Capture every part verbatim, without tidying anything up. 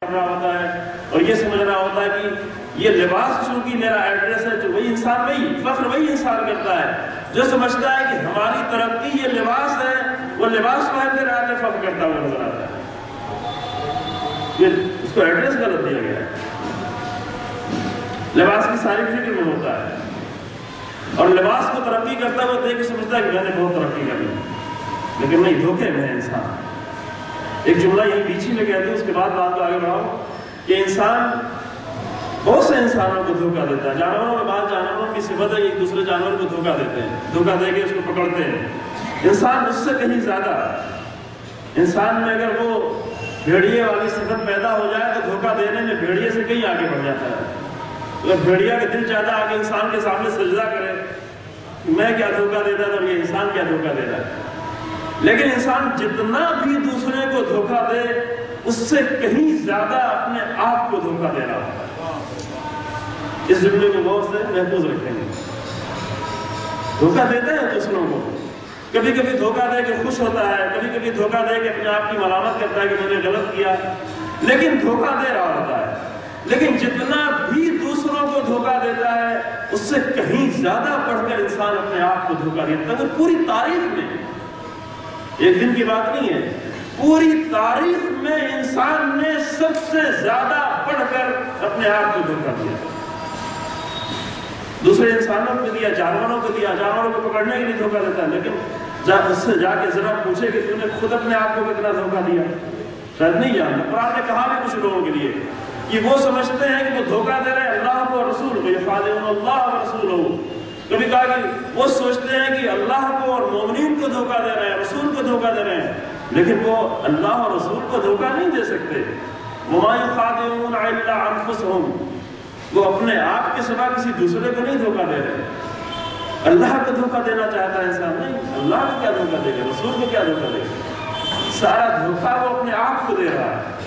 رہا ہوتا ہے اور یہ سمجھ رہا ہوتا ہے کہ یہ لباس چونکہ میرا ایڈریس ہے، جو وہی انسان وہی فخر وہی انسان کرتا ہے جو سمجھتا ہے کہ ہماری ترقی یہ لباس ہے، وہ لباس پہن کر آگے فخر کرتا ہوا نظر آتا ہے۔ یہ اس کو ایڈریس غلط دیا گیا ہے، لباس کی ساری فکر میں ہوتا ہے اور لباس کو ترقی کرتا ہوا دیکھ کے سمجھتا ہے کہ میں نے بہت ترقی کر لی، لیکن نہیں، دھوکے میں ہے انسان۔ ایک جملہ یہی بیچی میں کہتے ہیں، اس کے بعد بات کو آگے بڑھاؤں کہ انسان بہت سے انسانوں کو دھوکہ دیتا ہے۔ جانوروں میں بعض جانوروں کی صفت ہے ایک دوسرے جانور کو دھوکہ دیتے ہیں، دھوکہ دے کے اس کو پکڑتے ہیں۔ انسان اس سے کہیں زیادہ، انسان میں اگر وہ بھیڑیے والی صفت پیدا ہو جائے تو دھوکہ دینے میں بھیڑیے سے کہیں آگے بڑھ جاتا ہے۔ اگر بھیڑیا کا دل چاہتا ہے کہ انسان کے سامنے سجدہ کرے، میں کیا دھوکہ دیتا ہے اور یہ انسان کیا دھوکہ دے رہا ہے، لیکن انسان جتنا بھی دوسرے کو دھوکہ دے اس سے کہیں زیادہ اپنے آپ کو دھوکہ دے رہا ہوتا ہے۔ اس جملے کو غور سے محفوظ رکھیں گے۔ دھوکہ دیتے ہیں دوسروں کو، کبھی کبھی دھوکہ دے کے خوش ہوتا ہے، کبھی کبھی دھوکہ دے کے اپنے آپ کی ملامت کرتا ہے کہ میں نے غلط کیا، لیکن دھوکہ دے رہا ہوتا ہے۔ لیکن جتنا بھی دوسروں کو دھوکہ دیتا ہے اس سے کہیں زیادہ بڑھ کر انسان اپنے آپ کو دھوکہ دیتا ہے۔ پوری تاریخ میں، ایک دن کی بات نہیں ہے، پوری تاریخ میں انسان نے سب سے زیادہ بڑھ کر اپنے آپ کو دھوکہ دیا۔ دوسرے انسانوں کو دیا، جانوروں کو دیا، جانوروں کو پکڑنے کے لیے دھوکہ دیتا ہے، لیکن اس سے جا کے ذرا پوچھے کہ تم نے خود اپنے آپ کو کتنا دھوکہ دیا، شاید نہیں جانتا۔ قرآن نے کہا بھی کچھ لوگوں کے لیے کہ وہ سمجھتے ہیں کہ وہ دھوکہ دے رہے ہیں اللہ کو اور رسول کو، یخادعون اللہ ورسولہ۔ کبھی کہا کہ وہ سوچتے ہیں کہ اللہ کو اور مومنین کو دھوکہ دے رہے ہیں، رسول کو دھوکہ دے رہے ہیں، لیکن وہ اللہ اور رسول کو دھوکہ نہیں دے سکتے۔ وما یخادعون الا انفسهم، وہ اپنے آپ کے سوا کسی دوسرے کو نہیں دھوکہ دے رہے۔ اللہ کو دھوکہ دینا چاہتا ہے انسان، نہیں، اللہ کو کیا دھوکہ دے گا، رسول کو کیا دھوکہ دے گا، سارا دھوکہ وہ اپنے آپ کو دے رہا ہے۔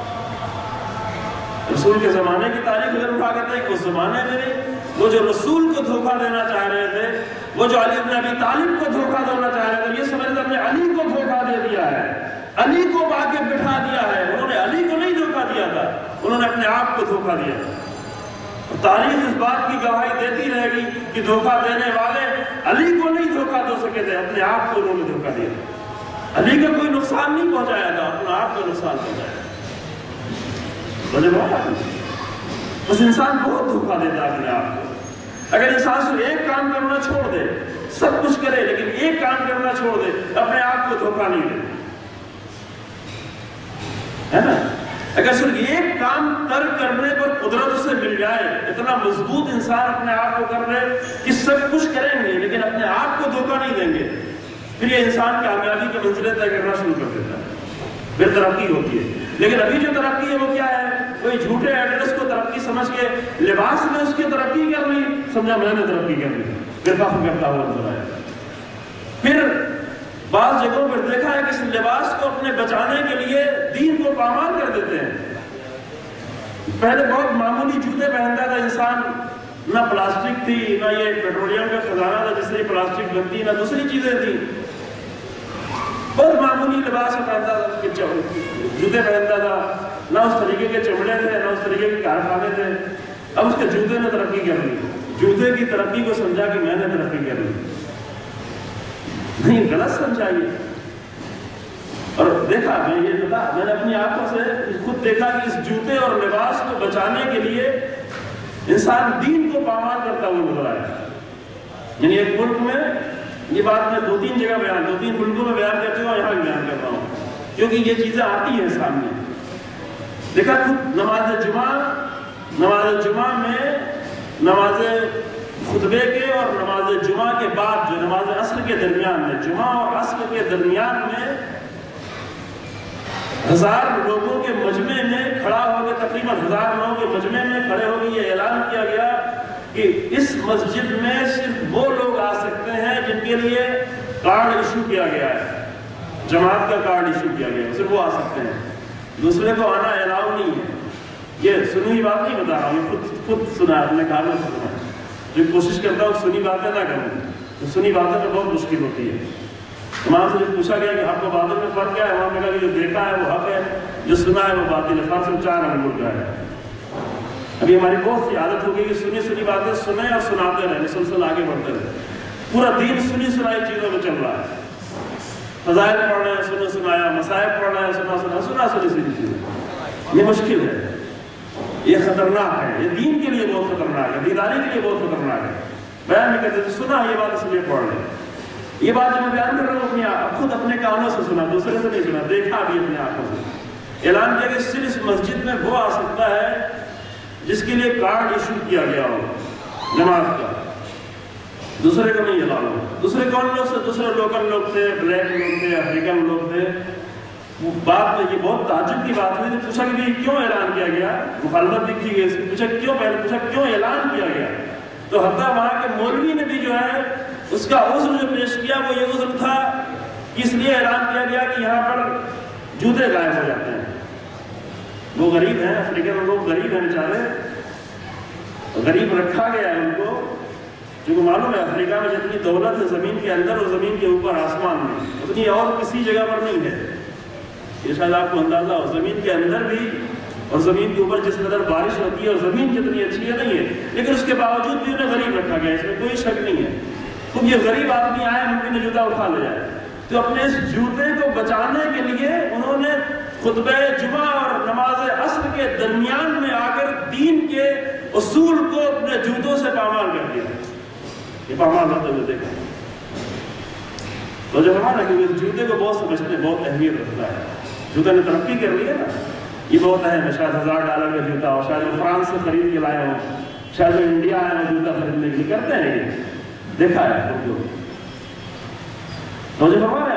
رسول کے زمانے کی تاریخ اگر اٹھا کرتے ہیں کہ اس زمانے میں وہ جو رسول کو دھوکہ دینا چاہ رہے تھے، وہ جو علی بن ابی طالب کو دھوکہ دینا چاہ رہے تھے، یہ سمجھ رہے تھے علی کو دھوکہ دے دیا ہے، علی کو آگے بٹھا دیا ہے۔ انہوں نے علی کو نہیں دھوکہ دیا تھا، انہوں نے اپنے آپ کو دھوکہ دیا۔ تاریخ اس بات کی گواہی دیتی رہے گی کہ دھوکہ دینے والے علی کو نہیں دھوکہ دے سکے تھے، اپنے آپ کو انہوں نے دھوکہ دیا۔ علی کا کوئی نقصان نہیں پہنچایا تھا، اپنے آپ کو نقصان پہنچایا۔ بس انسان بہت دھوکہ دیتا ہے اپنے آپ کو۔ اگر انسان صرف ایک کام کرنا چھوڑ دے، سب کچھ کرے لیکن ایک کام کرنا چھوڑ دے، اپنے آپ کو دھوکہ نہیں دے، ہے نا؟ اگر صرف ایک کام ترک کرنے پر قدرت اسے مل جائے، اتنا مضبوط انسان اپنے آپ کو کر لے کہ سب کچھ کریں گے لیکن اپنے آپ کو دھوکہ نہیں دیں گے، پھر یہ انسان کامیابی کی منزلیں طے کرنا شروع کر دیتا ہے، پھر ترقی ہوتی ہے۔ لیکن ابھی جو ترقی ہے وہ کیا ہے؟ کوئی جھوٹے ایڈریس کو ترقی سمجھ کے لباس میں اس کی ترقی کر لی، سمجھا میں نے ترقی کر لی، پھر فخر کرتا ہوا نظر آیا۔ پھر بعض جگہوں پر دیکھا ہے کہ اس لباس کو اپنے بچانے کے لیے دین کو پامال کر دیتے ہیں۔ پہلے بہت معمولی جوتے پہنتا تھا انسان، نہ پلاسٹک تھی، نہ یہ پیٹرولیم کا خزانہ تھا جس سے پلاسٹک بنتی، نہ دوسری چیزیں تھیں، بہت معمولی لباس پہنتا تھا، جوتے پہنتا تھا، نہ اس طریقے کے چمڑے تھے، نہ اس طریقے کے کارخانے تھے۔ اب اس کے جوتے نے ترقی کر لی، جوتے کی ترقی کو سمجھا کہ میں نے ترقی کر لی، نہیں، غلط سمجھا یہ۔ اور دیکھا میں یہ بتا میں نے اپنی آنکھوں سے خود دیکھا کہ اس جوتے اور لباس کو بچانے کے لیے انسان دین کو پامال کرتا ہوا نظر آیا۔ یعنی ایک ملک میں یہ بات میں دو تین جگہ بیان دو تین ملکوں میں بیان کر چکا ہوں، یہاں بھی بیان کر رہا ہوں کیونکہ یہ چیزیں آتی ہیں سامنے۔ دیکھا خود نماز جمعہ نماز جمعہ میں نماز خطبے کے اور نماز جمعہ کے بعد جو نماز عصر کے درمیان میں، جمعہ اور عصر کے درمیان میں ہزار لوگوں کے مجمع میں کھڑا ہو کے، تقریباً ہزار لوگوں کے مجمع میں کھڑے ہو کے یہ اعلان کیا گیا کہ اس مسجد میں صرف وہ لوگ آ سکتے ہیں جن کے لیے کارڈ ایشو کیا گیا ہے، جماعت کا کارڈ ایشو کیا گیا ہے، صرف وہ آ سکتے ہیں، دوسرے کو آنا الاؤ نہیں ہے۔ یہ سنی ہوئی بات نہیں بتا رہا ہوں، خود خود سنا ہے، اپنے کانوں سے سنا ہے۔ جو کوشش کرتا ہوں سنی باتیں نہ کروں، تو سنی باتیں تو بہت مشکل ہوتی ہے۔ امام سے جب پوچھا گیا کہ حق و باطل میں فرق کیا ہے، امام نے کہا کہ جو دیکھا ہے وہ حق ہے، جو سنا ہے وہ باطل ہے، فرق صرف چار انگل کا ہے۔ ابھی ہماری بہت سی عادت ہو گئی کہ سنی سنی باتیں سنیں اور سناتے رہیں، مسلسل آگے بڑھتے رہیں۔ پورا دین سنی سنائی چیزوں میں چل رہا ہے، فضائل پڑھ رہے ہیں، سنا سنایا، مسائب پڑھ رہے ہیں، سنا سنا سنا سنی سنی چیزیں۔ یہ مشکل ہے، یہ خطرناک ہے، یہ دین کے لیے بہت خطرناک ہے، دینداری کے لیے بہت خطرناک ہے۔ بیان نہیں کرتے سنا یہ بات اس لیے پڑھ رہے ہیں۔ یہ بات جو میں بیان کر رہا ہوں اپنی خود اپنے کانوں سے سنا، دوسرے سے نہیں سنا، دیکھا بھی اپنے آنکھوں سے۔ اعلان کیا کہ صرف اس مسجد میں وہ آ سکتا ہے جس کے لیے کارڈ ایشو کیا گیا ہو جماعت کا، دوسرے کو نہیں الاؤ ہو۔ دوسرے کون لوگ سے؟ دوسرے لوکل لوگ تھے، بلیک لوگ تھے، افریقن لوگ تھے۔ وہ بات میں یہ بہت تعجب کی بات ہوئی، تو پوچھا کہ کیوں اعلان کیا گیا؟ مخالفت دکھی گئی، اس کو پوچھا کیوں پہلے پوچھا کیوں اعلان کیا گیا؟ تو حتیٰ وہاں کے مولوی نے بھی جو ہے اس کا عذر جو پیش کیا وہ یہ عذر تھا کہ اس لیے اعلان کیا گیا کہ یہاں پر جوتے غائب ہو جاتے ہیں۔ وہ غریب ہیں، افریقن لوگ غریب ہیں بیچارے، غریب رکھا گیا ہے ان کو، کیونکہ معلوم ہے افریقہ میں جتنی دولت ہے زمین کے اندر اور زمین کے اوپر آسمان میں، اتنی اور کسی جگہ پر نہیں ہے۔ یہ شاید آپ کو اندازہ ہو، زمین کے اندر بھی اور زمین کے اوپر جس قدر بارش ہوتی ہے اور زمین جتنی اچھی ہے نہیں ہے، لیکن اس کے باوجود بھی انہیں غریب رکھا گیا، اس میں کوئی شک نہیں ہے۔ تو یہ غریب آدمی آئے، ممکن ہے جوتا اٹھا لے جائے، تو اپنے اس جوتے کو بچانے کے لیے انہوں نے خطبہ جمعہ اور نماز عصر کے درمیان میں آ کر دین کے اصول کو اپنے جوتوں سے پامال کر دیا۔ یہ پامال ہوتے ہوئے دیکھا تو جب ہمارا کہ اس جوتے کو بہت سمجھتے ہیں، بہت اہمیت رکھتا ہے۔ جوتے نے ترقی کر لی ہے نا، یہ بہت اہم ہے۔ شاید ہزار ڈالر کا جوتا ہو، شاید وہ فرانس سے خرید کے لائے ہوں، شاید وہ انڈیا آئے ہوں جوتا خریدنے کے لیے، کرتے ہیں یہ دیکھا ہے تو جب ہمارے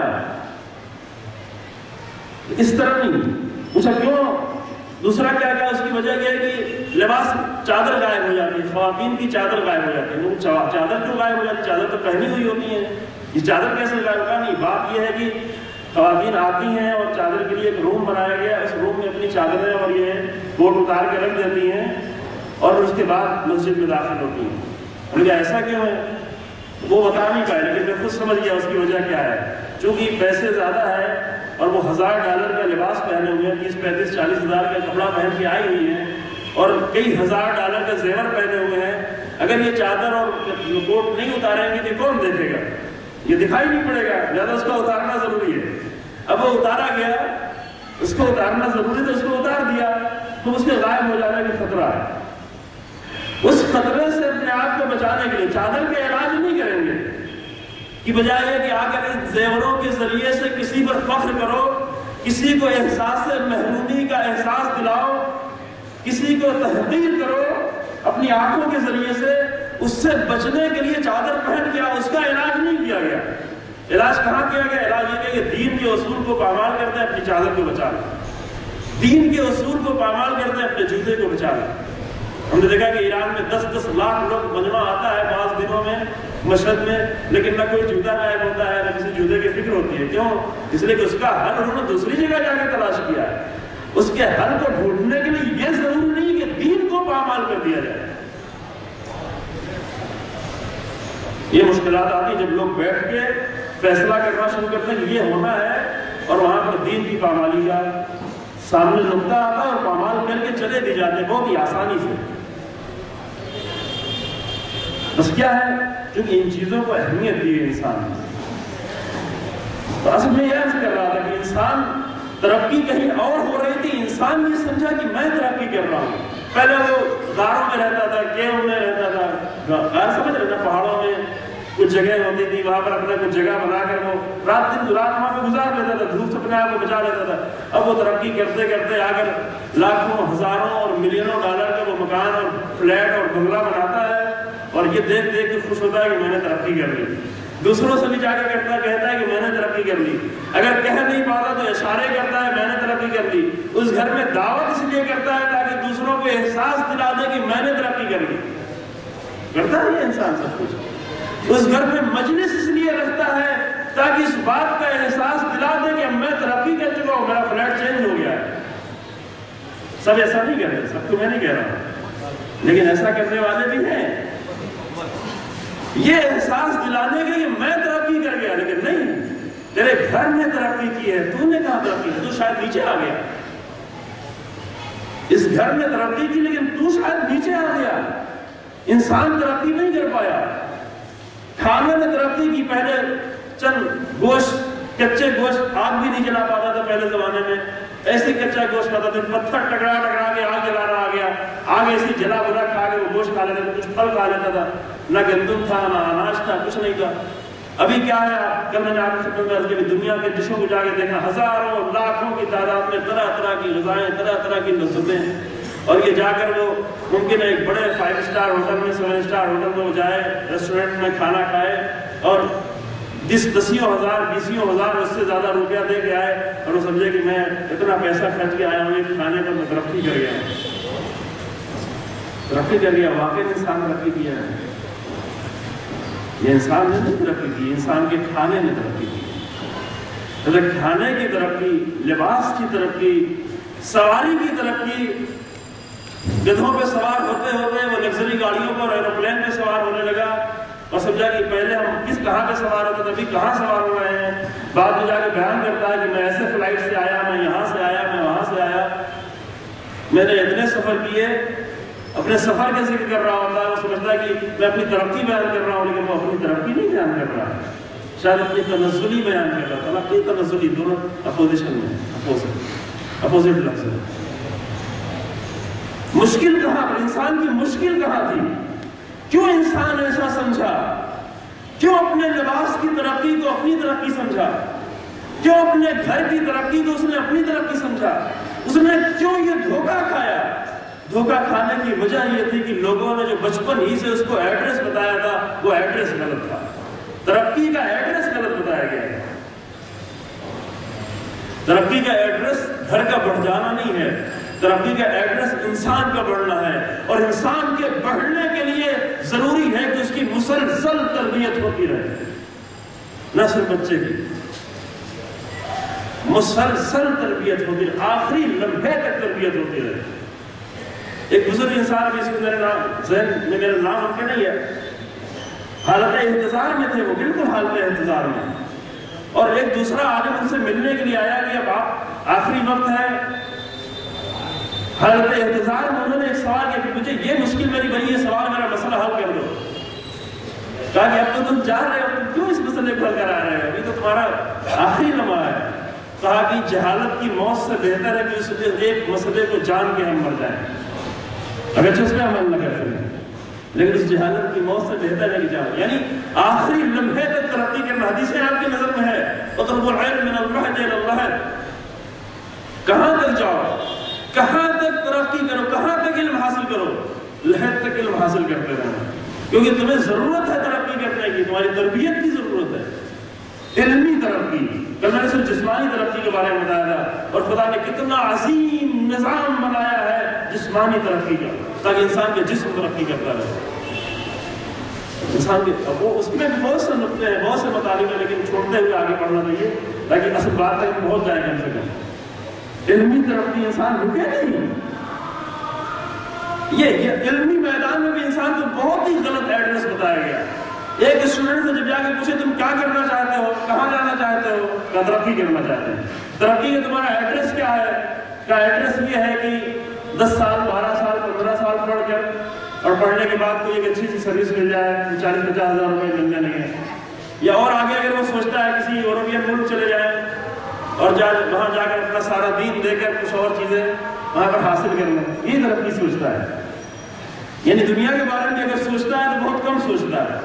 اس طرح نہیں پوچھا کیوں، دوسرا کیا کیا، اس کی وجہ یہ ہے کہ لباس چادر غائب ہو جاتی ہے، خواتین کی چادر غائب ہو جاتی ہے۔ چادر کیوں غائب ہو جاتی ہے؟ چادر تو پہنی ہوئی ہوتی ہے، یہ چادر کیسے غائب ہوگا؟ نہیں، بات یہ ہے کہ خواتین آتی ہیں اور چادر کے لیے ایک روم بنایا گیا، اس روم میں اپنی چادریں اور یہ کوٹ اتار کے رکھ دیتی ہیں اور اس کے بعد مسجد میں داخل ہوتی ہیں۔ انہوں نے ایسا کیوں ہے وہ بتا نہیں پائے، لیکن میں خود سمجھ گیا اس کی وجہ کیا ہے۔ چونکہ پیسے زیادہ ہے اور وہ ہزار ڈالر کا لباس پہنے ہوئے ہیں، تیس پینتیس چالیس ہزار کا کپڑا پہن کے آئی ہوئی ہیں اور کئی ہزار ڈالر کا زیور پہنے ہوئے ہیں، اگر یہ چادر اور کوٹ نہیں اتاریں گے تو کون دیکھے گا؟ یہ دکھائی نہیں پڑے گا، زیادہ اس کا اتارنا ضروری ہے۔ اب وہ اتارا گیا، اس کو اتارنا ضروری تھا، اس کو اتار دیا تو اس کے غائب ہو جانے کا خطرہ ہے۔ اس خطرے سے اپنے آپ کو بچانے کے لیے چادر کے علاج نہیں کریں گے کہ بجائے کہ آ کر ان زیوروں کے ذریعے سے کسی پر فخر کرو، کسی کو احساس محرومی کا احساس دلاؤ، کسی کو تحقیر کرو، اپنی آنکھوں کے ذریعے سے اس سے بچنے کے لیے چادر پہن کیا، اس کا علاج نہیں کیا گیا۔ علاج کہاں کیا گیا؟ علاج یہ کہ دین کے اصول کو پامال کرتے ہیں، اپنی چادر کو بچا لیں، دین کے اصول کو پامال کرتے ہیں، اپنے جوتے کو بچا لیں۔ ہم نے دیکھا کہ ایران میں دس دس لاکھ لوگ مجمع آتا ہے بعض دنوں میں مشہد میں، لیکن نہ کوئی جوتا غائب ہوتا ہے، نہ کسی جوتے کی فکر ہوتی ہے۔ کیوں؟ اس لیے کہ اس کا حل انہوں نے دوسری جگہ جا کے تلاش کیا ہے۔ اس کے حل کو ڈھونڈنے کے لیے یہ ضروری نہیں کہ دین کو پامال کر دیا جائے۔ یہ مشکلات آتی جب لوگ بیٹھ کے فیصلہ کرنا شروع کرتے ہیں کہ یہ ہونا ہے، اور وہاں پر دین کی پامالی کا سامنے نقطہ آتا ہے اور پامال کر کے چلے بھی جاتے ہیں بہت ہی آسانی سے۔ بس کیا ہے؟ کیونکہ ان چیزوں کو اہمیت دی ہے انسان نے۔ تو اصل میں یہ عرض کر رہا تھا کہ انسان ترقی کہیں اور ہو رہی تھی، انسان یہ سمجھا کہ میں ترقی کر رہا ہوں۔ پہلے وہ غاروں میں رہتا تھا، کیو میں رہتا تھا، غار سمجھ رہے نا، پہاڑوں میں کچھ جگہ ہوتی تھی، وہاں پر اپنا کچھ جگہ بنا کر وہ رات دن رات وہاں پہ گزار لیتا تھا، دھوپ سے اپنے آپ کو بچا لیتا تھا۔ اب وہ ترقی کرتے کرتے آ کر لاکھوں ہزاروں اور ملینوں ڈالر کا وہ مکان اور فلیٹ اور بنگلہ بناتا ہے اور یہ دیکھ دیکھ کے خوش ہوتا ہے کہ میں نے ترقی کر لی۔ دوسروں سے بھی جا کے کرتا کہتا ہے کہ میں نے ترقی کر لی، اگر کہہ نہیں پاتا تو اشارے کرتا ہے میں نے ترقی کر لی۔ اس گھر میں دعوت اس لیے کرتا ہے تاکہ دوسروں کو احساس دلا دے کہ میں نے ترقی کر لی۔ کرتا ہے یہ انسان سب کچھ۔ اس گھر میں مجلس اس لیے رکھتا ہے تاکہ اس بات کا احساس دلا دے کہ میں ترقی کر چکا ہوں، میرا فلیٹ چینج ہو گیا ہے۔ سب ایسا نہیں کرتے، سب کو میں نہیں کہہ رہا، لیکن ایسا کرنے والے بھی ہیں، یہ احساس دلانے کے کہ میں ترقی کر گیا، لیکن نہیں، تیرے گھر نے ترقی کی ہے، تو نے کہاں ترقی کی؟ تو شاید نیچے آ گیا۔ اس گھر نے ترقی کی لیکن تو شاید نیچے آ گیا۔ انسان ترقی نہیں کر پایا۔ کھانے نے ترقی کی، پہلے چند گوشت، کچے گوشت آگ بھی نہیں جلا پاتا تھا پہلے زمانے میں، ایسے کچا گوشت کھاتا تھا، پتھر ٹکرا ٹکرا کے آگ جلانا آ گیا، آگ ایسی جلا بھلا کھا کے وہ گوشت کھا لیتا تھا، کچھ پھل کھا لیتا تھا، نہ گندم تھا نہ اناج تھا، کچھ نہیں تھا۔ ابھی کیا ہے؟ آپ کل میں نے آپ سے پوچھا کہ دنیا کے ڈشوں کو جا کے دیکھا، ہزاروں لاکھوں کی تعداد میں طرح طرح کی غذائیں، طرح طرح کی لذتیں، اور یہ جا کر وہ ممکن ہے ایک بڑے فائیو اسٹار ہوٹل میں، سیون اسٹار ہوٹل میں وہ جائے، ریسٹورنٹ میں کھانا کھائے اور جس دسیوں ہزار بیسیوں ہزار اس سے زیادہ روپیہ دے کے آئے اور وہ سمجھے کہ میں اتنا پیسہ خرچ کے آیا ہوں یہ کھانے پر میں ترقی کر گیا ترقی کر گیا واقعی انسان ترقی کیا ہے؟ یہ انسان نے نہیں ترقی کی، انسان کے کھانے نے ترقی کی۔ کھانے کی ترقی، لباس کی ترقی، سواری کی ترقی، گدھوں پہ سوار ہوتے ہوتے وہ لگژری گاڑیوں پر ایروپلین پہ سوار ہونے لگا اور سمجھا کہ پہلے ہم کس کہاں پہ سوار ہوتے تھے، ابھی کہاں سوار ہو رہے ہیں۔ بعد میں جا کے بیان کرتا ہے کہ میں ایسے فلائٹ سے آیا، میں یہاں سے آیا، میں وہاں سے آیا، میں نے اتنے سفر کیے۔ اپنے سفر کا ذکر کر رہا ہوتا ہے، وہ سمجھتا ہے کہ میں اپنی ترقی بیان کر رہا ہوں، لیکن وہ اپنی ترقی نہیں بیان کر رہا ہے، شاید اپنی تنزلی بیان کر رہا تھا۔ ترقی تنزلی دونوں اپوزیشن میں، اپوزٹ اپوزٹ لفظ ہے۔ مشکل کہاں پر انسان کی مشکل کہاں تھی؟ کیوں انسان ایسا سمجھا؟ کیوں اپنے لباس کی ترقی کو اپنی ترقی سمجھا؟ کیوں اپنے گھر کی ترقی کو اس نے اپنی ترقی سمجھا؟ اس نے کیوں یہ دھوکہ کھایا؟ دھوکہ کھانے کی وجہ یہ تھی کہ لوگوں نے جو بچپن ہی سے اس کو ایڈریس بتایا تھا وہ ایڈریس غلط تھا۔ ترقی کا ایڈریس غلط بتایا گیا ہے۔ ترقی کا ایڈریس گھر کا بڑھ جانا نہیں ہے، ترقی کا ایڈریس انسان کا بڑھنا ہے، اور انسان کے بڑھنے کے لیے ضروری ہے کہ اس کی مسلسل تربیت ہوتی رہے، نہ صرف بچے کی، مسلسل تربیت ہوتی رہے، آخری لمحے تک تربیت ہوتی رہے۔ ایک بزرگ انسان بھی، اس کو میرے نام ذہن میں میرا نام ان کے نہیں ہے، حالت انتظار میں تھے وہ، بالکل حالت انتظار میں، اور ایک دوسرا عالم ان سے ملنے کے لیے آیا کہ اب آپ آخری وقت ہے۔ حالت انتظار میں انہوں نے ایک سوال کیا کہ مجھے یہ مشکل میری بنی، یہ سوال میرا مسئلہ حل کر دو۔ کہا کہ اب تو تم جا رہے ہو، تم کیوں اس مسئلے کو حل کرا رہے ہو؟ ابھی تو تمہارا آخری لمحہ ہے۔ کہا کہ جہالت کی موت سے بہتر ہے کہ اس ایک مسئلے کو جان کے ہم مر جائیں، اگرچہ اس میں عمل نہ کر سکیں، لیکن اس جہالت کی موت سے بہتر ہے کہ جان، یعنی آخری لمحے تک ترقی کرنا۔ حدیثیں آپ کی نظر میں ہے، اطلب العلم من اللحد الى اللحد، کہاں تک جاؤ، کہاں تک ترقی کرو، کہاں تک علم حاصل کرو، لحد تک علم حاصل کرتے رہنا، کیونکہ تمہیں ضرورت ہے ترقی کرنے کی، تمہاری تربیت کی ضرورت ہے، علمی ترقی۔ کل میں نے صرف جسمانی ترقی کے بارے میں بتایا تھا، اور خدا نے کتنا عظیم نظام بنایا ہے جسمانی ترقی کا، تاکہ انسان کے جسم ترقی کرتا رہے۔ انسان کے وہ اس میں بھی بہت سے نقطے ہیں، بہت سے مطالب ہیں، لیکن چھوڑتے ہوئے آگے پڑھنا چاہیے تاکہ اصل بات تک پہنچ جائے کم سے کم۔ علمی ترقی انسان رکے نہیں، یہ علمی میدان میں بھی انسان کو بہت ہی غلط ایڈریس بتایا گیا۔ ایک اسٹوڈنٹ سے جب جا کے پوچھے تم کیا کرنا چاہتے ہو، کہاں جانا چاہتے ہو، کیا ترقی کرنا چاہتے ہیں۔ ترقی کا تمہارا ایڈریس کیا ہے؟ کا ایڈریس یہ ہے کہ دس سال بارہ سال پندرہ سال پڑھ کر اور پڑھنے کے بعد کوئی ایک اچھی سی سروس مل جائے، چالیس پچاس ہزار روپئے ملنے نہیں ہے، یا اور آگے اگر وہ سوچتا ہے کسی یورپین ملک چلے جائیں اور جا وہاں جا کر اپنا سارا دین دے کر کچھ اور چیزیں وہاں پر حاصل کر لیں، یہ ترقی سوچتا ہے۔ یعنی دنیا کے بارے میں اگر سوچتا ہے تو بہت کم سوچتا ہے۔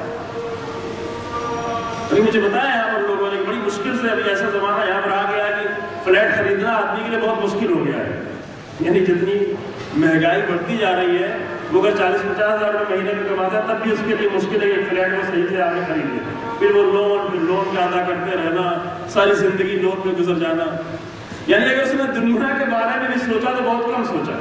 ابھی مجھے بتایا یہاں پر لوگوں نے بڑی مشکل سے ابھی ایسا زمانہ یہاں پر آ گیا کہ فلیٹ خریدنا آدمی کے لیے بہت مشکل ہو گیا ہے، یعنی جتنی مہنگائی بڑھتی جا رہی ہے، وہ اگر چالیس پچاس ہزار روپئے مہینے میں کماتا ہے تب بھی اس کے لیے مشکل ہے کہ فلیٹ کو صحیح سے آگے خریدے، پھر وہ لون پھر لون کا ادا کرتے رہنا، ساری زندگی لون میں گزر جانا۔ یعنی اگر اس نے دنیا کے بارے میں بھی سوچا تو بہت کم سوچا۔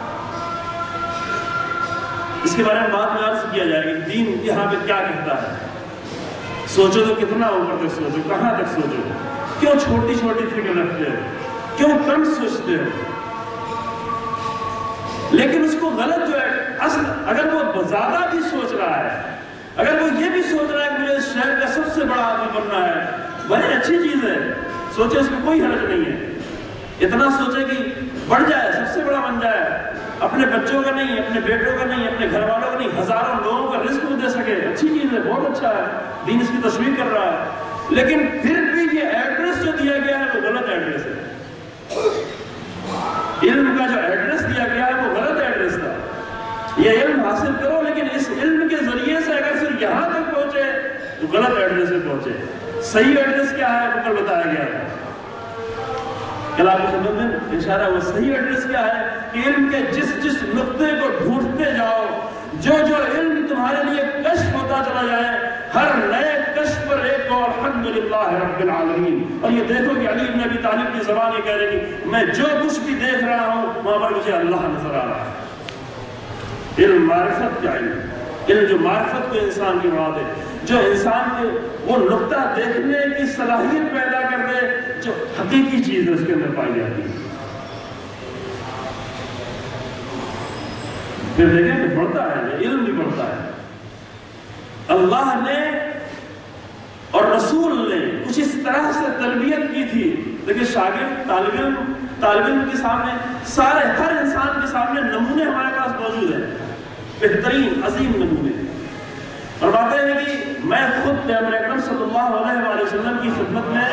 اس کے بارے میں بات میں عرض کیا جائے گا دین یہاں پہ کیا کہتا ہے۔ سوچو تو کتنا اوپر تک سوچو، کہاں تک سوچو، کیوں چھوٹی چھوٹی فکر رکھتے ہو، کیوں کم سوچتے ہو۔ لیکن اس کو غلط جو ہے اصل، اگر وہ زیادہ بھی سوچ رہا ہے، اگر وہ یہ بھی سوچ رہا ہے کہ مجھے اس شہر کا سب سے بڑا آدمی بننا ہے، بڑی اچھی چیز ہے، سوچے اس میں کوئی حرج نہیں ہے، اتنا سوچے کہ بڑھ جائے، سب سے بڑا بن جائے، اپنے بچوں کا نہیں، اپنے بیٹوں کا نہیں، اپنے گھر والوں کا نہیں، ہزاروں لوگوں کا رزق دے سکے، اچھی چیز ہے، بہت اچھا ہے، دین اس کی تشویق کر رہا ہے، لیکن پھر بھی یہ ایڈریس جو دیا گیا ہے وہ غلط ایڈریس ہے۔ علم کا جو ایڈریس دیا گیا ہے وہ غلط ایڈریس تھا۔ یہ علم حاصل کرو، لیکن اس علم کے ذریعے سے اگر صرف یہاں تک پہنچے تو غلط ایڈریس پہ پہنچے۔ صحیح ایڈریس کیا ہے وہ کل بتایا گیا ہے، کل آپ کو سمجھ میں اشارہ، وہ صحیح ایڈریس کیا ہے کہ علم کے جس جس نقطے کو ڈھونڈتے جاؤ، جو جو علم تمہارے لیے کشف ہوتا چلا جائے، ہر نئے کشف پر ایک اور الحمدللہ رب العالمین۔ اور یہ دیکھو کہ علی بن ابی طالب کی زبان یہ کہہ رہی کہ میں جو کچھ بھی دیکھ رہا ہوں وہاں پر مجھے اللہ نظر آ رہا ہے۔ علم معرفت کا علم، علم جو معرفت کو انسان کی بنا دے، جو انسان کو وہ نقطہ دیکھنے کی صلاحیت پیدا کر دے جو حقیقی چیز ہے اس کے اندر پائی جاتی ہے۔ پھر دیکھیں کہ بڑھتا ہے، علم بھی بڑھتا ہے۔ اللہ نے اور رسول نے کچھ اس طرح سے تربیت کی تھی، دیکھیں شاگرد طالب علم طالب علم کے سامنے، سارے ہر انسان کے سامنے نمونے ہمارے پاس موجود ہیں، بہترین عظیم نمونے، اور باتیں ہیں کہ میں خود پیغمبر اکرم صلی اللہ علیہ وآلہ وسلم کی خدمت میں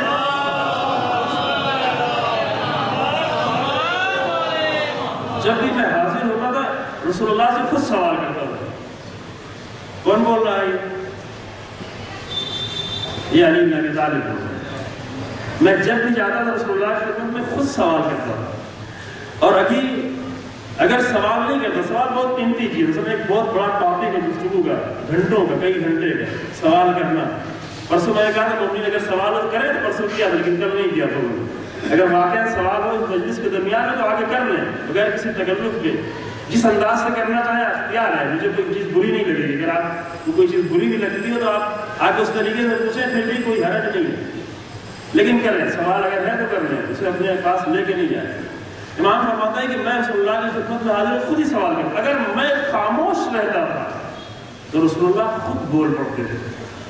جب بھی میں حاضر ہوتا تھا رسول اللہ سے خود سوال کرتا تھا، کون بول رہا ہے؟ یہ علی بن ابی طالب بول رہا ہے۔ میں جب بھی جاتا تھا رسول اللہ کی خدمت میں خود سوال کرتا تھا، اور ابھی اگر سوال نہیں کرتا، سوال بہت قیمتی چیز، اس میں ایک بہت بڑا ٹاپک ہے گفتگو کا، گھنٹوں کا، کئی گھنٹے کا سوال کرنا۔ پرسوں میں نے کہا تھا ممکن اگر سوال کریں تو پرسوں کیا تھا، لیکن کل نہیں کیا تھا۔ اگر واقعہ سوال ہو مجلس کے درمیان میں تو آگے کر لیں بغیر کسی تکلف کے، جس انداز سے کرنا چاہیں اختیار ہے، مجھے کوئی چیز بری نہیں لگے گی۔ اگر آپ کو کوئی چیز بری بھی لگتی ہو تو آپ آگے اس طریقے سے پوچھیں، پھر بھی کوئی حرج نہیں ہے، لیکن کریں، سوال اگر ہے تو کر لیں، اسے اپنے پاس لے کے نہیں جائیں۔ امام فرماتا ہے کہ میں رسول اللہ کی خدمت میں حاضر خود ہی سوال کرتا، اگر میں خاموش رہتا تھا تو رسول اللہ خود بول پڑتے تھے،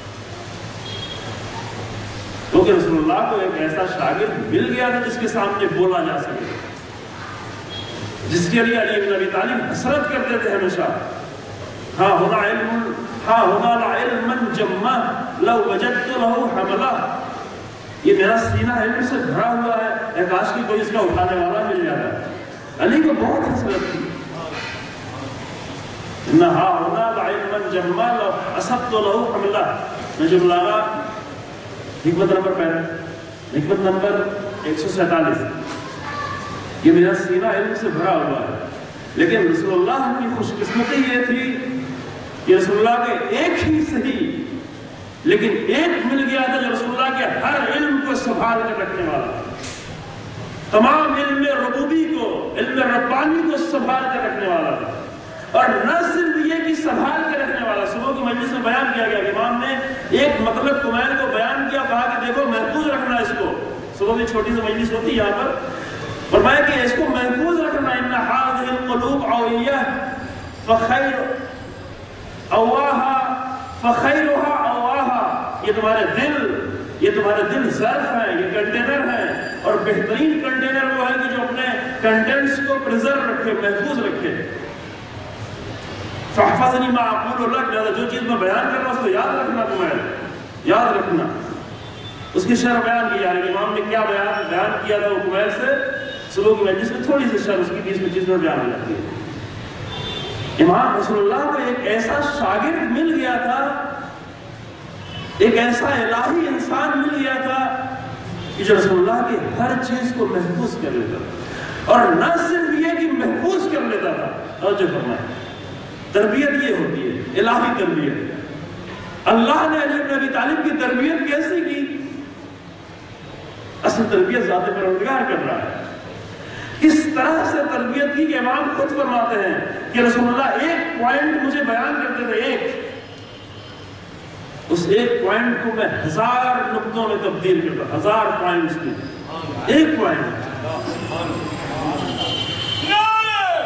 کیونکہ رسول اللہ کو ایک ایسا شاگرد مل گیا تھا جس کے سامنے بولا جا سکے، جس کے لیے علی بن ابی طالب حسرت کرتے تھے ہمیشہ، ہاں ہونا علم ہاں ہونا لا علما جما لو وجدت له حملہ، یہ میرا سینہ علم سے بھرا ہوا ہے، اے کاش کی کوئی اس کا اٹھانے والا مل جاتا۔ علی کو بہت حسرت تھی، انہا ہونا لا علما جما لو اصبت له حملہ۔ نجم لاغا حکمت نمبر پینتیس، حکمت نمبر ایک سو سینتالیس، یہ میرا سینہ علم سے بھرا ہوا ہے، لیکن رسول اللہ کی خوش قسمتی یہ تھی کہ رسول اللہ کے ایک ہی صحیح لیکن ایک مل گیا تھا جو رسول اللہ کے ہر علم کو سنبھال کر رکھنے والا، تمام علم ربوبی کو، علم ربانی کو سنبھال کر رکھنے والا تھا، اور نہ صرف یہ کہ سنبھال کر رکھنے والا، صبح کی مجلس میں بیان کیا گیا، امام نے ایک مطلب کمیل کو بیان کیا، کہا کہ دیکھو محفوظ رکھنا اس کو، صبح کی چھوٹی سی مجلس ہوتی یہاں پر، فرمایا کہ اس کو محفوظ رکھنا، ان هذه القلوب عویہ فخیر اواہا فخیرها اواہا، یہ تمہارے دل یہ تمہارے دل ظرف ہیں، یہ کنٹینر ہیں، اور بہترین کنٹینر وہ ہے کہ جو اپنے کنٹینٹس کو پریزرو رکھے، محفوظ رکھے۔ فاحفظنی ما اقول لک، لہذا جو چیز میں بیان کر رہا ہوں اس کو یاد رکھنا، تمہیں یاد رکھنا۔ اس کی شرح بیان کی جا رہی ہے، امام نے کیا بیان بیان کیا تھا وہ کمیل سے، صبح کی مجلس میں تھوڑی سی شرح اس کی بیس پچیس منٹ بیان ہو جاتی ہے۔ امام رسول اللہ کو ایک ایسا شاگرد مل گیا تھا، ایک ایسا الہی انسان مل گیا تھا کہ جو رسول اللہ کی ہر چیز کو محفوظ کر لیتا تھا، اور نہ صرف یہ کہ محفوظ کر لیتا تھا، اور جو فرمائے تربیت یہ ہوتی ہے، الہی تربیت۔ اللہ نے علی بن ابی طالب کی تربیت کیسے کی؟ اصل تربیت ذات پروردگار کر رہا ہے، اس طرح سے تربیت کی کہ امام خود فرماتے ہیں کہ رسول اللہ ایک پوائنٹ مجھے بیان کرتے تھے، ایک اس ایک پوائنٹ کو میں ہزار نقطوں میں تبدیل کرتا، ہزار پوائنٹس میں ایک پوائنٹ۔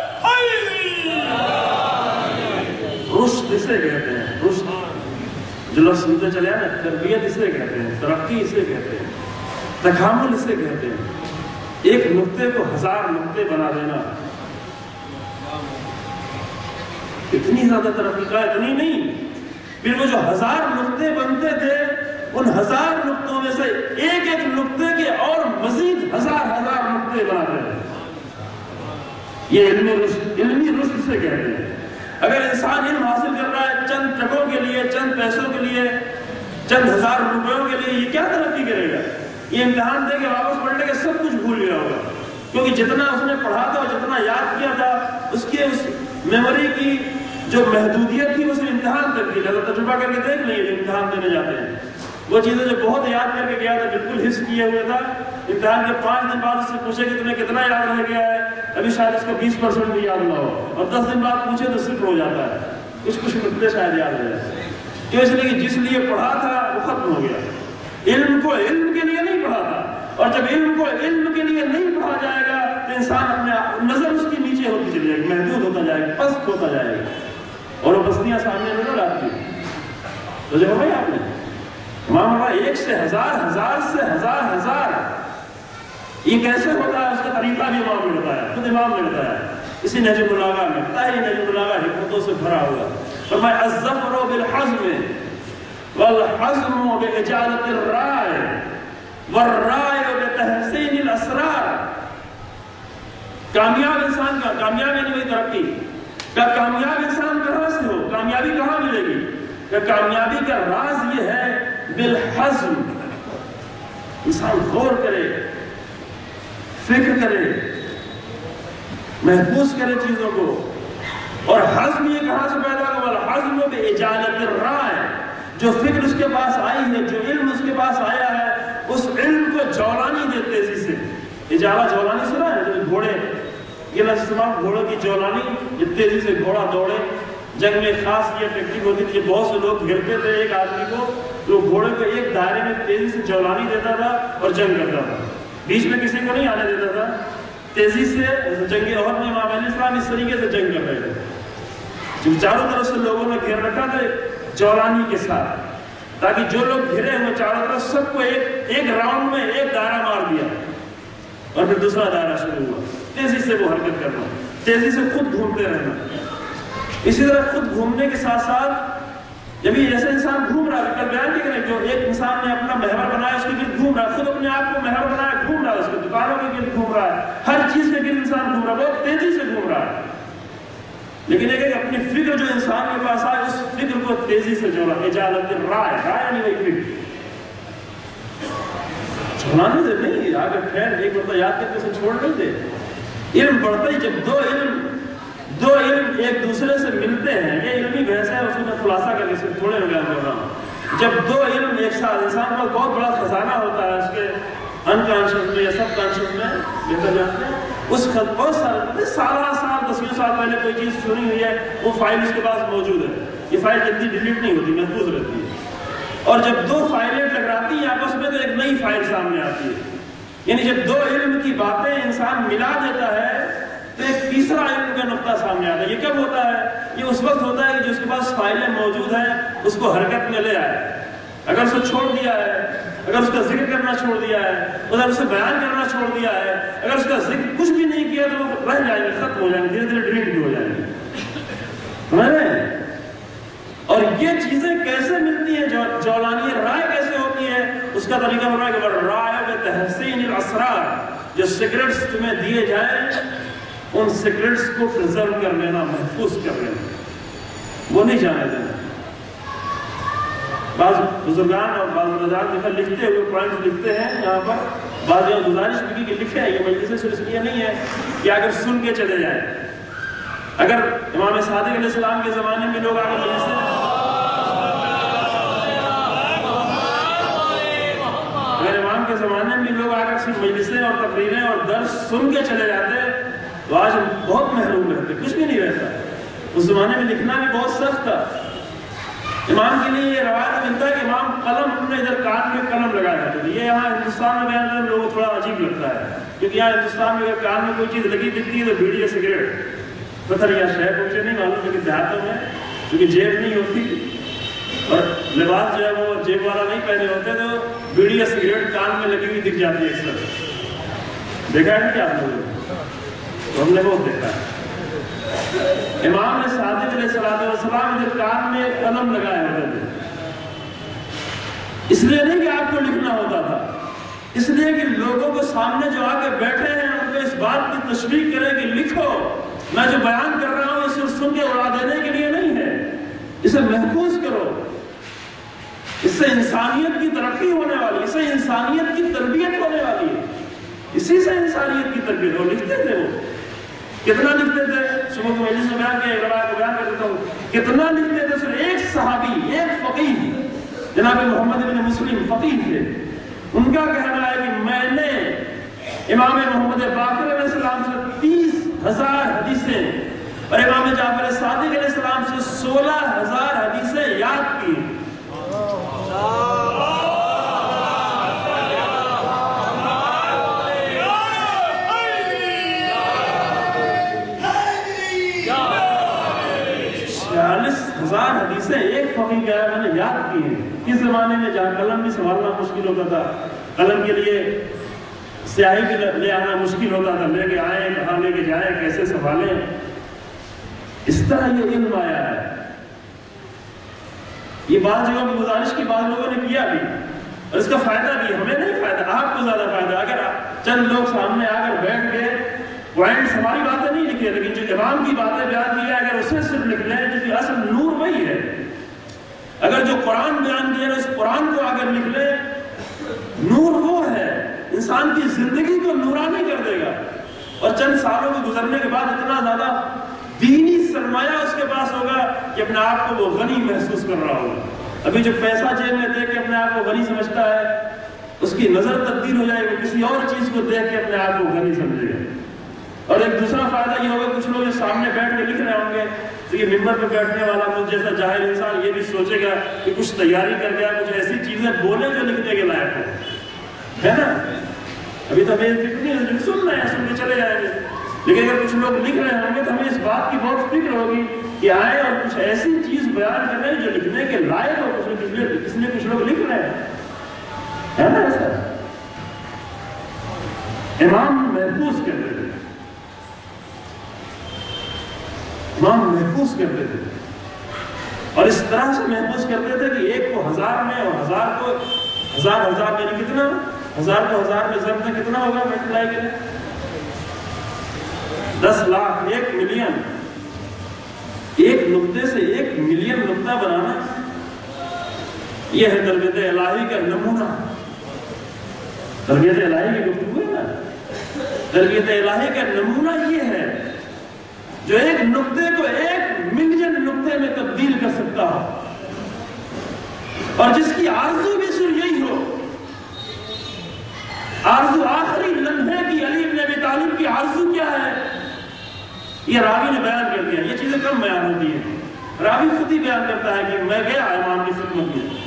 رشد اسے کہتے ہیں، رشد جو لفظ سنتے چلے ہیں نا، تربیت اسے کہتے ہیں، ترقی اسے کہتے ہیں، تکامل اسے کہتے ہیں، ایک نقطے کو ہزار نقطے بنا دینا۔ اتنی زیادہ ترقی کا اتنی نہیں، پھر وہ جو ہزار نقطے بنتے تھے ان ہزار نقطوں میں سے ایک ایک نقطے کے اور مزید ہزار ہزار نقطے بناتے ہیں۔ یہ علمی رشد، علمی رشد سے کہتے ہیں۔ اگر انسان علم حاصل کر رہا ہے چند ٹکوں کے لیے، چند پیسوں کے لیے، چند ہزار روپیوں کے لیے، یہ کیا ترقی کرے گا؟ یہ امتحان دے کے واپس پڑھنے کے سب کچھ بھول گیا ہوگا، کیونکہ جتنا اس نے پڑھا تھا اور جتنا یاد کیا تھا اس کی اس میموری کی جو محدودیت تھی اس نے امتحان تک کی۔ لہٰذا تجربہ کر کے دیکھ لیں جو امتحان دینے جاتے ہیں، وہ چیزیں جو بہت یاد کر کے گیا تھا، بالکل حفظ کیے ہوئے تھا، امتحان کے پانچ دن بعد اس سے پوچھے کہ تمہیں کتنا یاد رہ گیا ہے، ابھی شاید اس کو بیس پرسنٹ بھی یاد نہ ہو، اور دس دن بعد پوچھے تو صرف ہو جاتا ہے، کچھ کچھ نقطے شاید یاد رہ جاتے ہیں۔ کیوں؟ اس لیے کہ جس لیے پڑھا تھا وہ ختم ہو گیا۔ علم کو علم کے لیے نہیں پڑھا تھا، اور جب علم کو علم کے لیے نہیں پڑھا جائے گا تو انسان اپنے نظر اس کی نیچے ہوتی چلی جائے گی، محدود ہوتا جائے گا، پست ہوتا جائے گا، اور وہ پستیاں سامنے نظر آتی ہیں۔ تو جو بھائی آپ نے امام بابا ایک سے ہزار، ہزار سے ہزار ہزار، یہ کیسے ہوتا ہے اس کا طریقہ بھی امام نے بتایا، خود امام نے بتایا، اسی نہج البلاغہ میں بتایا۔ نہج البلاغہ حکمتوں سے بھرا ہوا، فرمایا الظفر بالحزم والحزم باجالۃ الرائے والرائے بتحسین الاسرار۔ کامیاب انسان کا، کامیاب یعنی وہی ترقی کا، کامیاب انسان کہاں سے ہو، کامیابی کہاں ملے گی؟ کہ کامیابی کا راز یہ ہے بالحزم، انسان غور کرے، فکر کرے، محفوظ کرے چیزوں کو۔ اور حزم یہ کہاں سے پیدا ہوگا؟ الحزم باجالۃ الرائے، جو فکر اس کے پاس آئی ہے، جو علم اس کے پاس آیا ہے، اس علم کو جولانی دے تیزی سے۔ اجالہ جولانی سنا ہے؟ جو گھوڑے، یہ لفظ استعمال گھوڑوں کی جولانی، یہ تیزی سے گھوڑا دوڑے۔ جنگ میں خاص یہ ٹیکنیک ہوتی تھی، بہت سے لوگ گھرتے تھے ایک آدمی کو، تو گھوڑے کو ایک دائرے میں تیزی سے جولانی دیتا تھا اور جنگ کرتا تھا، بیچ میں کسی کو نہیں آنے دیتا تھا، تیزی سے۔ جنگ احد میں امام علیہ السلام اس طریقے سے جنگ کر رہے تھے، جو چاروں طرف سے لوگوں نے گھیر رکھا تھا جولانی کے ساتھ، تاکہ جو لوگ گھرے ہوئے چاروں طرف سب کو ایک ایک راؤنڈ میں ایک دائرہ مار دیا، اور پھر دوسرا دائرہ شروع ہوا۔ تیزی سے وہ حرکت کرنا، تیزی سے خود گھومتے رہنا۔ اسی طرح خود گھومنے کے ساتھ ساتھ جب یہ جیسے انسان گھوم رہا ہے، کل بیان نہیں کریں، جو ایک انسان نے اپنا محور بنایا اس کے گرد گھوم رہا ہے، خود اپنے آپ کو محور بنایا گھوم رہا ہے، اس کے دکانوں کے گرد گھوم رہا ہے، ہر چیز کے گرد انسان گھوم رہا ہے، بہت تیزی سے گھوم رہا ہے۔ لیکن ایک ایک اپنی فکر جو انسان کے پاس آئے، اس فکر کو تیزی سے جوڑا، اجالۃ الرائے، رائے یعنی وہی فکر، چھوڑانے دے نہیں، آگے خیر ایک مرتبہ یاد کرتے اسے چھوڑ نہیں دے۔ علم بڑھتا ہی، جب دو علم دو علم ایک دوسرے سے ملتے ہیں، یہ علمی بحث ہے، اس کو میں خلاصہ کر کے صرف تھوڑے میں بیان کر رہا ہوں۔ جب دو علم ایک ساتھ، انسان کا بہت بڑا خزانہ ہوتا ہے، اس کے انکانشیس میں یا سب کانشیس میں بہتر جانتے ہیں، اس بہت سارے سالہ سال دسیوں سال پہلے کوئی چیز سنی ہوئی ہے، وہ فائل اس کے پاس موجود ہے، یہ فائل جلدی ڈیلیٹ نہیں ہوتی، محفوظ رہتی ہے۔ اور جب دو فائلیں ٹکراتی ہیں آپس میں تو ایک نئی فائل سامنے آتی ہے، یعنی جب دو علم کی باتیں انسان ملا دیتا ہے تو ایک تیسرا علم کا نقطہ سامنے آتا ہے۔ یہ کب ہوتا ہے؟ یہ اس وقت ہوتا ہے کہ جو اس کے پاس فائلیں موجود ہیں اس کو حرکت میں لے آئے۔ اگر اس کو چھوڑ دیا ہے، اگر اس کا ذکر کرنا چھوڑ دیا ہے، اگر اسے بیان کرنا چھوڑ دیا ہے، اگر اس کا ذکر کچھ بھی نہیں کیا تو وہ رہ جائیں گے، ختم ہو جائیں گے، دھیرے دھیرے ڈیلیٹ بھی ہو جائیں گے، سمجھ رہے ہیں؟ اور یہ چیزیں کیسے ملتی ہیں، جولانی رائے کیسے ہوتی ہے، اس کا طریقہ بنا کہ رائے بتحسین الاسرار، جو سیکرٹس تمہیں دیے جائیں ان سیکرٹس کو پرزرو کر لینا، محفوظ کر لینا، وہ نہیں جانے دینا۔ بعض بزرگان اور بعض مدار لکھتے ہوئے پوائنٹس لکھتے ہیں یہاں پر، بعض یہاں گزارش بھی کی کہ لکھے ہیں، یہ مجلس سے اس لیے نہیں ہے کہ اگر سن کے چلے جائیں، اگر امام صادق علیہ السلام کے زمانے میں لوگ آگے مجلس سے اگر امام کے زمانے میں لوگ آگر صرف مجلسیں اور تقریریں اور درس سن کے چلے جاتے تو آج ہم بہت محروم رہتے، کچھ بھی نہیں رہتا۔ اس زمانے میں لکھنا بھی بہت سخت تھا۔ امام کے لیے یہ روایت ملتا ہے کہ امام قلم اپنے ادھر کان میں قلم لگائے جاتے تھے۔ یہ یہاں ہندوستان میں بیان کرنا لوگوں کو تھوڑا عجیب لگتا ہے، کیونکہ یہاں ہندوستان میں اگر کان میں کوئی چیز لگی دکھتی ہے تو بیڑی یا سگریٹ، پتھر یا شہر مجھے نہیں معلوم، لیکن دیہاتوں میں کیونکہ جیب نہیں ہوتی اور لباس جو ہے وہ جیب والا نہیں پہنے ہوتے تو بیڑی یا سگریٹ کان میں لگی ہوئی دکھ جاتی ہے اکثر. دیکھا ہے کیا آپ لوگوں نے؟ تو ہم نے بہت دیکھا ہے. امام نے صادق علیہ الصلوۃ والسلام نے کان میں قلم لگائے ہوتے تھے، اس لیے نہیں کہ آپ کو لکھنا ہوتا تھا، اس لیے کہ لوگوں کو سامنے جو آ کے بیٹھے ہیں ان کو اس بات کی تشویق کرے کہ لکھو، میں جو بیان کر رہا ہوں یہ صرف سن کے اڑا دینے کے لیے نہیں ہے، اسے محفوظ کرو. اس سے انسانیت کی ترقی ہونے والی، اس سے انسانیت کی تربیت ہونے والی ہے، اسی سے انسانیت کی تربیت. وہ لکھتے تھے، وہ کتنا لکھتے تھے؟ صبح کو مجلس میں بیان کیا، روایت کو بیان کر دیتا ہوں، کتنا لکھتے تھے. صرف ایک صحابی، ایک فقیہ جناب محمد بن مسلم فقیہ تھے، ان کا کہنا ہے کہ میں نے امام محمد باقر علیہ السلام سے تیس ہزار حدیثیں اور امام جعفر صادق علیہ السلام سے سولہ ہزار حدیثیں یاد کی. چالیس ہزار حدیثیں ایک فقیہ کہا ہے میں نے یاد کی ہیں. اس زمانے میں جہاں قلم بھی سنبھالنا مشکل ہوتا تھا، قلم کے لیے سیاہی بھی لے آنا مشکل ہوتا تھا، لے کے آئیں کہاں لے کے جائیں کیسے سنبھالیں، اس طرح یہ علم آیا ہے. یہ بعض جگہوں کی گزارش کی بعض لوگوں نے کیا بھی، اور اس کا فائدہ بھی ہمیں نہیں فائدہ، آپ کو زیادہ فائدہ. اگر چند لوگ سامنے آ کر بیٹھ گئے، پوائنٹس ہماری باتیں نہیں لکھے لیکن جو امام کی باتیں بیان کی ہے اگر اسے صرف لکھ لیں جو کہ اصل نور وہی ہے. اگر جو قرآن بیان کیا ہے اس قرآن کو اگر لکھ لیں، نور وہ ہے، انسان کی زندگی کو نورانی کر دے گا. اور چند سالوں کے گزرنے کے بعد اتنا زیادہ دینی سرمایہ اس کے پاس ہوگا کہ اپنے آپ کو وہ غنی محسوس کر رہا ہوگا. ابھی جو پیسہ جیب میں دیکھ کے اپنے آپ کو غنی سمجھتا ہے، اس کی نظر تبدیل ہو جائے گی، کسی اور چیز کو دیکھ کے اپنے آپ کو غنی سمجھے گا. اور ایک دوسرا فائدہ یہ ہوگا، کچھ لوگ جو سامنے بیٹھ کے لکھ رہے ہوں گے تو یہ ممبر پہ بیٹھنے والا مجھ جیسا جاہل انسان یہ بھی سوچے گا کہ کچھ تیاری کر گیا، کچھ ایسی چیزیں بولے جو لکھنے کے لائق ہے نا. ابھی تو ہمیں فکر نہیں ہے، سن رہے ہیں، سن کے چلے جائیں گے. لیکن اگر کچھ لوگ لکھ رہے ہوں گے تو ہمیں اس بات کی بہت فکر ہوگی کہ آئے اور کچھ ایسی چیز بیان کریں جو لکھنے کے لائق ہو. اس لیے کچھ لوگ لکھ رہے ہیں، ہے نا ایسا. امام محفوظ کرتے تھے، امام محفوظ کرتے تھے، اور اس طرح سے محفوظ کرتے تھے کہ ایک کو ہزار میں اور ہزار کو ہزار ہزار یعنی کتنا، ہزار کو ہزار میں ضرب میں کتنا ہوگا ملٹیپلائی کریں، دس لاکھ، ایک ملین. ایک نقطے سے ایک ملین نقطہ بنانا، یہ ہے تربیت الہی کا نمونہ. تربیت الہی کی گفتگو ہے نا، تربیت الہی کا نمونہ یہ ہے جو ایک نقطے کو ایک ملین نقطے میں تبدیل کر سکتا ہو، اور جس کی آرزو بھی صرف یہی ہو. آرزو آخری لمحے کی، علی بن ابی طالب کی آرزو کیا ہے یہ راوی نے بیان کر دیا. یہ چیزیں کم بیان ہوتی ہیں، راوی خود ہی بیان کرتا ہے کہ میں گیا امام کی خدمت میں،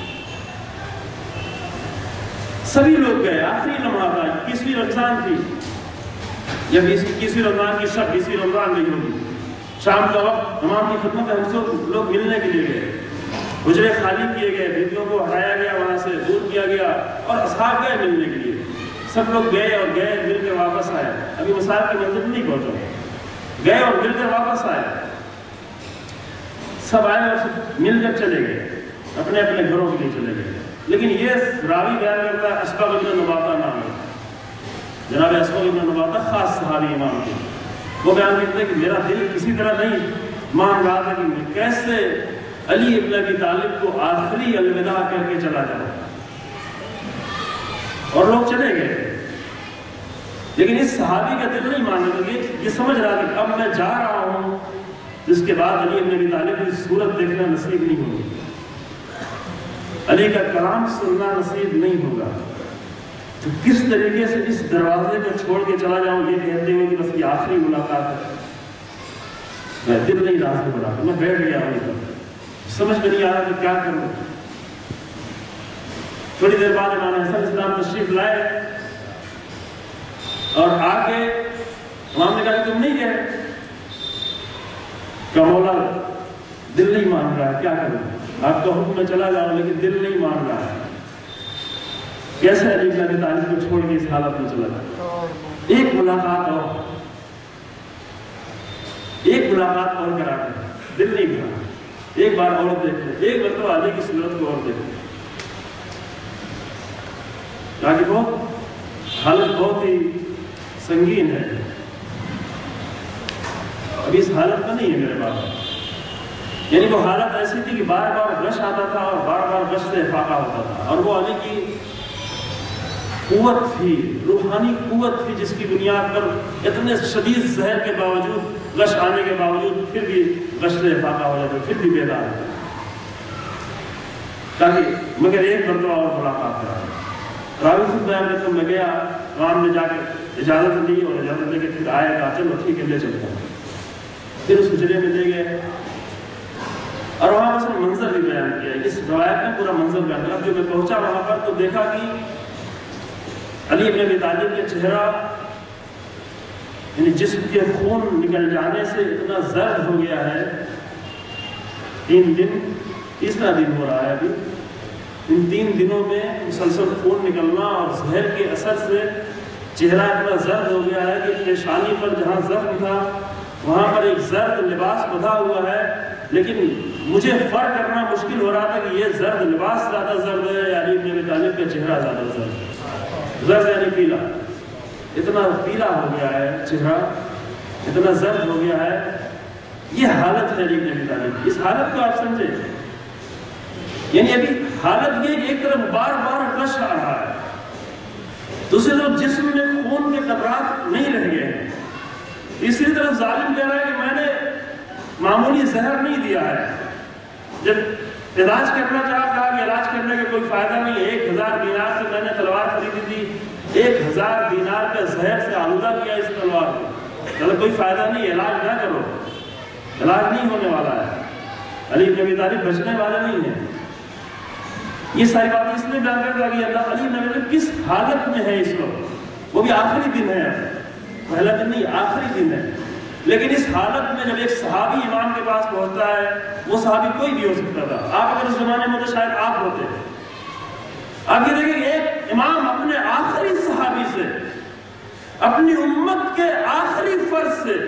سبھی لوگ گئے، آخری لمحہ تھا، اکیسویں رمضان تھی یا اکیسویں رمضان کی شب، بیسویں رمضان نہیں ہوگی، شام کا وقت امام کی خدمت میں ہم سب لوگ ملنے کے لیے گئے. حجرے خالی کیے گئے، بیویوں کو ہٹایا گیا، وہاں سے دور کیا گیا، اور اصحاب گئے ملنے کے لیے. سب لوگ گئے اور گئے، مل کے واپس آئے. ابھی مصاحب کی منزل نہیں پہنچا، گئے اور مل کر واپس آئے. سب آئے اور سب مل کر چلے گئے، اپنے اپنے گھروں کے لیے چلے گئے. لیکن یہ راوی بیان کرتا ہے اسبغ بن نباتہ نام ہے، جناب اسبغ بن نباتہ خاص صحابی امام کے. وہ بیان کرتے ہیں کہ میرا دل کسی طرح نہیں مان رہا تھا کہ میں کیسے علی ابن ابی طالب کو آخری الوداع کر کے چلا جاؤں. اور لوگ چلے گئے، لیکن اس صحابی کا دل نہیں مان رہا، یہ سمجھ رہا کہ اب میں جا رہا ہوں، جس کے بعد علی ابن ابی طالب کی صورت دیکھنا نصیب نہیں ہوگی، علی کا کلام سننا نصیب نہیں ہوگا. تو کس طریقے سے اس دروازے کو چھوڑ کے چلا جاؤں یہ کہتے ہوئے کہ بس یہ آخری ملاقات ہے. میں دل نہیں رہا سے بڑا، میں بیٹھ گیا ہوں، سمجھ میں نہیں آ رہا کہ کیا کروں. تھوڑی دیر بعد امام حسن اسلام تشریف لائے اور آ کے امام نے کہا کہ تم نہیں گئے. کہ مولا دل نہیں مان رہا ہے، کیا کروں. آپ کا حکم میں چلا جاؤں لیکن دل نہیں مان رہا ہے. کیسے علی بن ابی طالب کو چھوڑ کے اس حالت میں چلا جائے؟ ایک ملاقات اور ایک ملاقات اور کرا کر دل نہیں بھرا. ایک بار اور دیکھتے, ایک مرتبہ علی کی صورت کو اور دیکھتے. تاکہ بہت حالت بہت ہی سنگین ہے. ابھی اس حالت میں نہیں ہے میرے پاس. یعنی وہ حالت ایسی تھی کہ بار بار غش آتا تھا اور بار بار غش سے فاقہ ہوتا تھا. اور وہ علی کی قوت تھی, روحانی قوت تھی, جس کی بنیاد پر اتنے شدید زہر کے باوجود, غش آنے کے باوجود پھر بھی غش سے فاقہ ہو جاتا, پھر بھی بیدار ہوتا. تاکہ مگر ایک مرتبہ اور ملاقات کرا. راوی خود بیان کرتے ہیں, میں گیا وہاں نے جا کے اجازت دی اور اجازت دے کے پھر آیا, کہا چلو ٹھیک ہے لے چلتا ہوں. پھر اس حجرے میں لے گئے اور وہاں اس نے منظر بھی بیان کیا. اس روایت میں پورا منظر بیان کیا. جب میں پہنچا وہاں پر تو دیکھا کہ علی بن ابی طالب کا چہرہ یعنی جسم کے خون نکل جانے سے اتنا زرد ہو گیا ہے. تین دن تیسرا دن ہو رہا ہے ابھی. ان تین دنوں میں مسلسل خون نکلنا اور زہر کے اثر سے چہرہ اتنا زرد ہو گیا ہے کہ پیشانی پر جہاں زخم تھا وہاں پر ایک زرد لباس بندھا ہوا ہے. لیکن مجھے فرق کرنا مشکل ہو رہا تھا کہ یہ زرد لباس زیادہ زرد ہے یا علی بن ابی طالب کا چہرہ زیادہ زرد ہے. زرد یعنی پیلا, اتنا پیلا ہو گیا ہے چہرہ, اتنا زرد ہو گیا ہے. یہ حالت ہے علی بن ابی طالب. اس حالت کو آپ سمجھے, یعنی ابھی حالت یہ ایک طرف بار بار غش آ رہا ہے, دوسری طرف جسم میں خون کے قطرات نہیں رہ گئے ہیں, تیسری طرف ظالم کہہ رہا ہے کہ میں نے معمولی زہر نہیں دیا ہے. جب علاج کرنا چاہا, کہا کہ علاج کرنے کا کوئی فائدہ نہیں ہے. ایک ہزار دینار سے میں نے تلوار خریدی تھی, ایک ہزار دینار کا زہر سے آلودہ کیا اس تلوار کو, چلو کوئی فائدہ نہیں, علاج نہ کرو, علاج نہیں ہونے والا ہے. علی بن ابی طالب بچنے والے نہیں ہیں. یہ ساری باتیں اس لیے بیان کرتا کہ اللہ علی نبی کس حالت میں ہے اس وقت. وہ بھی آخری دن ہے, پہلا دن نہیں, آخری دن ہے. لیکن اس حالت میں جب ایک صحابی امام کے پاس پہنچتا ہے, وہ صحابی کوئی بھی ہو سکتا تھا. آپ اگر اس زمانے میں تو شاید آپ ہوتے. آپ یہ دیکھیں ایک امام اپنے آخری صحابی سے, اپنی امت کے آخری فرد سے,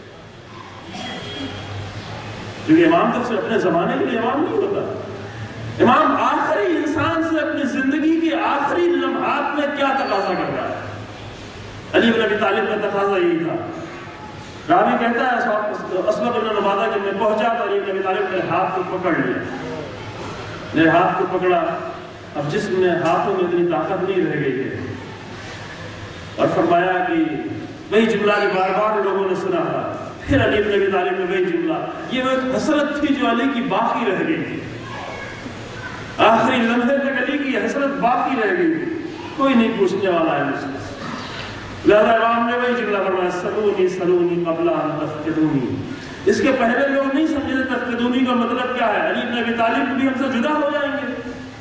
کیونکہ امام تو صرف اپنے زمانے کے لیے امام نہیں ہوتا, امام آخری انسان سے اپنی زندگی کے آخری لمحات میں کیا تقاضا کر رہا ہے. علی بن ابی طالب کا تقاضا یہی تھا. راوی کہتا ہے اسود بن نبادہ جب میں پہنچا تو علی بن ابی طالب نے ہاتھ کو پکڑ لیا, میرے ہاتھ کو پکڑا. اب جسم میں ہاتھوں میں اتنی طاقت نہیں رہ گئی ہے, اور فرمایا کہ وہی جملہ جو بار بار لوگوں نے سنا تھا. پھر علی بن ابی طالب نے وہی جملہ, یہ وہ ایک حسرت تھی جو علی کی باقی رہ گئی تھی. آخری لمحے تک علی کی حسرت باقی رہ گئی تھی, کوئی نہیں پوچھنے والا ہے مجھ سے. لہذا امام نے وہی جملہ فرمایا, سلونی سلونی قبل ان تفقدونی. اس کے پہلے لوگ نہیں سمجھے تھے تفقدونی کا مطلب کیا ہے. علی بن ابی طالب بھی ہم سے جدا ہو جائیں گے,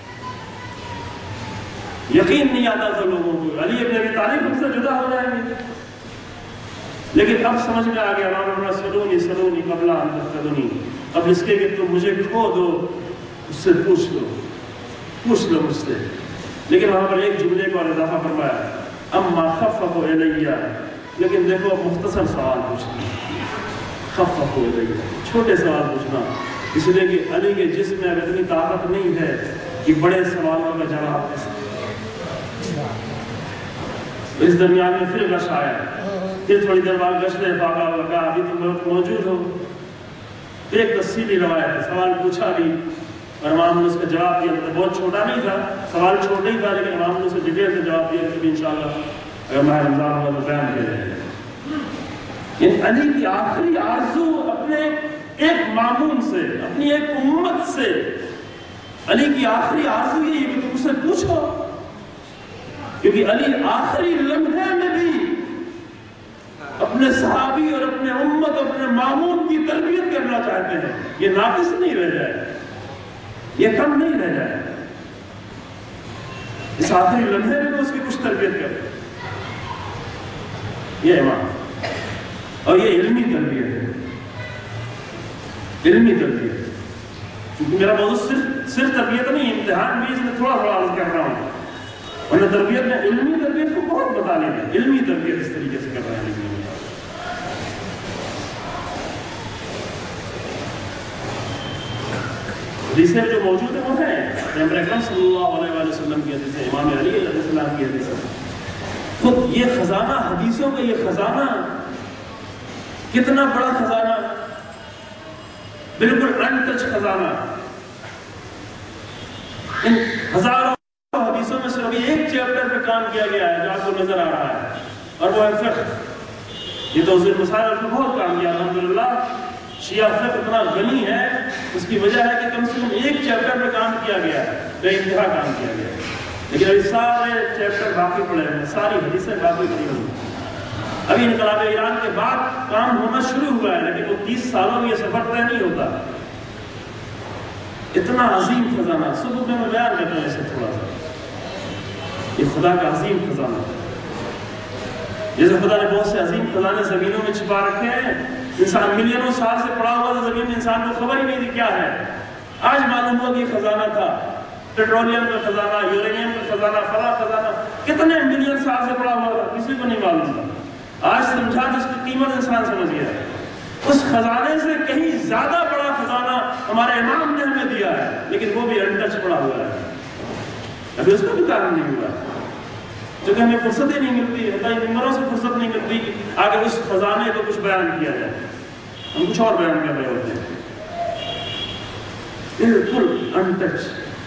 یقین نہیں آتا تھا لوگوں کو, علی بن ابی طالب ہم سے جدا ہو جائیں گے. لیکن اب سمجھ میں آ گیا, امام نے سلونی سلونی قبل ان تفقدونی, اب اس کے کہ تم مجھے کھو دو, اس سے پوچھ لو, پوچھ لو مجھ سے. لیکن وہاں پر ایک جملے کو اور اضافہ فرمایا, اما خفف الیہ. لیکن دیکھو مختصر سوال پوچھنا, خفف الیہ, چھوٹے سوال پوچھنا, اس لیے کہ علی کے جسم میں اب اتنی طاقت نہیں ہے کہ بڑے سوالوں کا جواب دے سکے. اس درمیان میں پھر غش آیا, پھر تھوڑی دیر بعد غش نے فاقہ ہوا, کہا ابھی تم موجود ہو. پھر ایک تفصیلی روایت ہے, سوال پوچھا بھی اور امام نے اس کا جواب دیا. مطلب بہت چھوٹا نہیں تھا, سوال چھوٹا ہی تھا, لیکن امام نے اسے ڈیٹیل سے جواب دیا کہ انشاءاللہ اگر ماہ رمضان ہوا تو بیان کیا جائے گا. یعنی علی کی آخری آرزو اپنے ایک معمون سے, اپنی ایک امت سے, علی کی آخری آرزو یہی کہ تم اسے پوچھو, کیونکہ علی آخری لمحے میں بھی اپنے صحابی اور اپنے امت اور اپنے معمون کی تربیت کرنا چاہتے ہیں. یہ ناقص نہیں رہ جائے, یہ کم نہیں رہ جائے. اس آخری لمحے میں تو اس کی کچھ تربیت کرے. یہ امام, اور یہ علمی تربیت ہے, علمی تربیت. کیونکہ میرا موضوع صرف صرف تربیت نہیں، امتحان بھی اس میں تھوڑا تھوڑا عرض کر رہا ہوں، ورنہ تربیت میں علمی تربیت کو بہت بتا لیتے ہیں، علمی تربیت اس طریقے سے کر رہے ہیں۔ حدیثیں جو موجود ہیں وہ ہیں پیغمبر اکرم صلی اللہ علیہ وآلہ وسلم کی حدیثیں، امام علی علیہ السلام کی حدیثیں۔ خود یہ خزانہ، حدیثوں کا یہ خزانہ کتنا بڑا خزانہ، بالکل ان ٹچ خزانہ۔ ان ہزاروں حدیثوں میں سے ابھی ایک چیپٹر پہ کام کیا گیا ہے جو آپ کو نظر آ رہا ہے، اور وہ ہے فقہ۔ یہ تو حضور مسائل پر بہت کام کیا الحمدللہ۔ شیعہ فقہ اتنا غنی ہے، اس کی وجہ ہے کہ کم سے کم ایک چیپٹر پہ کام کیا گیا ہے، بے انتہا کام کیا گیا ہے، لیکن ابھی سارے چیپٹر باقی پڑے ہیں، ساری حدیثیں باقی پڑی ہوئی ہیں۔ ابھی انقلاب ایران کے بعد کام ہونا شروع ہوا ہے، لیکن وہ تیس سالوں میں یہ سفر طے نہیں ہوتا۔ اتنا عظیم خزانہ، صبح میں میں بیان کرتا ہوں اسے تھوڑا سا، یہ خدا کا عظیم خزانہ۔ جیسے خدا نے بہت سے عظیم خزانے زمینوں میں چھپا رکھے ہیں، انسان ملینوں سال سے پڑا ہوا تھا زمین میں، انسان کو خبر ہی نہیں تھی کیا ہے، آج معلوم ہوا کہ یہ خزانہ تھا، پیٹرولیم کا خزانہ، یورینیم کا خزانہ، فلاں خزانہ، کتنے ملین سال سے پڑا ہوا تھا، کسی کو نہیں معلوم تھا۔ آج سمجھا جس کی قیمت انسان سمجھ گیا ہے۔ اس خزانے سے کہیں زیادہ بڑا خزانہ ہمارے امام نے ہمیں دیا ہے، لیکن وہ بھی انٹچ پڑا ہوا ہے، ابھی اس کا بھی کام نہیں ہوا ہے، کیونکہ ہمیں فرصت ہی نہیں ملتی، ممبروں سے فرصت نہیں ملتی کہ آگے اس خزانے کو کچھ بیان کیا جائے، ہم کچھ اور بیان کر رہے ہوتے ہیں، بالکل انٹچ،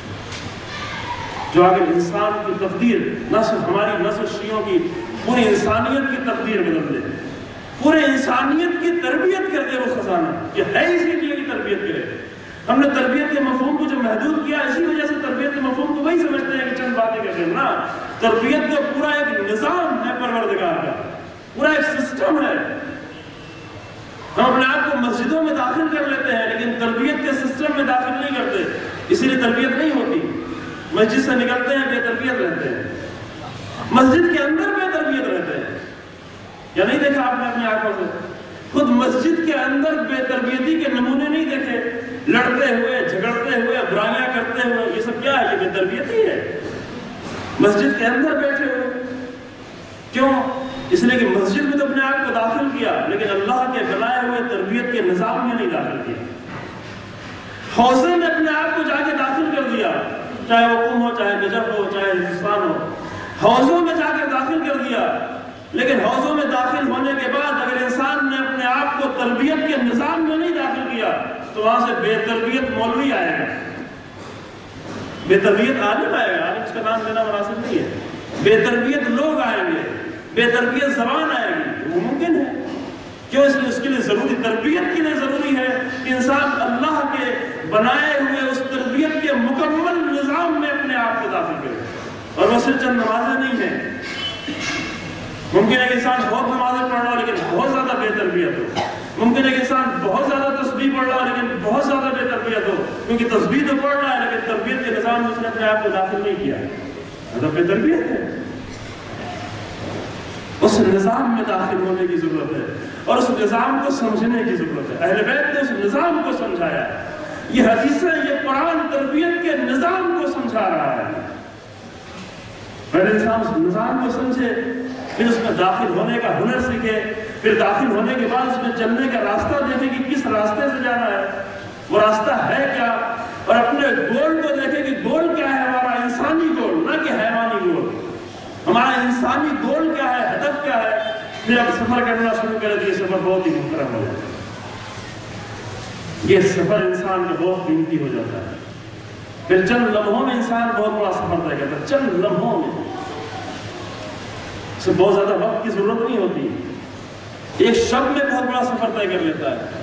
جو آگے انسان کی تقدیر، نہ صرف ہماری، نہ صرف شیعوں کی، پوری انسانیت کی تقدیر بدل دے، پورے انسانیت کی تربیت کر دے وہ خزانہ۔ یہ ہے اسی لیے کہ تربیت کرے۔ ہم نے تربیت کے مفہوم کو جو محدود کیا، اسی وجہ سے تربیت کے مفہوم کو وہی سمجھتے ہیں کہ چند باتیں کرتے ہیں، نہ، تربیت کا پورا ایک نظام ہے پروردگار کا، پورا ایک سسٹم ہے۔ ہم اپنے آپ کو مسجدوں میں داخل کر لیتے ہیں، لیکن تربیت کے سسٹم میں داخل نہیں کرتے، اسی لیے تربیت نہیں ہوتی۔ مسجد سے نکلتے ہیں، بے تربیت رہتے ہیں، مسجد کے اندر بے تربیت رہتے ہیں، یا نہیں دیکھا آپ نے اپنی آنکھوں سے؟ خود مسجد کے اندر بے تربیتی کے نمونے نہیں دیکھے، لڑتے ہوئے، جھگڑتے ہوئے، برائیاں کرتے ہوئے، یہ سب کیا ہے؟ یہ بے تربیتی ہے، مسجد کے اندر بیٹھے ہوئے۔ کیوں؟ اس لیے کہ مسجد میں تو اپنے آپ کو داخل کیا، لیکن اللہ کے بنائے ہوئے تربیت کے نظام میں نہیں داخل کیا۔ حوضے میں اپنے آپ کو جا کے داخل کر دیا، چاہے وہ قم ہو، چاہے نجف ہو، چاہے ہندوستان ہو، حوضوں میں جا کے داخل کر دیا، لیکن حوضوں میں داخل ہونے کے بعد اگر انسان نے اپنے آپ کو تربیت کے نظام میں نہیں داخل کیا تو وہاں سے بے تربیت مولوی آئے گا، بے تربیت عالم آئے گا، عالم اس کا نام لینا مناسب نہیں ہے، بے تربیت لوگ آئیں گے، بے تربیت زبان آئے گی، وہ ممکن ہے۔ کیوں؟ اس لیے اس کے لیے ضروری، تربیت کے لیے ضروری ہے کہ انسان اللہ کے بنائے ہوئے اس تربیت کے مکمل نظام میں اپنے آپ کو داخل کرے، اور وہ صرف چند نمازیں نہیں ہیں۔ ممکن ہے کہ انسان بہت نمازیں پڑھ رہا ہو لیکن بہت زیادہ بے تربیت ہو، ممکن ہے کہ انسان بہت زیادہ تسبیح پڑھ رہا ہو لیکن بہت زیادہ بے تربیت ہو، کیونکہ تسبیح تو پڑھ رہا ہے لیکن تربیت کے نظام میں اس نے اپنے آپ کو داخل نہیں کیا، مطلب بے تربیت ہے۔ اس نظام میں داخل ہونے کی ضرورت ہے، اور اس نظام کو سمجھنے کی ضرورت ہے۔ اہل بیت نے اس نظام کو سمجھایا، یہ حدیثیں، یہ قرآن تربیت کے نظام کو سمجھا رہا ہے۔ پہلے انسان اس نظام کو سمجھے، پھر اس میں داخل ہونے کا ہنر سیکھے، پھر داخل ہونے کے بعد اس میں چلنے کا راستہ دیکھے کہ کس راستے سے جانا ہے، وہ راستہ ہے کیا، اور اپنے گول کو دیکھے کہ گول کیا ہے ہمارا، انسانی گول، نہ کہ حیوانی گول، ہمارا انسانی گول کیا ہے، ہدف کیا ہے، پھر اب سفر کرنا شروع کرے تو یہ سفر بہت ہی محترم ہو جاتا ہے، یہ سفر انسان کا بہت قیمتی ہو جاتا ہے، پھر چند لمحوں میں انسان بہت بڑا سفر طے کرتا ہے، چند لمحوں میں، اسے بہت زیادہ وقت کی ضرورت نہیں ہوتی، ایک شب میں بہت بڑا سفر طے کر لیتا ہے،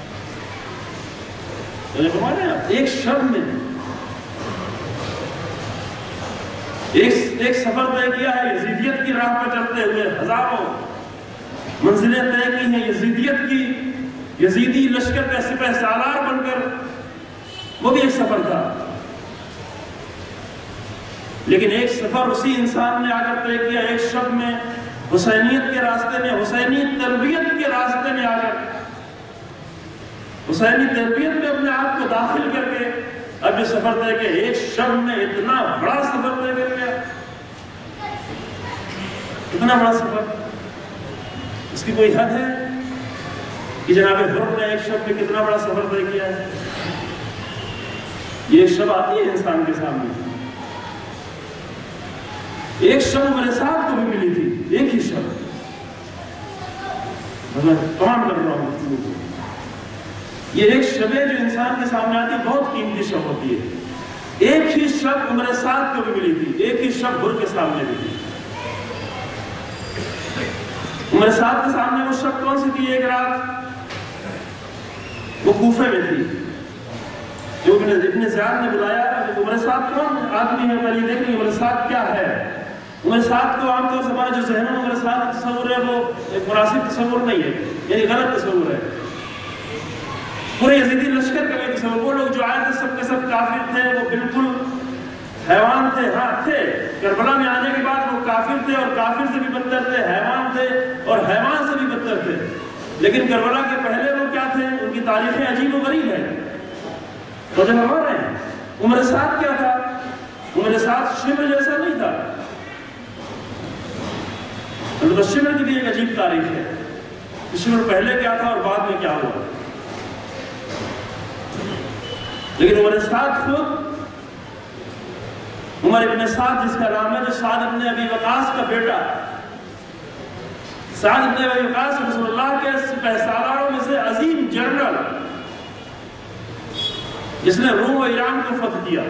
ایک شب میں ایک ایک سفر طے کیا ہے، یزیدیت کی راہ پر چلتے ہوئے ہزاروں منزلیں طے کی ہیں، یزیدیت کی، یزیدی لشکر کا سپہ سالار بن کر، وہ بھی ایک سفر تھا، لیکن ایک سفر اسی انسان نے آ کر طے کیا ایک شب میں، حسینیت کے راستے میں، حسینی تربیت کے راستے میں آ کر، اس حسینی تربیت میں اپنے آپ کو داخل کر کے اب یہ سفر طے کہ ایک شب میں اتنا بڑا سفر طے کر گیا، اتنا بڑا سفر، اس کی کوئی حد ہے کہ جناب حر نے ایک شب میں کتنا بڑا سفر طے کیا ہے؟ یہ ایک شب آتی ہے انسان کے سامنے، ایک شب میرے ساتھ کو بھی ملی تھی، ایک ہی شب، میں تمام کر رہا ہوں گفتگو کو، یہ ایک شب ہے جو انسان کے سامنے آتی ہے، بہت قیمتی شب ہوتی ہے، ایک ہی شب عمر سعد کو بھی ملی تھی، ایک ہی شب حر کے سامنے بھی تھی۔ عمر سعد کے سامنے وہ شب کون سی تھی؟ ایک رات وہ کوفے میں تھی، جو ابن زیاد نے بلایا عمر سعد کون آدمی ہے، پہلے دیکھیں عمر سعد کیا ہے۔ عمر سعد کو عام طور سے ہمارے جو ذہنوں میں عمر سعد کا تصور ہے وہ ایک مناسب تصور نہیں ہے، یعنی غلط تصور ہے۔ پورے یزیدی لشکر کا یہ تصور، وہ لوگ جو آئے تھے سب کے سب کافر تھے، وہ بالکل حیوان تھے، ہاں تھے، کربلا میں آنے کے بعد وہ کافر تھے اور کافر سے بھی بدتر تھے، حیوان تھے اور حیوان سے بھی بدتر تھے، لیکن کربلا کے پہلے وہ کیا تھے؟ ان کی تاریخیں عجیب و غریب ہیں۔ تو جب ہم رہے ہیں عمر سعد کیا تھا؟ عمر سعد شمر جیسا نہیں تھا، البتہ شمر کی بھی ایک عجیب تاریخ ہے، شمر پہلے کیا تھا اور بعد میں کیا ہوا، لیکن عمر سعد خود، عمر ابن سعد جس کا نام ہے، جو سعد ابن ابی وقاص کا بیٹا، سعد ابن ابی وقاص رسول اللہ کے سپہ سالاروں میں سے عظیم جنرل، جس نے روم و ایران کو فتح کیا،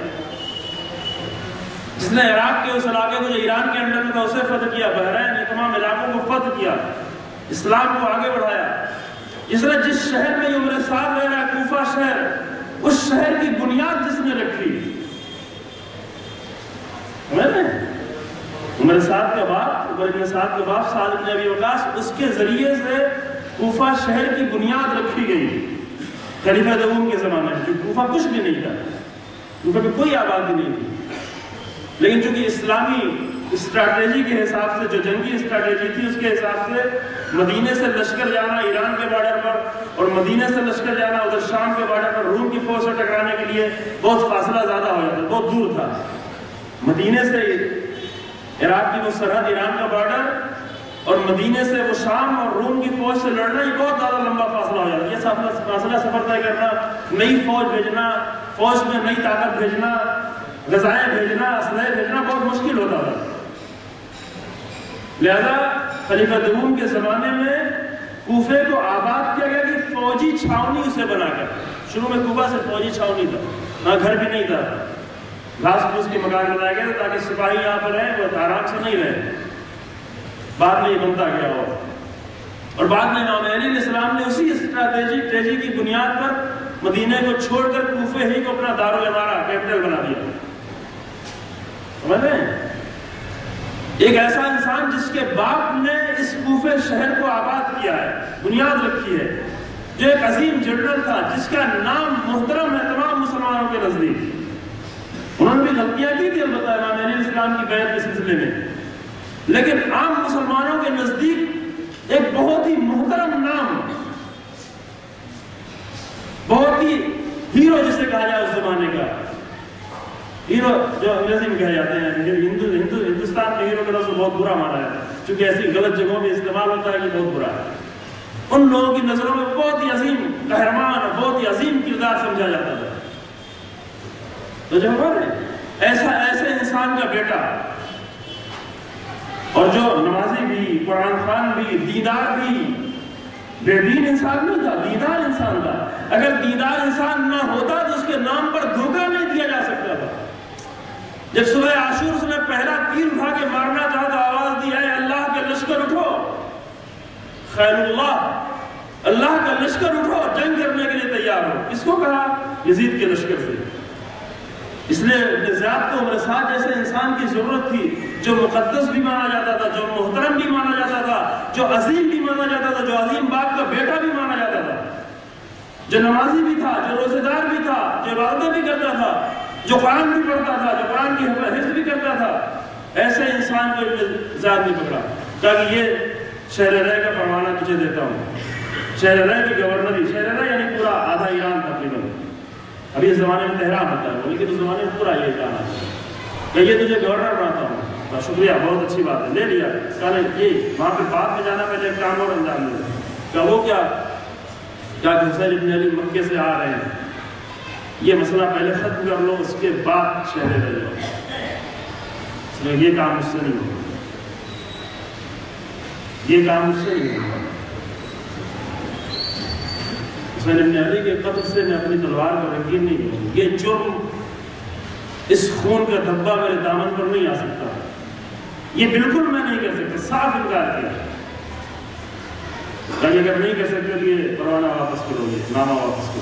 جس نے عراق کے اس علاقے کو جو ایران کے انڈر میں تھا اسے فتح کیا، بحرین یہ تمام علاقوں کو فتح کیا، اسلام کو آگے بڑھایا، جس نے جس شہر میں عمر سعد رہ رہا ہے، کوفہ شہر، اس شہر کی بنیاد جس نے رکھی، عمر سعد کا باپ، عمر ابن سعد کا باپ سعد ابن ابی وقاص، اس کے ذریعے سے کوفہ شہر کی بنیاد رکھی گئی خلیفہ دوم کے زمانے میں، کیونکہ کوفہ کچھ بھی نہیں تھا، کوفہ میں کوئی آبادی نہیں تھی، لیکن چونکہ اسلامی اسٹریٹجی کے حساب سے، جو جنگی اسٹریٹجی تھی اس کے حساب سے مدینے سے لشکر جانا ایران کے بارڈر پر اور مدینے سے لشکر جانا ادھر شام کے بارڈر پر روم کی فوج سے ٹکرانے کے لیے بہت فاصلہ زیادہ ہو جاتا، بہت دور تھا، مدینے سے عراق کی وہ سرحد ایران کا بارڈر اور مدینے سے وہ شام اور روم کی فوج سے لڑنا یہ بہت زیادہ لمبا فاصلہ ہو جاتا ہے، یہ فاصلہ سفر طے کرنا، نئی فوج بھیجنا، فوج میں نئی طاقت بھیجنا، غذائیں بھیجنا، اسلحے بھیجنا بہت مشکل ہوتا تھا، لہذا خلیفہ دوم کے زمانے میں کوفے کو آباد کیا گیا کہ فوجی چھاونی اسے بنا کر، شروع میں کوفہ سے فوجی چھاونی تھا، ہاں گھر بھی نہیں تھا، گھاس پھوس کے مکان بنایا گیا تھا تاکہ سپاہی یہاں پر رہیں، وہ آرام سے نہیں رہے، بعد میں یہ بنتا گیا ہوا، اور بعد میں امام علی علیہ السلام نے اسی اسٹریٹجی کی بنیاد پر مدینے کو چھوڑ کر کوفے ہی کو اپنا دارالامارہ کیپٹل بنا دیا، سمجھ رہے ہیں؟ ایک ایسا انسان جس کے باپ نے اس کوفے شہر کو آباد کیا ہے، بنیاد رکھی ہے، جو ایک عظیم جنرل تھا، جس کا نام محترم ہے تمام مسلمانوں کے نزدیک، انہوں نے بھی غلطیاں کی تھی البتہ امام علیہ السلام کی بیعت کے سلسلے میں، لیکن عام مسلمانوں کے نزدیک ایک بہت ہی محترم نام، بہت ہی ہیرو جسے کہا جائے اس زمانے کا، ہیرو جو انگریزی میں کہے جاتے ہیں، ہندو ہندو ہندوستان میں ہیرو کا لفظ بہت برا مانا ہے، چونکہ ایسی غلط جگہوں میں استعمال ہوتا ہے کہ بہت برا ہے، ان لوگوں کی نظروں میں بہت ہی عظیم قہرمان اور بہت ہی عظیم کردار سمجھا جاتا تھا، تو جو ہمارے ایسا ایسے انسان کا بیٹا اور جو نمازی بھی، قرآن خوان بھی، دیندار بھی، بے دین انسان نہیں تھا، دیندار انسان تھا، اگر دیندار انسان نہ ہوتا تو اس کے نام پر دھوکہ نہیں دیا جا سکتا تھا، جب صبح عاشور اس نے پہلا تیر اٹھا کے مارنا چاہا تو آواز دی، اے اللہ کے لشکر اٹھو، خیر اللہ، اللہ کا لشکر اٹھو، جنگ کرنے کے لیے تیار ہو، اس کو کہا یزید کے لشکر سے، اس لیے ابن زیاد کو عمر سعد جیسے انسان کی ضرورت تھی، جو مقدس بھی مانا جاتا تھا، جو محترم بھی مانا جاتا تھا، جو عظیم بھی مانا جاتا تھا، جو عظیم باپ کا بیٹا بھی مانا جاتا تھا، جو نمازی بھی تھا، جو روزے دار بھی تھا، جو عبادتیں بھی کرتا تھا، جو قرآن بھی پڑھتا تھا، جو قرآن کی حفظ بھی کرتا تھا، ایسے انسان کو ابن زیاد نے پکڑا، تاکہ یہ شہر رہ کا پروانہ تجھے دیتا ہوں، شہر رہ کی گورنری، شہر رہ یعنی پورا آدھا ایران تقریباً، ابھی اس زمانے میں تہران ہوتا ہے لیکن اس زمانے میں پورا یہ ایران ہے کہ یہ تجھے گورنر بناتا ہوں. شکریہ، بہت اچھی بات ہے، لے لیا. کہا یہ وہاں پہ بعد میں جانا، پہلے ایک کام اور انجام دے. کہ وہ کیا کیا کہ حسین ابن علی مکے سے آ رہے ہیں، یہ مسئلہ پہلے ختم کر لو، اس کے بعد شہر لے جاؤ. اس لیے یہ کام مجھ سے نہیں ہوگا، یہ کام مجھ سے نہیں ہوگا. حسین ابن علی کے قتل سے میں اپنی تلوار پر یقین نہیں کروں. یہ جرم، اس خون کا دھبا میرے دامن پر نہیں آ سکتا، یہ بالکل میں نہیں کر سکتا. صاف انکار کیا. کہ اگر نہیں کر سکتے تو یہ پروانہ واپس کرو، گے نامہ واپس کرو،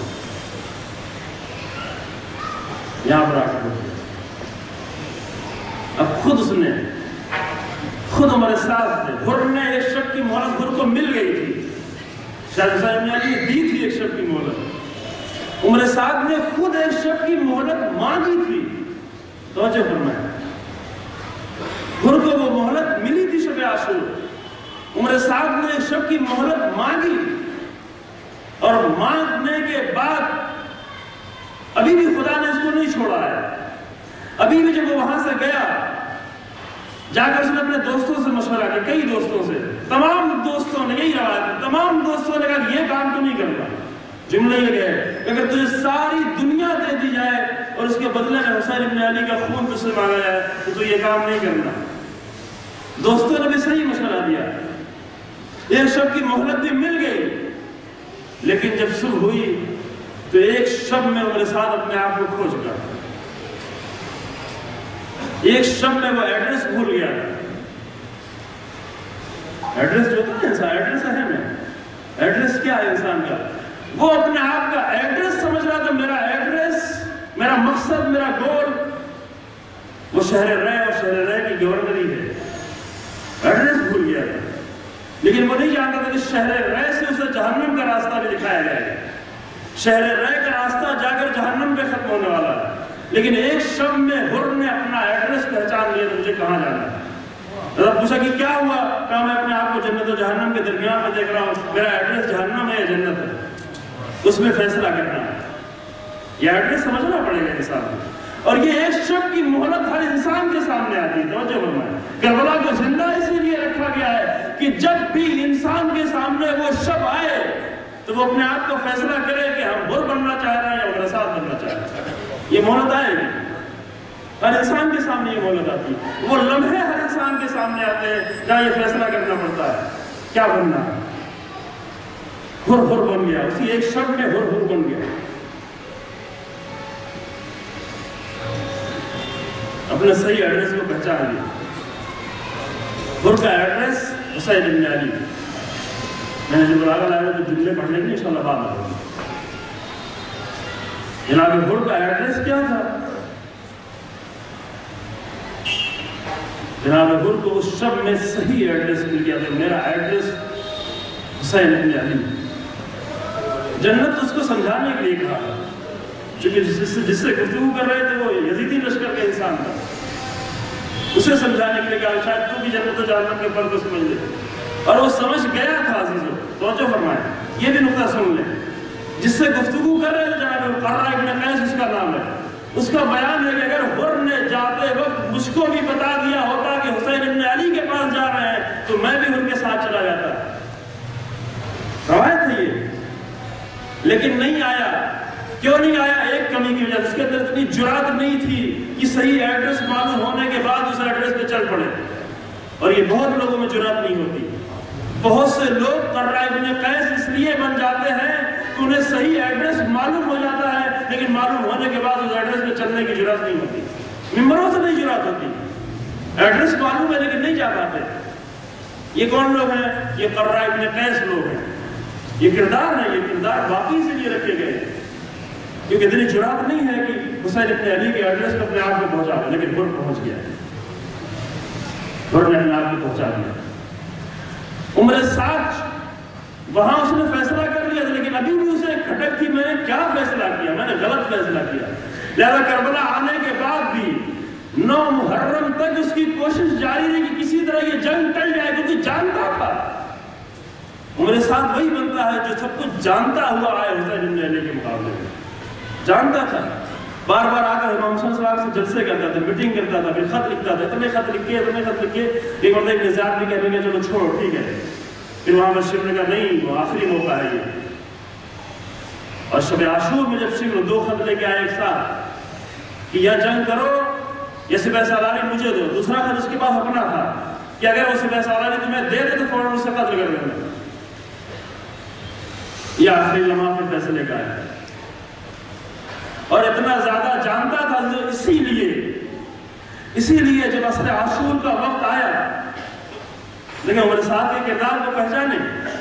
یہاں پر آ کر. اب خود اس نے خود ہمارے ساتھ تھے. حر نے ایک شب کی مہلت حر کو مل گئی تھی، شاید حسین ابن علی نے دی تھی ایک شب کی مہلت. عمر سعد نے خود ایک شب کی مہلت مانگی تھی. توجہ فرمائیں، حر کو وہ مہلت ملی تھی شب عاشور. عمر سعد نے ایک شب کی مہلت مانگی اور مانگنے کے بعد ابھی بھی خدا نے اس کو نہیں چھوڑا ہے. ابھی بھی جب وہ وہاں سے گیا، جا کر اس نے اپنے دوستوں سے مشورہ کیا، کئی دوستوں سے، تمام دوستوں نے یہی روایت، تمام دوستوں نے کہا کہ یہ کام تو نہیں کرنا. جملہ یہ گئے کہ اگر تجھے ساری دنیا دے دی جائے اور اس کے بدلے میں حسین ابن علی کا خون تجھ سے مانگا جائے تو تو یہ کام نہیں کرنا. دوستوں نے بھی صحیح مشورہ دیا. ایک شب کی مہلت بھی مل گئی، لیکن جب صبح ہوئی تو ایک شب میں عمر سعد اپنے آپ کو کھو چکا تھا. ایک شب میں وہ ایڈریس بھول گیا تھا. ایڈریس جو ہوتا ہے انسان، ایڈریس اہم ہے. ایڈریس کیا ہے انسان کا؟ وہ اپنے آپ کا ایڈریس سمجھ رہا تھا. میرا ایڈریس، میرا مقصد، میرا گول وہ شہر رے اور شہر رے کی گورنری ہے. ایڈریس بھول گیا تھا، لیکن وہ نہیں جانتا تھا کہ شہر رے سے اسے جہنم کا راستہ بھی دکھایا گیا ہے. شہر رے کا راستہ جا کر جہنم پہ ختم ہونے والا ہے. لیکن ایک شب میں حر نے اپنا ایڈریس پہچان لیا تو مجھے کہاں جانا ہے. پوچھا کہ کیا ہوا؟ کہا میں اپنے آپ کو جنت و جہنم کے درمیان میں دیکھ رہا ہوں. میرا ایڈریس جہنم ہے یا جنت ہے، اس میں فیصلہ کرنا ہے. یہ ایڈریس سمجھنا پڑے گا انسان کو. اور یہ ایک شب کی مہلت ہر انسان کے سامنے آتی ہے. توجہ فرمائیں، کربلا کو زندہ اسی لیے رکھا گیا ہے کہ جب بھی انسان کے سامنے وہ شب آئے تو وہ اپنے آپ کو فیصلہ کرے کہ ہم حر بننا چاہ رہے ہیں یا عمر سعد بننا چاہ رہے ہیں. یہ مہلت آئے گی، ہر انسان کے سامنے یہ مہلت آتی ہے. وہ لمحے ہر انسان کے سامنے آتے ہیں جہاں یہ فیصلہ کرنا پڑتا ہے کیا بننا ہے. حر حر بن گیا، اسی ایک شب میں حر حر بن گیا. اپنے صحیح ایڈریس کو پہچان لیا. حر کا ایڈریس حسین ابن علی. میں نے جو بلاغہ لایا تو جملے پڑھنے کی انشاءاللہ بعد میں ہوگی. جناب حر کا ایڈریس کیا تھا؟ جناب حر کو اس شب میں صحیح ایڈریس مل گیا تھا. میرا ایڈریس حسین ابن علی. جنت اس کو سمجھانے کے لیے کہا، چونکہ جس سے جس سے گفتگو کر رہے تھے وہ یزیدی لشکر کا انسان تھا. اسے سمجھانے کے لیے کہا شاید تو بھی جنت و جہنم کے فرق کو سمجھ لے. اور وہ سمجھ گیا تھا. عزیزو توجہ فرمائیں، یہ بھی نقطہ سن لیں. جس سے گفتگو کر رہے تھے جناب قرہ ابن قیس اس کا نام ہے، اس کا بیان ہے کہ اگر حر نے جاتے وقت مجھ کو بھی بتا دیا ہوتا کہ حسین ابن علی کے پاس جا رہے ہیں تو میں بھی حر کے ساتھ چلا جاتا. روایت ہے یہ، لیکن نہیں آیا. کیوں نہیں آیا؟ ایک کمی کی وجہ سے. اس کے اندر اتنی جرات نہیں تھی کہ صحیح ایڈریس معلوم ہونے کے بعد اس ایڈریس پہ چل پڑے. اور یہ بہت لوگوں میں جرات نہیں ہوتی. بہت سے لوگ قرہ ابن قیس اس لیے بن جاتے ہیں کہ انہیں صحیح ایڈریس معلوم ہو جاتا ہے لیکن معلوم ہونے کے بعد اس ایڈریس پہ چلنے کی جرات نہیں ہوتی. ممبروں سے نہیں جرات ہوتی. ایڈریس معلوم ہے لیکن نہیں جا پاتے. یہ کون لوگ ہیں؟ یہ قرہ ابن قیس لوگ ہیں. یہ کردار نہیں، یہ کردار باقی سے لیے رکھے گئے کیونکہ اتنی جرات نہیں ہے کہ حسین ابن علی کے ایڈریس پہ اپنے آپ کو پہنچا دے. لیکن حر پہنچ گیا، حر نے اپنے آپ کو پہنچا دیا. عمر سعد وہاں اس نے فیصلہ کر لیا تھا لیکن ابھی بھی اسے کھٹک تھی، میں نے کیا فیصلہ کیا، میں نے غلط فیصلہ کیا. لہذا کربلا آنے کے بعد بھی نو محرم تک اس کی کوشش جاری رہی کہ کسی طرح یہ جنگ ٹل جائے، کیونکہ جانتا تھا میرے ساتھ وہی بنتا ہے جو سب کچھ جانتا ہوا آئے حسین ابن علی کے مقابلے میں. جانتا تھا, بار بار آ کر امام حسین صلی اللہ علیہ وسلم سے جلسے کرتا تھا, میٹنگ کرتا تھا, پھر خط لکھتا تھا, اتنے خط لکھے اتنے خط لکھے ایک مرتبہ ابن زیاد بھی کہنے لگے چلو چھوڑو ٹھیک ہے. پھر وہاں پر شیخ نے کہا نہیں وہ آخری موقع ہے یہ. اور شب عاشور میں جب شیخ نے دو خط لے کے آئے ایک ساتھ کہ یا جنگ کرو یا سپہ سالاری مجھے دو, دوسرا خط اس کے پاس اپنا تھا کہ اگر وہ سپہ سالاری تمہیں دے دے تو فوراً اس سے قتل کر دینا. یہ آخری لمحہ میں فیصلے کا ہے. اور اتنا زیادہ جانتا تھا اسی لیے اسی لیے جب عصر عاشور کا وقت آیا, لیکن عمر سعد کے کردار کو پہچانے,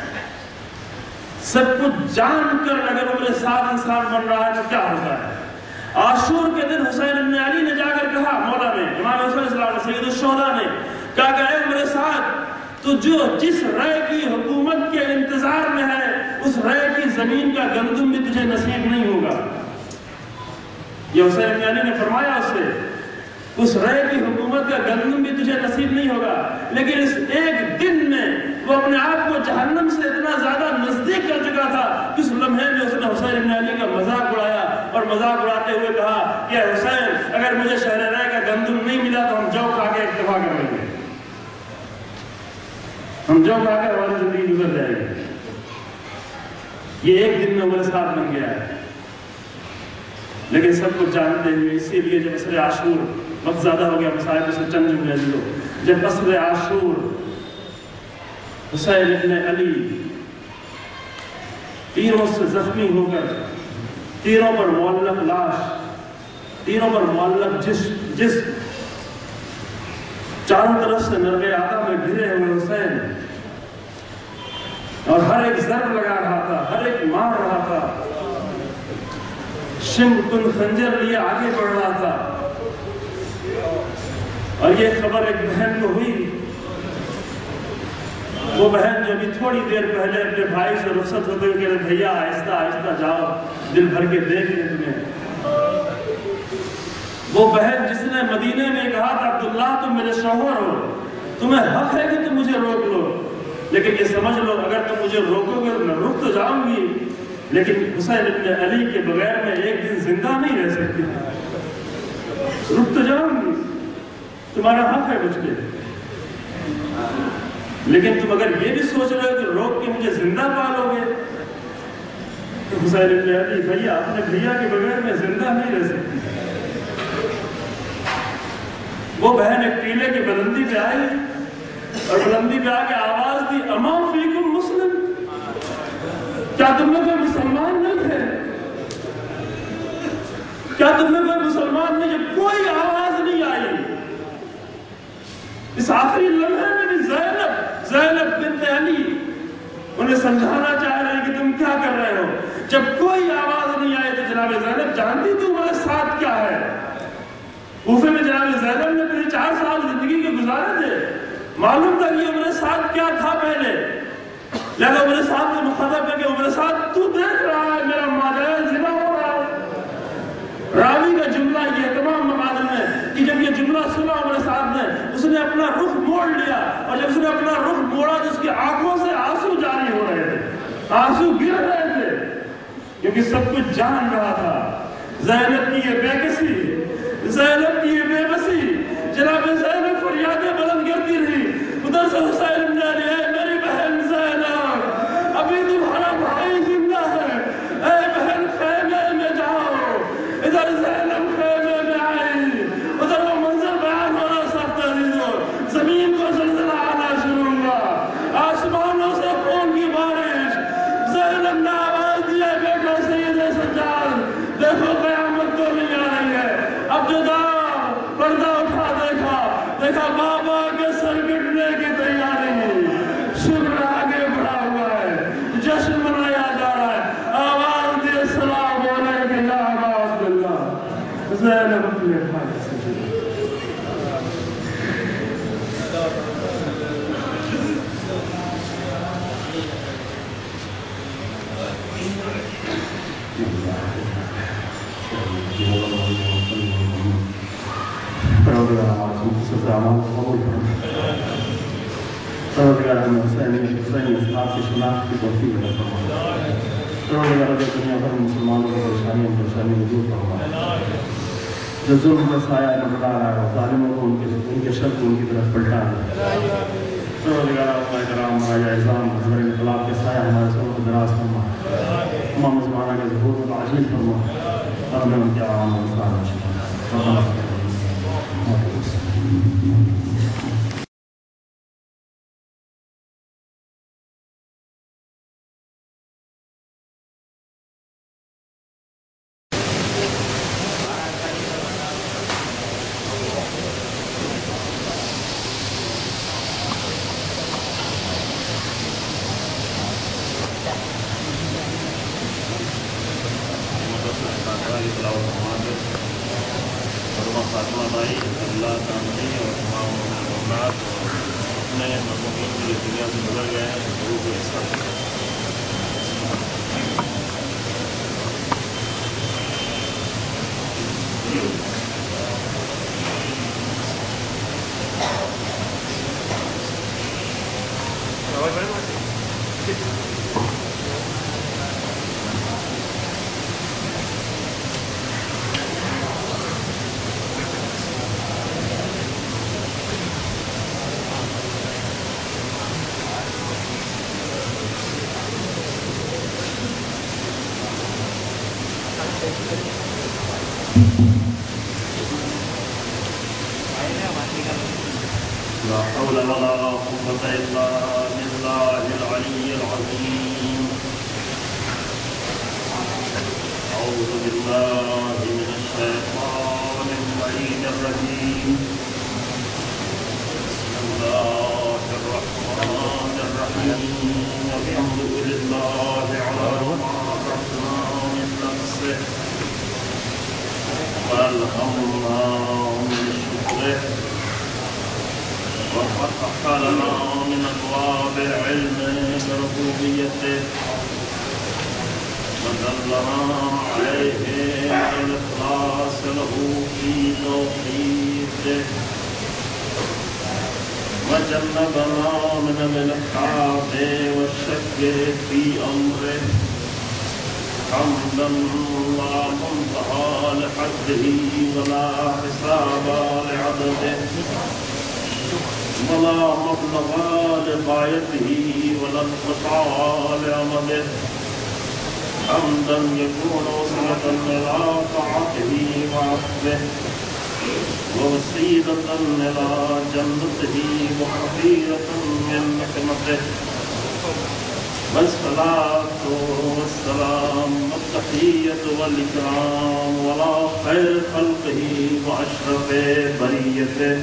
سب کچھ جان کر اگر عمر سعد انسان بن رہا ہے تو کیا ہوتا ہے. عاشور کے دن حسین ابن علی نے جا کر کہا مولا نے, امام حسین صلی اللہ علیہ وسلم سید الشہداء نے کہا کہ اے عمر سعد تو جو جس رائے کی حکومت کے انتظار میں ہے اس رائے کی زمین کا گندم بھی تجھے نصیب نہیں ہوگا. یہ حسین ابن علی نے فرمایا اس سے اس رائے کی حکومت کا گندم بھی تجھے نصیب نہیں ہوگا. لیکن اس ایک دن میں وہ اپنے آپ کو جہنم سے اتنا زیادہ نزدیک کر چکا تھا کہ اس لمحے میں اس نے حسین ابن علی کا مذاق اڑایا اور مذاق اڑاتے ہوئے کہا کہ حسین اگر مجھے شہر رائے کا گندم نہیں ملا تو ہم جو کھا کے اکتفا کر لیں گے, ہم جو کھا کے ہماری زندگی گزر جائے گی. یہ ایک دن میں میرے ساتھ بن گیا ہے. لیکن سب کچھ جانتے ہوئے اسی لیے جب عصر عاشور وقت زیادہ ہو گیا مصائب سے چند جملے لو. جب عصر عاشور حسین ابن علی تیروں سے زخمی ہو کر تیروں پر معلق لاش, تیروں پر معلق جسم جسم چاروں طرف سے نرغے آتا میں گرے ہوئے حسین, اور ہر ایک ضرب لگا رہا تھا, ہر ایک مار رہا تھا, شم کن خنجر لیے آگے بڑھ رہا تھا. اور یہ خبر ایک بہن کو ہوئی, وہ بہن جو ابھی تھوڑی دیر پہلے اپنے بھائی سے رخصت ہوتے ہوئے کہتے بھیا آہستہ آہستہ جاؤ دل بھر کے دیکھ لیں تمہیں. وہ بہن جس نے مدینے میں کہا تھا عبداللہ تم میرے شوہر ہو, تمہیں حق ہے کہ تم مجھے روک لو, لیکن یہ سمجھ لو اگر تم مجھے روکو گے میں رک تو جاؤں گی, لیکن حسین ابن علی کے بغیر میں ایک دن زندہ نہیں رہ سکتی, رک تو جاؤں گی, تمہارا حق ہے مجھ پہ. لیکن تم اگر یہ بھی سوچ رہے ہو کہ روک کے مجھے زندہ پالو گے تو حسین ابن علی بھیا اپنے بھیا کے بغیر میں زندہ نہیں رہ سکتی. وہ بہن ایک ٹیلے کی بلندی پہ آئی اور بلندی پہ آ کے آواز دی اما فیکم مسلم, کیا تم میں کوئی مسلمان نہیں ہے, کیا تم میں کوئی مسلمان نہیں ہے. کوئی آواز نہیں آئی. اس آخری لمحے میں بھی زینب زینب بنت علی انہیں سمجھانا چاہ رہے ہیں کہ تم کیا کر رہے ہو. جب کوئی آواز نہیں آئی تو جناب زینب جانتی تمہارے ساتھ کیا ہے. کوفے میں جناب زینب نے پھر چار سال زندگی کے گزارے تھے, معلوم تھا کہ میرے ساتھ کیا تھا پہلے. لہذا میرے ساتھ کو مخاطب کر کے میرے ساتھ تو دیکھ رہا ہے میرا ماجرا زنا ہو رہا ہے. راوی کا جملہ یہ تمام مبادل میں کہ جب یہ جملہ سنا میرے ساتھ نے اس نے اپنا رخ موڑ لیا, اور جب اس نے اپنا رخ موڑا تو اس کی آنکھوں سے آنسو جاری ہو رہے تھے, آنسو گر رہے تھے, کیونکہ سب کچھ جان رہا تھا. زینب کی یہ بے کسی, زینب کی یہ بے بسی, جناب زینب فریادیں بلند کرتی رہی. ادھر سے حسین ابن علی ہے میری بہن زینب ابھی تمہارا بھائی زندہ ہے, اے بہن خیمے میں جاؤ. ادھر زینب خیمے میں آئی, ادھر وہ منظر بیان ہونا سخت عزیزوں, زمین کو زلزلہ آنا شروع ہوا, آسمانوں سے خون کی بارش. زینب نے آواز دیا بیٹا سید سجاد دیکھو قیامت تو نہیں آ رہی ہے. اب جدا پردہ اٹھا دیکھا دیکھا بابا کے سر گٹنے کی تیاری, شکر آگے بڑھا ہوا ہے, جشن منایا جا رہا ہے. آواز دی السلام علیکم یا ابا عبداللہ. زینب اپنے بھائی سے پروردگار ہمیں حسینی حسینی اصحاب کی شناخت کی توفیق عطا فرما۔ پروردگار جو دنیا بھر مسلمانوں کی پریشانیوں پریشانیوں دور فرما، جو ظلم کا سایہ نظر آ رہا ہے ظالموں کو ان کے ان کے شر کو ان کی طرف پلٹا دے۔ پروردگار علماء کرام راجہ اعظام حضرت انقلاب کے سایہ ہمارے سر کو دراز فرما، امام زمانہ کے ظہور کو عاجل فرما اور ہمیں ان کے عوام و انسان شفا۔ لا حول ولا قوة إلا بالله العلي العظيم. أعوذ بالله من الشيطان اللعين الرجيم. بسم الله الرحمن الرحيم. الحمد لله على ما رحمنا من نفسه والحمنا من شكره وفتح لنا من أبواب العلم بربوبيته ودلنا عليه الإخلاص له في توحيده وجنبنا من الإلحاد والشك في أمره حمدا لا منتهى لحده ولا حساب لعدده ولا مبلغ لغايته ولا انقطاع لأمده حمدا يكون وسيلة إلى طاعته وعفوه ووسيلة إلى جنته وحفيرة من نعمته والصلاة والسلام والتحية والإكرام ولا خير خلقه وأشرف بريته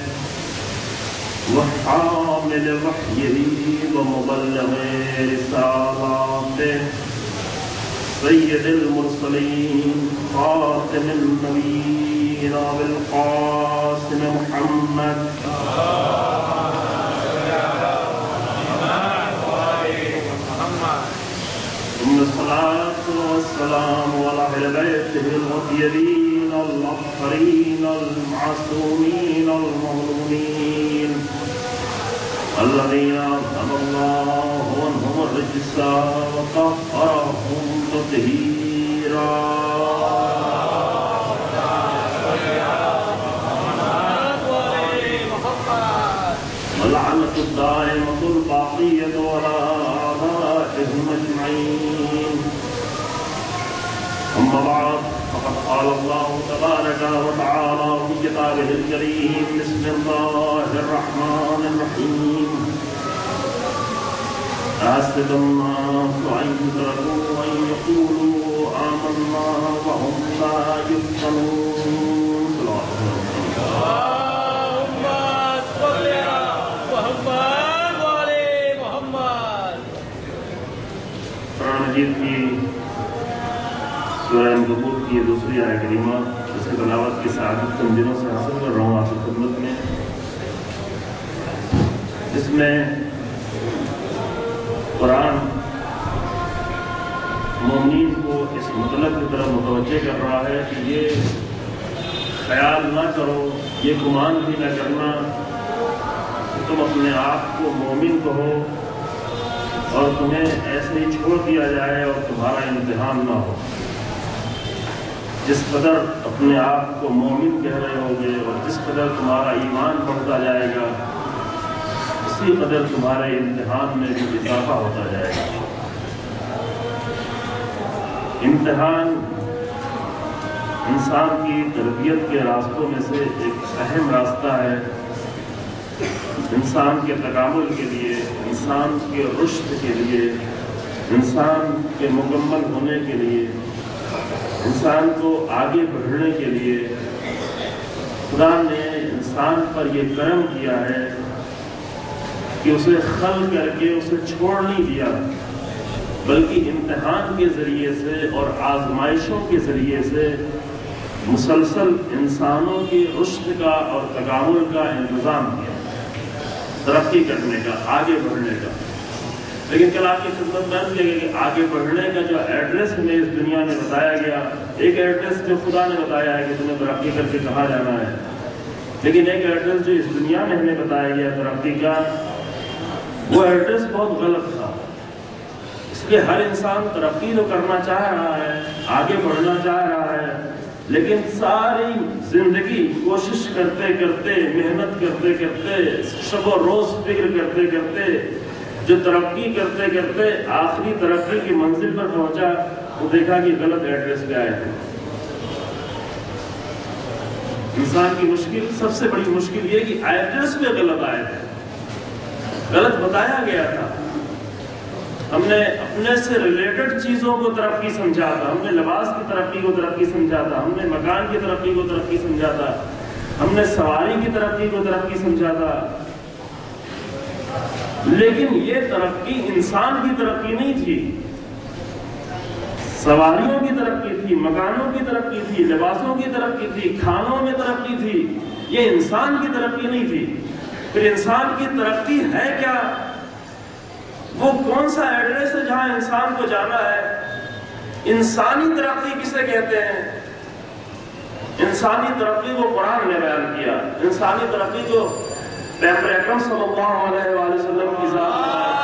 وحامل وحيه ومبلغ رسالاته سيد المرسلين خاتم النبيين بالقاسم محمد ثم الصلاة والسلام على أهل بيته الأطيبين الأطهرين المعصومين المظلومين الذين أذهب الله عنهم الرجس وطهرهم تطهيرا. واللعنة الدائمة الباقية على أعدائهم أجمعين. أما بعد فقد قال الله تبارك وتعالى في كتابه الكريم بسم الله الرحمن الرحيم أحسب الناس أن يتركوا أن يقولوا آمنا وهم لا يفتنون. اللهم صل على محمد وعلى محمد. قرآن مجید کی سورہ انکبوت کی دوسری آیت کریمہ اس کی تلاوت کی سعادت چند دنوں سے حاصل کر رہا ہوں آپ کی خدمت میں. اس میں قرآن مومنین کو اس مطلب کی طرف متوجہ کر رہا ہے کہ یہ خیال نہ کرو، یہ گمان بھی نہ کرنا تم اپنے آپ کو مومن کہو اور تمہیں ایسے ہی چھوڑ دیا جائے اور تمہارا امتحان نہ ہو۔ جس قدر اپنے آپ کو مومن کہہ رہے ہوگے اور جس قدر تمہارا ایمان بڑھتا جائے گا، اسی قدر تمہارے امتحان میں بھی اضافہ ہوتا جائے گا۔ امتحان انسان کی تربیت کے راستوں میں سے ایک اہم راستہ ہے۔ انسان کے تکامل کے لیے، انسان کے رشد کے لیے، انسان کے مکمل ہونے کے لیے، انسان کو آگے بڑھنے کے لیے خدا نے انسان پر یہ کرم کیا ہے کہ اسے خلق کر کے اسے چھوڑ نہیں دیا، بلکہ امتحان کے ذریعے سے اور آزمائشوں کے ذریعے سے مسلسل انسانوں کی رشد کا اور تکامل کا انتظام کیا، ترقی کرنے کا، آگے بڑھنے کا۔ لیکن کل آپ کی خدمت میں عرض کیا گیا کہ آگے بڑھنے کا جو ایڈریس ہمیں اس دنیا میں بتایا گیا، ایک ایڈریس جو خدا نے بتایا ہے کہ تمہیں ترقی کر کے کہاں جانا ہے، لیکن ایک ایڈریس جو اس دنیا میں ہمیں بتایا گیا ترقی کا، وہ ایڈریس بہت غلط تھا۔ اس لیے ہر انسان ترقی تو کرنا چاہ رہا ہے، آگے بڑھنا چاہ رہا ہے، لیکن ساری زندگی کوشش کرتے کرتے، محنت کرتے کرتے، شب و روز فکر کرتے کرتے، جو ترقی کرتے کرتے آخری ترقی کی منزل پر پہنچا، وہ دیکھا کہ غلط ایڈریس پہ آئے تھے۔ انسان کی مشکل، سب سے بڑی مشکل یہ کہ ایڈریس پہ غلط آئے تھے، غلط بتایا گیا تھا۔ ہم نے اپنے سے ریلیٹڈ چیزوں کو ترقی سمجھا تھا، ہم نے لباس کی ترقی کو ترقی سمجھا تھا، ہم نے مکان کی ترقی کو ترقی سمجھا تھا، ہم نے سواری کی ترقی کو ترقی سمجھا تھا، لیکن یہ ترقی انسان کی ترقی نہیں تھی، سواریوں کی ترقی تھی، مکانوں کی ترقی تھی، لباسوں کی ترقی تھی، کھانوں میں ترقی تھی، یہ انسان کی ترقی نہیں تھی۔ پھر انسان کی ترقی ہے کیا؟ وہ کون سا ایڈریس ہے جہاں انسان کو جانا ہے؟ انسانی ترقی کسے کہتے ہیں؟ انسانی ترقی کو قرآن نے بیان کیا، انسانی ترقی کو پیغمبر اکرم صلی اللہ علیہ وآلہ وسلم کی ذات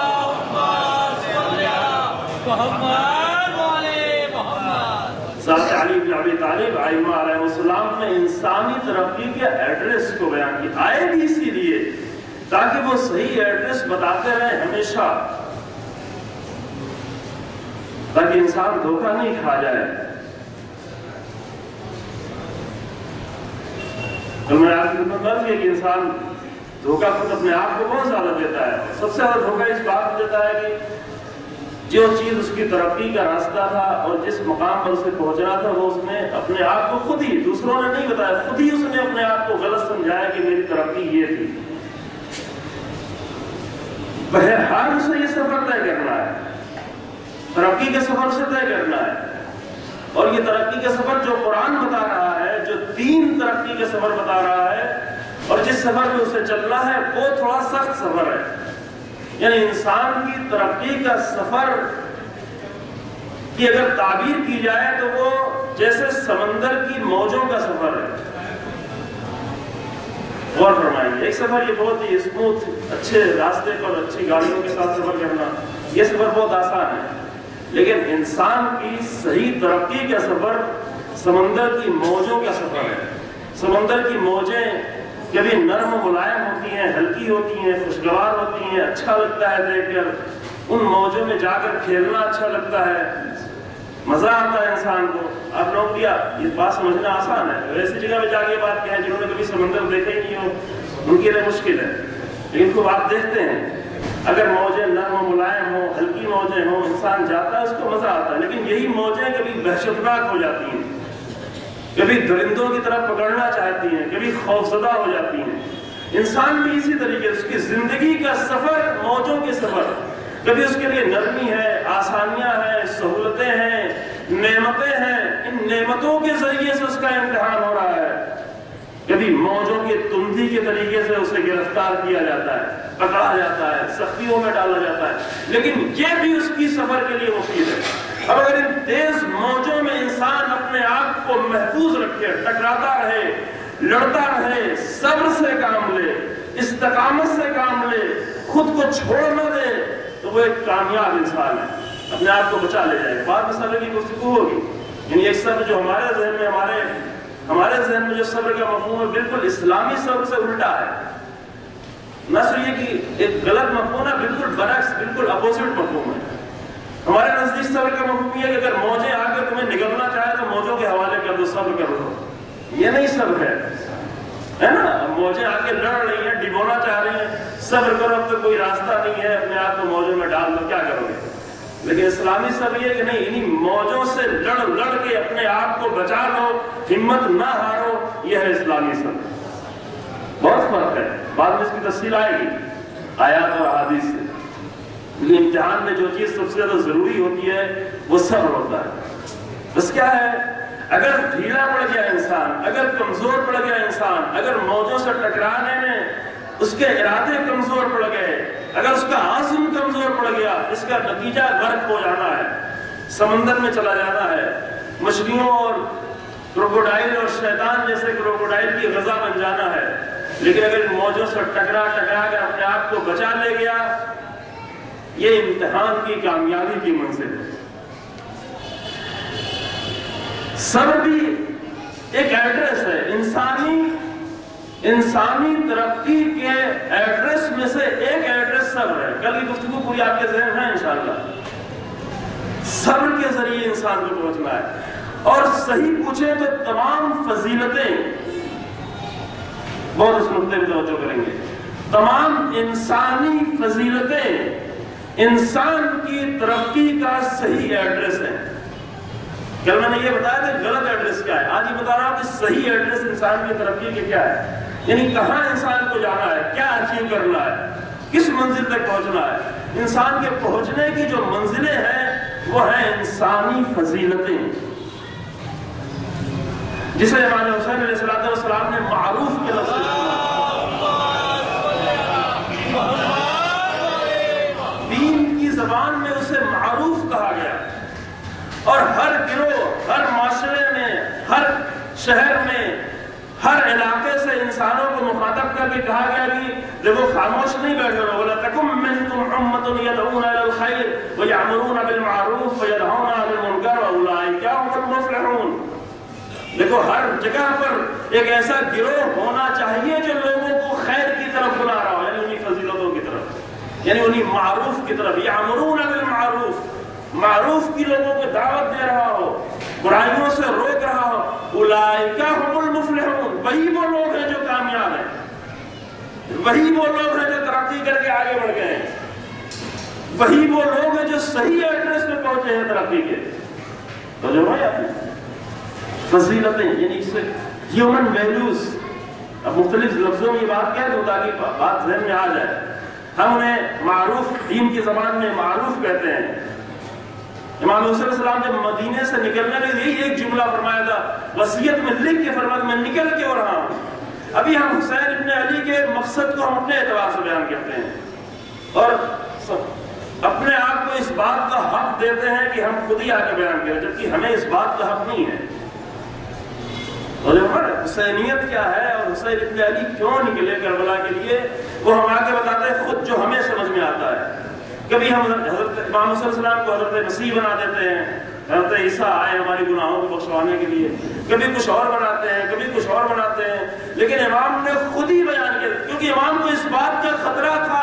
ساتھ علی بن ابی طالب ائمہ علیہ السلام نے انسانی ترقی کے ایڈریس کو بیان کیا، آئے بھی اسی لیے تاکہ وہ صحیح ایڈریس بتاتے رہے ہمیشہ، تاکہ انسان دھوکہ نہیں کھا جائے۔ تو میں آپ کی خدمت میں عرض کیا کہ انسان دھوکہ خود اپنے آپ کو بہت زیادہ دیتا ہے، سب سے زیادہ دھوکہ اس بات کو دیتا ہے کہ جو چیز اس کی ترقی کا راستہ تھا اور جس مقام پر اسے پہنچنا تھا، وہ اس نے اپنے آپ کو خود ہی، دوسروں نے نہیں بتایا، خود ہی اس نے اپنے آپ کو غلط سمجھایا کہ میری ترقی یہ تھی۔ بہرحال اسے یہ سفر طے کرنا ہے، ترقی کے سفر سے طے کرنا ہے، اور یہ ترقی کا سفر جو قرآن بتا رہا ہے، جو دین ترقی کا سفر بتا رہا ہے، اور جس سفر میں اسے چلنا ہے، وہ تھوڑا سخت سفر ہے۔ یعنی انسان کی ترقی کا سفر کی اگر تعبیر کی جائے تو وہ جیسے سمندر کی موجوں کا سفر ہے۔ غور فرمائیے، ایک سفر یہ بہت ہی اسموتھ، اچھے راستے پر اچھی گاڑیوں کے ساتھ سفر کرنا، یہ سفر بہت آسان ہے، لیکن انسان کی صحیح ترقی کا سفر سمندر کی موجوں کا سفر ہے۔ سمندر کی موجیں کبھی نرم و ملائم ہوتی ہیں، ہلکی ہوتی ہیں، خوشگوار ہوتی ہیں، اچھا لگتا ہے دیکھ کر، ان موجوں میں جا کر کھیلنا اچھا لگتا ہے، مزہ آتا ہے انسان کو۔ آپ لوگ کیا یہ بات سمجھنا آسان ہے، ایسی جگہ میں جا کے بات کہیں جنہوں نے کبھی سمندر دیکھا ہی نہیں ہو، ان کے لیے مشکل ہے، لیکن خوب آپ دیکھتے ہیں اگر موجیں نرم و ملائم ہوں، ہلکی موجیں ہوں، انسان جاتا ہے، اس کو مزہ آتا ہے، لیکن یہی موجیں کبھی وحشتناک ہو جاتی ہیں، کبھی درندوں کی طرف پکڑنا چاہتی ہیں، کبھی خوفزدہ ہو جاتی ہیں۔ انسان بھی اسی طریقے اس کی زندگی کا سفر، موجوں کے سفر، کبھی اس کے لیے نرمی ہے، آسانیاں ہیں، سہولتیں ہیں، نعمتیں ہیں، ان نعمتوں کے ذریعے سے اس کا امتحان ہو رہا ہے، کبھی موجوں کی تندی کے طریقے سے اسے گرفتار کیا جاتا ہے، پکڑا جاتا ہے، سختیوں میں ڈالا جاتا ہے، لیکن یہ بھی اس کی سفر کے لیے مفید ہے۔ اب اگر ان تیز موجوں میں انسان اپنے آپ کو محفوظ رکھے، ٹکراتا رہے، لڑتا رہے، صبر سے کام لے، استقامت سے کام لے، خود کو چھوڑ نہ دے، تو وہ ایک کامیاب انسان ہے، اپنے آپ کو بچا لے جائے. بعد میں صبر کی گفتگو ہوگی. یعنی ایک صبر جو ہمارے ذہن میں ہمارے ہمارے ذہن میں جو صبر کا مفہوم ہے بالکل اسلامی صبر سے الٹا ہے. نہ صرف یہ کہ ایک غلط مفہوم ہے، بالکل برعکس، بالکل اپوزٹ مفہوم ہے. ہمارے نزدیک صبر کا مفہوم یہ ہے کہ اگر موجیں آ کے تمہیں نگلنا چاہے تو موجوں کے حوالے کر دو، صبر کر دو. یہ نہیں صبر ہے، ہے نا؟ موجیں آ کے لڑ رہی ہیں، ڈبونا چاہ رہی ہیں، صبر کرو، اب تو کوئی راستہ نہیں ہے، اپنے آپ کو موجوں میں ڈال دو، کیا کرو گے؟ لیکن اسلامی صبر یہ کہ نہیں، انہیں موجوں سے لڑ لڑ کے اپنے آپ کو بچا لو، ہمت نہ ہارو، یہ ہے اسلامی صبر. بہت فرق ہے، بعد میں اس کی تفصیل آئے گی آیات اور احادیث سے. یہ امتحان میں جو چیز سب سے زیادہ ضروری ہوتی ہے وہ صبر ہوتا ہے. بس کیا ہے، اگر ڈھیلا پڑ گیا انسان، اگر کمزور پڑ گیا انسان، اگر موجوں سے ٹکرانے میں اس کے ارادے کمزور پڑ گئے، اگر اس کا عزم کمزور پڑ گیا، اس کا نتیجہ غرق ہو جانا ہے، سمندر میں چلا جانا ہے، مچھلیوں اور کروکوڈائل اور شیطان جیسے کروکوڈائل کی غذا بن جانا ہے. لیکن اگر ان موجوں سے ٹکرا ٹکرا کر اپنے آپ کو بچا لے گیا، یہ امتحان کی کامیابی کی منزل ہے. صبر بھی ایک ایڈریس ہے، انسانی انسانی ترقی کے ایڈریس میں سے ایک ایڈریس صبر ہے. کل کی گفتگو پوری آپ کے ذہن ہے انشاءاللہ. صبر کے ذریعے انسان کو پہنچنا ہے. اور صحیح پوچھیں تو تمام فضیلتیں، بہت اس نقطے پہ توجہ کریں گے، تمام انسانی فضیلتیں انسان کی ترقی کا صحیح ایڈریس ہے. کل میں نے یہ بتایا تھا غلط ایڈریس کیا ہے، آج یہ بتا رہا ہوں کہ صحیح ایڈریس انسان کی ترقی کے کیا ہے. یعنی کہاں انسان کو جانا ہے، کیا اچیو کرنا ہے، کس منزل تک پہنچنا ہے. انسان کے پہنچنے کی جو منزلیں ہیں وہ ہیں انسانی فضیلتیں، جسے امام حسین علیہ السلام نے معروف کے لفظ دین کی زبان میں اسے معروف کہا گیا. اور ہر گروہ، ہر معاشرے میں، ہر شہر میں، ہر علاقے سے انسانوں کو مخاطب کر کے کہا گیا کہ دیکھو خاموش نہیں بیٹھے رہو. وَلَتَكُن مِّنكُمْ أُمَّةٌ يَدْعُونَ إِلَى الْخَيْرِ وَيَأْمُرُونَ بِالْمَعْرُوفِ وَيَنْهَوْنَ عَنِ الْمُنكَرِ وَأُولَٰئِكَ هُمُ الْمُفْلِحُونَ. دیکھو ہر جگہ پر ایک ایسا گروہ ہونا چاہیے جو لوگوں کو خیر کی طرف بلا رہا ہو، یعنی انہی فضیلتوں کی طرف، یعنی انہی معروف کی طرف. یَأْمُرُونَ بِالْمَعْرُوفِ، معروف کی لوگوں کو دعوت دے رہا ہو، برائیوں سے روک رہا ہو. اولئک هم المفلحون، وہی وہ لوگ ہیں جو کامیاب ہیں، وہی وہ لوگ ہیں جو ترقی کر کے آگے بڑھ گئے ہیں، وہی وہ لوگ ہیں جو صحیح ایڈریس پہ پہنچے ہیں ترقی کے. تو جو ہے فضیلتیں، یعنی اس سے ہیومن ویلیوز. اب مختلف لفظوں میں یہ بات کہہ دوں تاکہ بات ذہن میں آ جائے. ہم انہیں معروف، دین کی زبان میں معروف کہتے ہیں. امام حسین علیہ السلام جب مدینے سے نکلنے میں یہی ایک جملہ فرمایا تھا، وصیت میں لکھ کے فرمایا میں نکل کے ہو رہا ہوں. ابھی ہم حسین ابن علی کے مقصد کو ہم اپنے اعتبار سے بیان کرتے ہیں اور اپنے آپ کو اس بات کا حق دیتے ہیں کہ ہم خود ہی آ کے بیان کریں، جبکہ ہمیں اس بات کا حق نہیں ہے. اور حسینیت کیا ہے اور حسین ابن علی کیوں نکلے کربلا کے لیے، وہ ہم آ کے بتاتے ہیں خود جو ہمیں سمجھ میں آتا ہے. کبھی ہم حضرت امام صلی اللہ علیہ وسلم کو حضرت مسیح بنا دیتے ہیں، حضرت عیسیٰ آئے ہماری گناہوں کو بخشوانے کے لیے، کبھی کچھ اور بناتے ہیں، کبھی کچھ اور بناتے ہیں. لیکن امام نے خود ہی بیان کیا، کیونکہ امام کو اس بات کا خطرہ تھا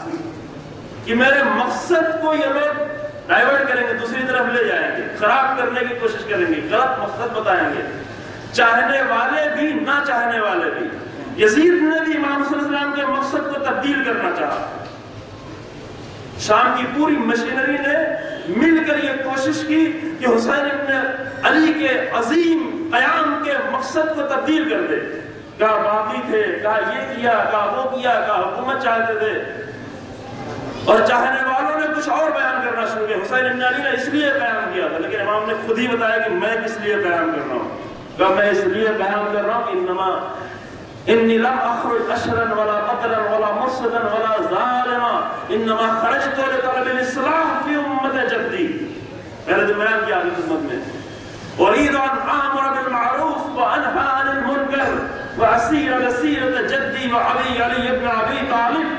کہ میرے مقصد کو یہ لوگ ڈائیورٹ کریں گے، دوسری طرف لے جائیں گے، خراب کرنے کی کوشش کریں گے، غلط مقصد بتائیں گے، چاہنے والے بھی نہ چاہنے والے بھی. یزید نے بھی امام صلی اللہ علیہ وسلم کے مقصد کو تبدیل کرنا چاہا. شام کی پوری مشینری نے مل کر یہ کوشش کی کہ حسین ابن علی کے عظیم قیام کے مقصد کو تبدیل کر دے. کہا باقی تھے، کہا یہ کیا، کہا وہ کیا، کہا حکومت چاہتے تھے، اور چاہنے والوں نے کچھ اور بیان کرنا شروع کیا. حسین ابن علی نے اس لیے قیام کیا تھا، لیکن امام نے خود ہی بتایا کہ میں کس لیے قیام کر رہا ہوں. کہا میں اس لیے قیام کر رہا ہوں کہ انما انی لم اخرج اشرا ولا قتلا ولا مرصدا ولا ظالما انما خرجت لطلب الاصلاح فی امت جدی. میں نے بیان کیا آپ کی خدمت میں، اريد ان امر بالمعروف وانهى عن المنکر وَأَسِيرَ سِيرَةَ جَدِّي وَعَلِي عَلِي ابْنَ أَبِي طَالِبٍ.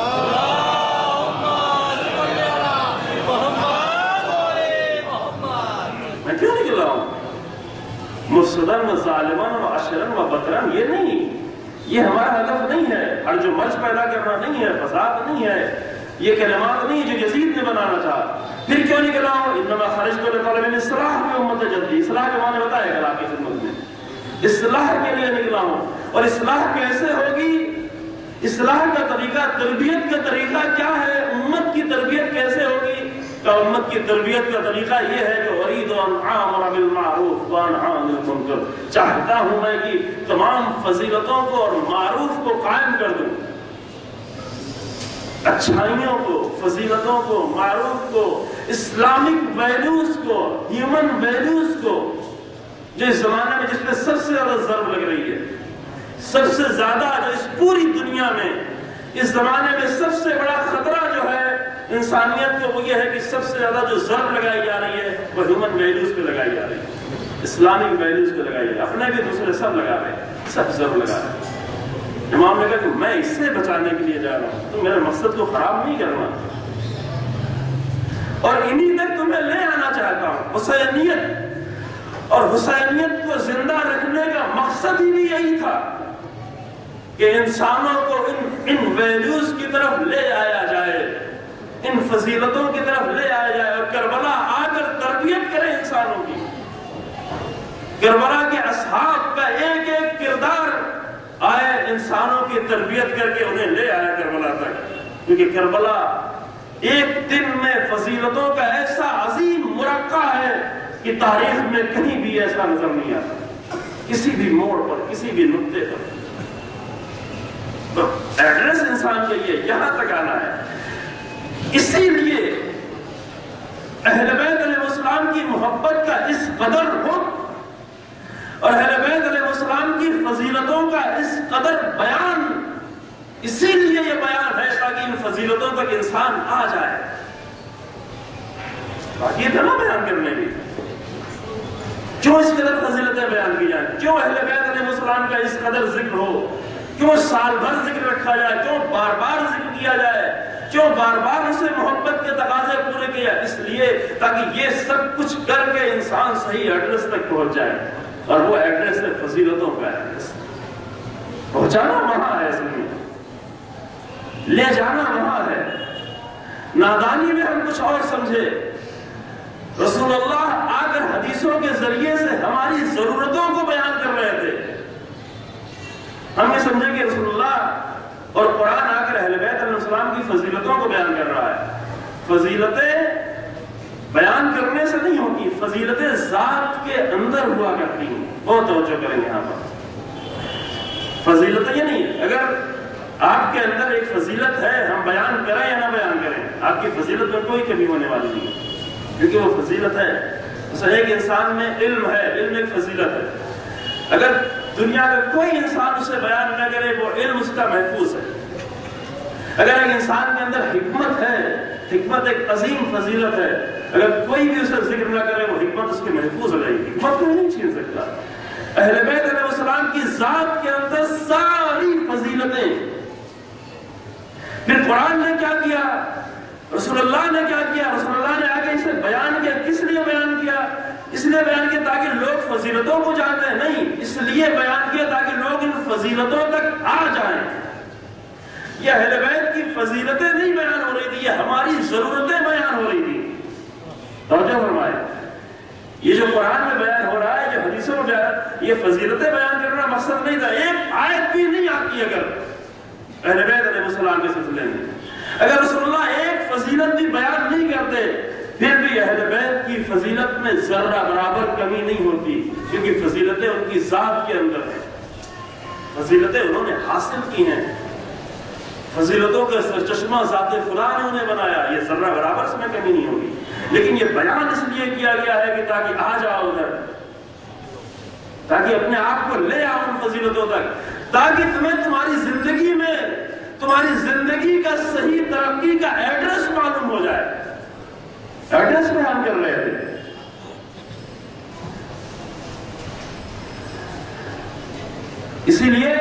میں کیوں نکلا ہوں؟ مفسدن و ظالمن و عشرن و بطرن، یہ نہیں، یہ ہمارا ہدف نہیں ہے، ہر جو مرض پیدا کرنا نہیں ہے، فساد نہیں ہے، یہ کلمات نہیں جو یزید نے بنانا چاہا. پھر کیوں نکلا ہوں؟ انما خرجت لطلب الاصلاح فی امت جدی. اصلاح کے معنی بتائے گا آپ کی خدمت میں. اصلاح کے لیے نکلا ہوں. اور اصلاح کیسے ہوگی؟ اصلاح کا طریقہ، تربیت کا طریقہ کیا ہے؟ امت کی تربیت کیسے ہوگی؟ کہ امت کی تربیت کا طریقہ یہ ہے کہ اريد ان اعمر بالمعروف وانهى عن المنکر. چاہتا ہوں میں کہ تمام فضیلتوں کو اور معروف کو قائم کر دوں، اچھائیوں کو، فضیلتوں کو، معروف کو، اسلامک ویلیوز کو، ہیومن ویلیوز کو، جو اس زمانے میں جس میں سب سے زیادہ ضرب لگ رہی ہے، سب سے زیادہ جو اس پوری دنیا میں اس زمانے میں سب سے بڑا خطرہ جو ہے انسانیت کو، وہ یہ ہے کہ سب سے زیادہ جو ضرب لگائی جا رہی ہے وہ ہیومن ویلیوز پہ لگائی جا رہی ہے، اسلامک ویلیوز پہ لگائی جا رہی ہے. اپنے بھی دوسرے سب لگا رہے ہیں، سب ضرب لگا رہے ہیں. امام نے کہا کہ میں اس سے بچانے کے لیے جا رہا ہوں، تو میرے مقصد کو خراب نہیں کرنا، اور انہی تک تمہیں لے آنا چاہتا ہوں. حسینیت اور حسینیت کو زندہ رکھنے کا مقصد ہی بھی یہی تھا کہ انسانوں کو ان ان ویلیوز کی طرف لے آیا جائے، ان فضیلتوں کی طرف لے آیا جائے، اور کربلا آ کر تربیت کرے انسانوں کی. کربلا کے اصحاب کا ایک ایک کردار آئے انسانوں کی تربیت کر کے انہیں لے آیا کربلا تک. کیونکہ کربلا ایک دن میں فضیلتوں کا ایسا عظیم مرقع ہے کہ تاریخ میں کہیں بھی ایسا نظر نہیں آتا، کسی بھی موڑ پر، کسی بھی نقطے پر. تو ایڈریس انسان کے لیے یہاں تک آنا ہے. اسی لیے اہل بیت علیہ السلام کی محبت کا اس قدر حب اور اہل بیت علیہ السلام کی فضیلتوں کا اس قدر بیان، اسی لیے یہ بیان ہے تاکہ ان فضیلتوں تک انسان آ جائے. باقی تھا نا بیان کرنے کی، کیوں اس قدر فضیلتیں بیان کی جائیں، کیوں اہل بیت علیہ السلام کا اس قدر ذکر ہو، کیوں سال بھر ذکر رکھا جائے، کیوں بار بار ذکر کیا جائے، کیوں بار بار اسے محبت کے تقاضے پورے کیے؟ اس لیے تاکہ یہ سب کچھ کر کے انسان صحیح ایڈریس تک پہنچ جائے، اور وہ ایڈریس ہے فضیلتوں کا ایڈریس. پہنچانا وہاں ہے، زمین لے جانا وہاں ہے. نادانی میں ہم کچھ اور سمجھے. رسول اللہ آ کر حدیثوں کے ذریعے سے ہماری ضرورتوں کو بیان کر رہے تھے. ہم یہ سمجھے کہ رسول اللہ اور قرآن آ کر اہل بیت علیہ السلام کی فضیلتوں کو بیان کر رہا ہے. فضیلتیں بیان کرنے سے نہیں ہوتی، فضیلتیں ذات کے اندر ہوا کرتی ہیں. بہت توجہ کریں گے یہاں پر. فضیلتیں یہ نہیں، اگر آپ کے اندر ایک فضیلت ہے، ہم بیان کریں یا نہ بیان کریں، آپ کی فضیلت میں کوئی کمی ہونے والی نہیں ہے، کیونکہ وہ فضیلت ہے. جیسے ایک انسان میں علم ہے، علم ایک فضیلت ہے. اگر دنیا کا کوئی انسان اسے بیان نہ کرے، وہ علم اس کا محفوظ ہے. اگر ایک انسان کے اندر حکمت ہے، حکمت ایک عظیم فضیلت ہے، اگر کوئی بھی اسے ذکر نہ کرے، وہ حکمت اس کے محفوظ ہو جائے گی. حکمت کو نہیں چھین سکتا. اہل بیت علیہ السلام کی ذات کے اندر ساری فضیلتیں. پھر قرآن نے کیا کیا، رسول اللہ نے کیا کیا؟ رسول اللہ نے آگے اسے بیان کیا. کس لیے بیان کیا؟ اس لیے بیان کیا تاکہ لوگ فضیلتوں کو جانتے ہیں. نہیں، اس لیے بیان کیا تاکہ لوگ ان فضیلتوں تک آ جائیں. یہ اہل بیت کی فضیلتیں نہیں بیان ہو رہی تھی، یہ ہماری ضرورتیں بیان ہو رہی تھی. توجہ فرمائے، یہ جو قرآن میں بیان ہو رہا ہے، جو حدیثوں میں بیان، یہ فضیلتیں بیان کرنا مقصد نہیں تھا. ایک آیت بھی نہیں آتی اگر اہل بیت علیہ السلام کے سلسلے میں. اگر رسول اللہ ایک فضیلت بھی بیان نہیں کرتے، پھر بھی اہل بیت کی فضیلت میں ذرہ برابر کمی نہیں ہوتی، کیونکہ فضیلتیں ان کی ذات کے اندر ہیں. فضیلتیں انہوں نے حاصل کی ہیں، فضیلتوں کا سرچشمہ ذات خدا نے انہیں بنایا. یہ ذرہ برابر اس میں کمی نہیں ہوگی. لیکن یہ بیان اس لیے کیا گیا ہے کہ تاکہ آ جاؤ ادھر، تاکہ اپنے آپ کو لے آؤ ان فضیلتوں تک، تاکہ تمہیں تمہاری زندگی میں تمہاری زندگی کا صحیح ترقی کا ایڈریس معلوم ہو جائے. ایڈریس بیان کر رہے تھے. اسی لیے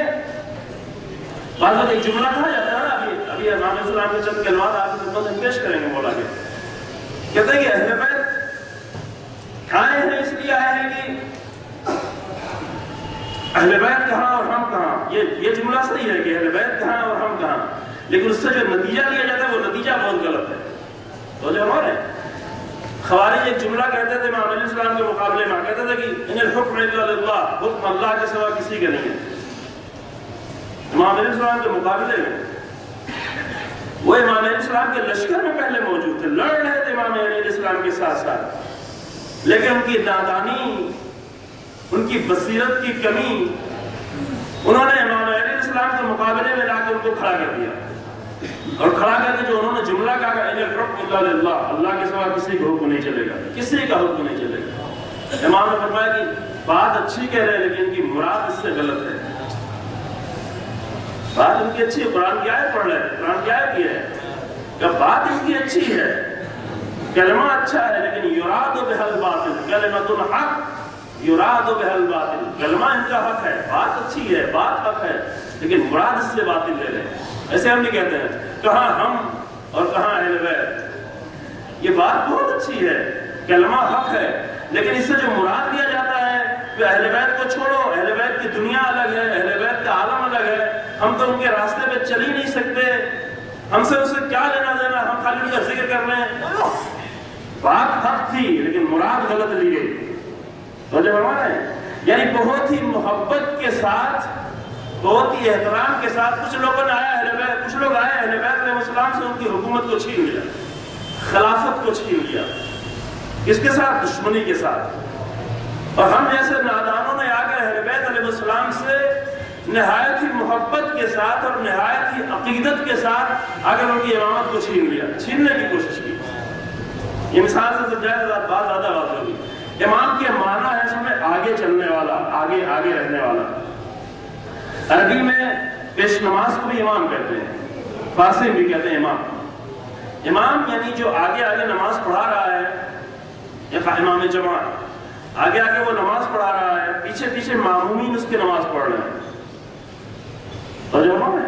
بعض وقت ایک جملہ کہا جاتا ہے نا، ابھی ابھی امام علیہ السلام کے چند کلمات آپ کی خدمت میں پیش کریں گے مولا کے، کہتے ہیں کہ اہل بیت آئے ہیں اس لیے آئے ہیں کہ اہل بیت کہاں اور ہم کہاں، یہ یہ جملہ صحیح ہے کہ اہل بیت کہاں اور ہم کہاں، لیکن اس سے جو نتیجہ لیا جاتا ہے وہ نتیجہ بہت غلط ہے۔ تو جو ہمارے خوارج ایک جملہ کہتے تھے امام علیہ السلام کے مقابلے میں، کہتے تھے کہ ان الحکم الا للہ، حکم اللہ کے سوا کسی کا نہیں ہے۔ امام علیہ السلام کے مقابلے میں وہ امام علیہ السلام کے لشکر میں پہلے موجود تھے، لڑ رہے تھے امام علیہ السلام کے ساتھ ساتھ، لیکن ان کی نادانی، ان کی بصیرت کی کمی، انہوں نے امام علیہ السلام کے مقابلے میں لا کے ان کو کھڑا کر دیا، اور کھڑا کر کے جو انہوں نے جملہ کہا کہ ان الحکم الا للہ، اللہ کے سوا کسی کا حکم نہیں چلے گا، کسی کا حکم نہیں چلے گا۔ امام نے فرمایا کہ بات اچھی کہہ رہے ہیں لیکن ان کی مراد اس سے غلط ہے۔ بات ان کی اچھی ہے، قرآن کی آیت پڑھ رہے ہیں، قرآن کی آیت یہ ہے کہ بات ان کی اچھی ہے، کلمہ اچھا ہے، لیکن یراد بہ الباطل، کلمۃ الحق یراد بہ الباطل، کلمہ ان کا حق ہے، بات اچھی ہے، بات حق ہے، لیکن مراد اس سے باطل لے رہے ہیں۔ ایسے ہم نہیں کہتے ہیں کہاں ہم اور کہاں اہل بیت، یہ بات بہت اچھی ہے، کلمہ حق ہے، لیکن اس سے جو مراد لیا جاتا ہے کہ اہل بیت کو چھوڑو، اہل بیت کی دنیا الگ ہے، اہل بیت کا عالم الگ ہے، ہم تو ان کے راستے پہ چل ہی نہیں سکتے، ہم سے اسے کیا لینا دینا، ہم خالی ان کا ذکر کر رہے ہیں۔ بات حق تھی لیکن مراد غلط لی گئی۔ تو جب ہمارے یعنی بہت ہی محبت کے ساتھ، بہت ہی احترام کے ساتھ کچھ لوگوں نے آیا اہل بیت، کچھ لوگ آئے اہل بیت علیہ السلام سے ان کی حکومت کو چھین لیا، خلافت کو چھین لیا، کس کے ساتھ؟ دشمنی کے ساتھ۔ اور ہم جیسے نادانوں نے آ کر اہل بیت علیہ السلام سے نہایت ہی محبت کے ساتھ اور نہایت ہی عقیدت کے ساتھ اگر ان کی امامت کو چھین لیا، چھیننے کی کوشش کی۔ یہ مثال سے زیادہ بات زیادہ بات ہوگی۔ امام کے معنی ہے اس میں آگے چلنے والا، آگے آگے رہنے والا۔ عربی میں پیش نماز کو بھی امام کہتے ہیں، فارسی میں بھی کہتے ہیں امام۔ امام یعنی جو آگے آگے نماز پڑھا رہا ہے، یا امام جماعت، آگے آگے وہ نماز پڑھا رہا ہے، پیچھے پیچھے مامومین اس کے نماز پڑھ رہے ہیں۔ تو جو امام ہے،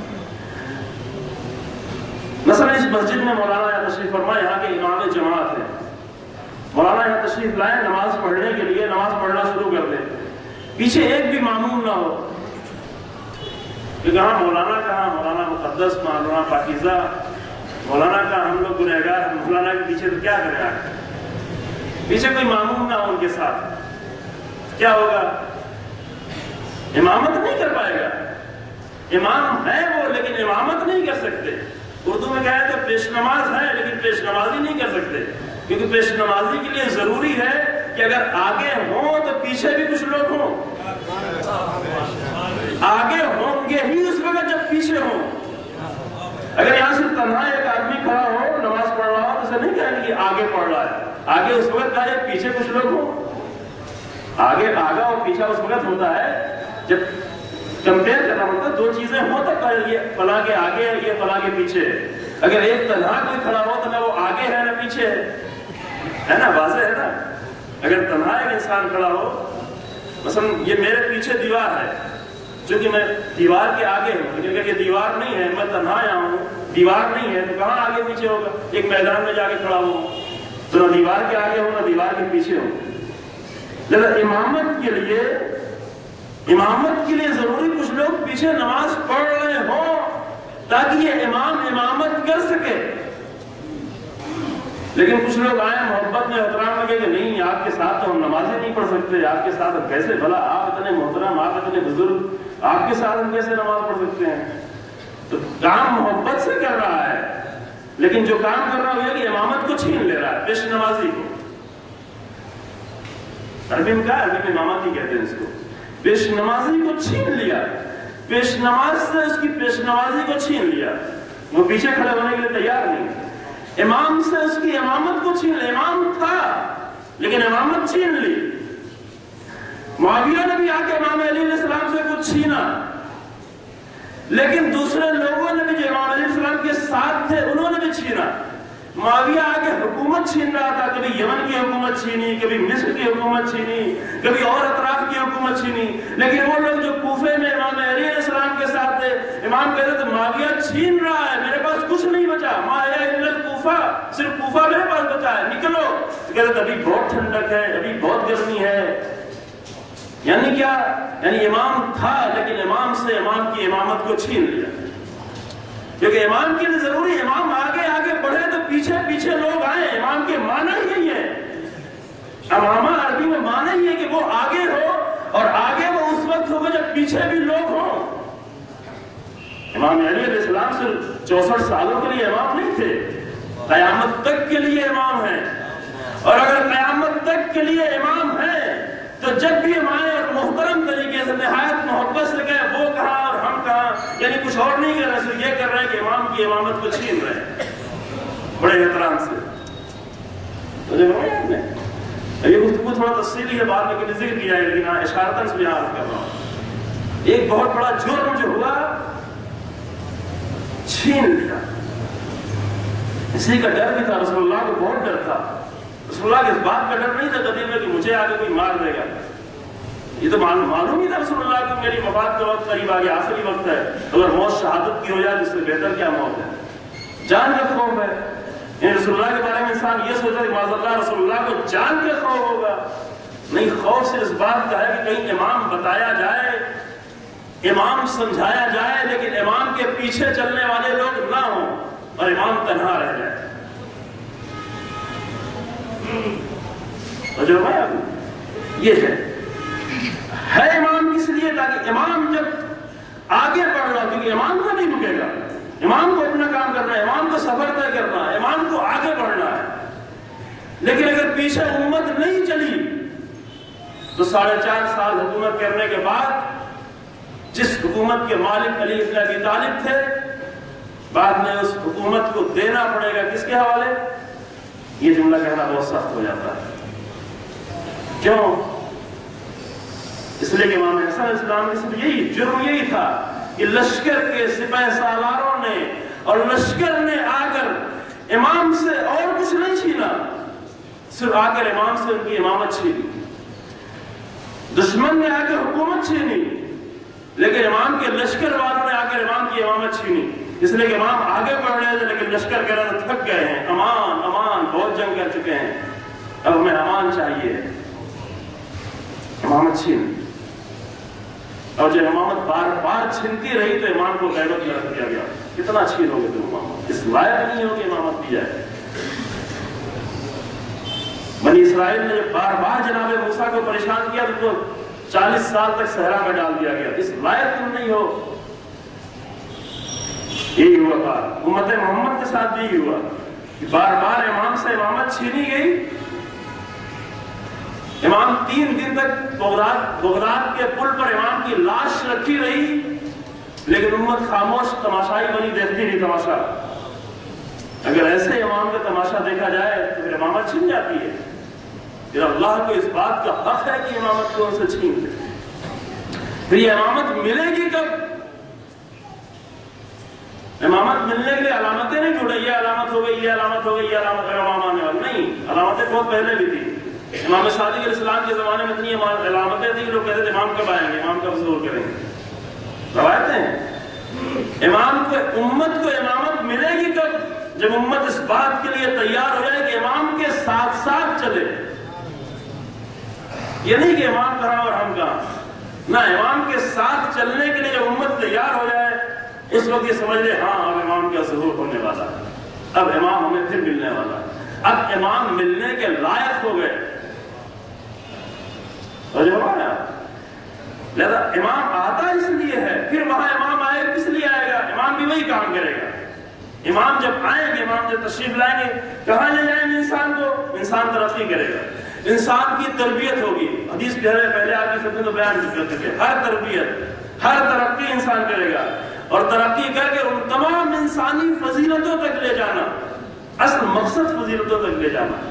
مثلا اس مسجد میں مولانا یہاں تشریف فرما، یہاں کے امام جماعت ہے، مولانا یہاں تشریف لائیں نماز پڑھنے کے لیے، نماز پڑھنا شروع کر دیں، پیچھے ایک بھی ماموم نہ ہو کہ کہاں مولانا کہاں، مولانا مقدس، مولانا پاکیزہ، مولانا کا ہم لوگ گنہگار، مولانا کے پیچھے تو کیا کرے آگے، پیچھے کوئی ماموم نہ ہو ان کے ساتھ، کیا ہوگا؟ امامت نہیں کر پائے گا۔ امام ہے وہ لیکن امامت نہیں کر سکتے۔ اردو میں کہا ہے تو پیش نماز ہے لیکن پیش نمازی نہیں کر سکتے، کیونکہ پیش نمازی کے لیے ضروری ہے کہ اگر آگے ہوں تو پیچھے بھی کچھ لوگ ہوں، آگے ہوں گے ہی اس وقت جب پیچھے ہوں۔ اگر یہاں سے تنہا ایک آدمی کھڑا ہو نماز پڑھ رہا ہو تو اسے نہیں کہیں کہ آگے پڑھ رہا ہے، آگے اس وقت کہا ہے پیچھے کچھ لوگ ہوں۔ آگے آگا اور پیچھا اس وقت ہوتا ہے جب کمپیئر کرنا ہوتا ہے، دو چیزیں ہوں تو یہ فلاں کے آگے ہے، یہ فلاں کے پیچھے ہے۔ اگر ایک تنہا کوئی کھڑا ہو تو نہ وہ آگے ہے نہ پیچھے ہے نا، واضح ہے نا۔ اگر تنہا ایک انسان کھڑا ہو، مثلا یہ میرے پیچھے دیوار ہے، چونکہ میں دیوار کے آگے ہوں، لیکن اگر یہ دیوار نہیں ہے، میں تنہا یہاں ہوں، دیوار نہیں ہے تو کہاں آگے پیچھے ہوگا؟ ایک میدان میں جا کے کھڑا ہوں تو نہ دیوار کے آگے ہوں نہ دیوار کے پیچھے ہوں۔ لہذا امامت کے لیے امامت کے لیے ضروری کچھ لوگ پیچھے نماز پڑھ رہے ہوں تاکہ یہ امام امامت کر سکے۔ لیکن کچھ لوگ آئے محبت میں احترام لگے کہ نہیں آپ کے ساتھ تو ہم نماز ہی نہیں پڑھ سکتے، آپ کے ساتھ ہم کیسے، بھلا آپ اتنے محترم، آپ اتنے بزرگ، آپ کے ساتھ ہم کیسے نماز پڑھ سکتے ہیں؟ تو کام محبت سے کر رہا ہے لیکن جو کام کر رہا ہے وہ یہ کہ امامت کو چھین لے رہا ہے، پیش نمازی کو۔ عربی میں کہا، عربی میں امامت ہی کہتے ہیں اس کو۔ پیش نمازی کو چھین لیا، پیش نماز سے اس کی پیش نمازی کو چھین لیا، وہ پیچھے کھڑے ہونے کے لیے تیار نہیں۔ امام سے اس کی امامت کو چھین لیا، امام تھا لیکن امامت چھین لی۔ معاویہ نے بھی آ کے امام علیہ السلام سے کچھ چھینا، لیکن دوسرے لوگوں نے بھی جو امام علیہ السلام کے ساتھ تھے انہوں نے بھی چھینا۔ معاویہ آگے حکومت چھین رہا تھا، کبھی یمن کی حکومت چھینی، کبھی مصر کی حکومت چھینی، کبھی اور اطراف کی حکومت چھینی، لیکن وہ لوگ جو کوفے میں امام علی علیہ السلام کے ساتھ تھے. امام کہتے تھے معاویہ چھین رہا ہے, میرے پاس کچھ نہیں بچا, ما یا الا الکوفہ, صرف کوفہ میرے پاس بچا ہے, نکلو. کہتے تھے ابھی بہت ٹھنڈک ہے, ابھی بہت گرمی ہے. یعنی کیا؟ یعنی امام تھا لیکن امام سے امام کی امامت کو چھین لیا, کیونکہ امام کے لیے ضروری امام آگے آگے بڑھے تو پیچھے پیچھے لوگ آئے. امام کے معنی یہی ہے, امامہ عربی میں معنی یہ ہے کہ وہ آگے ہو, اور آگے وہ اس وقت ہوگا جب پیچھے بھی لوگ ہوں. امام علی علیہ السلام سے چونسٹھ سالوں کے لیے امام نہیں تھے, قیامت تک کے لیے امام ہیں. اور اگر قیامت تک کے لیے امام ہیں تو جب بھی ہم آئے اور محترم طریقے سے نہایت محبت سے کہے وہ کہاں اور ہم کہاں, یعنی کچھ اور نہیں کر رہے, صرف یہ کر رہے ہیں کہ امام کی امامت کو چھین رہے ہیں بڑے احترام سے. یہ گفتگو تھوڑا تفصیلی ہے, بعد میں کبھی ذکر کیا ہے, لیکن اشارتاً سے یاد کر رہا ہوں. ایک بہت بڑا جرم جو ہوا چھین لیا. اسی کا ڈر بھی تھا, رسول اللہ کو بہت ڈر تھا. رسول اللہ کے اس بات کا ڈر نہیں تھا قدیم میں کہ مجھے آگے کوئی مار دے گا. یہ تو معلوم ہی تھا رسول اللہ کو میری وفات کا وقت قریب آ گیا, آخری وقت ہے, اگر موت شہادت کی ہو جائے تو اس سے بہتر کیا موت ہے. جان کا خوف ہے. یعنی رسول اللہ کے بارے میں انسان یہ سوچتا ہے کہ معاذ اللہ رسول اللہ کو جان کا خوف ہوگا. نہیں, خوف سے اس بات کا ہے کہ کہیں امام بتایا جائے, امام سمجھایا جائے, لیکن امام کے پیچھے چلنے والے لوگ نہ ہوں اور امام تنہا رہ جائے. جو یہ ہے ہے امام کس لیے, تاکہ امام جب آگے بڑھ رہا, کیونکہ امام کا نہیں رکے گا, امام کو اپنا کام کرنا ہے, امام کو سفر طے کرنا ہے, امام کو آگے بڑھنا ہے. لیکن اگر پیچھے امت نہیں چلی تو ساڑھے چار سال حکومت کرنے کے بعد جس حکومت کے مالک علی بن ابی طالب تھے, بعد میں اس حکومت کو دینا پڑے گا کس کے حوالے. یہ جملہ کہنا بہت سخت ہو جاتا ہے. کیوں؟ اس لیے کہ امام حسن علیہ السلام کے صرف یہی جرم یہی تھا کہ لشکر کے سپہ سالاروں نے اور لشکر نے آ کر امام سے اور کچھ نہیں چھینا, صرف آ کر امام سے ان کی امامت چھینی. دشمن نے آ کر حکومت چھینی, لیکن امام کے لشکر والوں نے آ کر امام کی امامت چھینی. اس لیے کہ امام آگے بڑھ رہے تھے لیکن لشکر کہہ رہے تھے تھک گئے ہیں, امان امان, بہت جنگ کر چکے ہیں, اب ہمیں امان چاہیے. امامت چھین, اور جب امامت بار بار چھنتی رہی تو امام کو غیبت میں رکھ دیا گیا. کتنا چھین ہوگے تم امامت, اس لائق نہیں ہو کہ امامت دی جائے. بنی اسرائیل نے جب بار بار جناب موسیٰ کو پریشان کیا تو چالیس سال تک صحرا میں ڈال دیا گیا. اس لائق تم نہیں ہو. یہی ہوا تھا امت محمد کے ساتھ بھی ہوا کہ بار بار امام سے امامت چھینی گئی. امام تین دن تک بغداد بغداد کے پل پر امام کی لاش رکھی رہی, لیکن امت خاموش تماشائی بنی, دیکھتی رہی تماشا. اگر ایسے امام کا تماشا دیکھا جائے تو پھر امامت چھن جاتی ہے. پھر اللہ کو اس بات کا حق ہے کہ امامت کو ان سے چھین لے. پھر یہ امامت ملے گی کب؟ امامت ملنے کے لیے علامتیں نہیں جڑے, یہ علامت ہو گئی, یہ علامت ہو گئی, یہ علامت ہے امام آنے والا. نہیں, علامتیں بہت پہلے بھی تھی. امام صادق علیہ السلام کے زمانے میں اتنی علامتیں تھیں کہ لوگ کہتے تھے امام کب آئیں گے, امام کب ظہور کریں گے. روایتیں ہیں. امام کو امت کو امامت ملے گی کب؟ جب امت اس بات کے لیے تیار ہو جائے کہ امام کے ساتھ ساتھ چلے. یہ نہیں کہ امام کہاں اور ہم کہاں, نہ, امام کے ساتھ چلنے کے لیے جب امت تیار ہو جائے اس وقت یہ سمجھ لے ہاں اب امام کا ظہور ہونے والا ہے, اب امام ہمیں پھر ملنے والا ہے, اب امام ملنے کے لائق ہو گئے. لہذا امام آتا اس لیے ہے, پھر وہاں امام آئے کس لیے آئے گا؟ امام بھی وہی کام کرے گا. امام جب آئیں گے, امام جب تشریف لائیں گے, کہاں لے جائیں گے انسان کو؟ انسان ترقی کرے گا, انسان کی تربیت ہوگی. حدیث پہلے پہلے آپ کی خدمت میں بیان کر چکے, ہر تربیت ہر ترقی انسان کرے گا, اور ترقی کر کے ان تمام انسانی فضیلتوں تک لے جانا, اصل مقصد فضیلتوں تک لے جانا.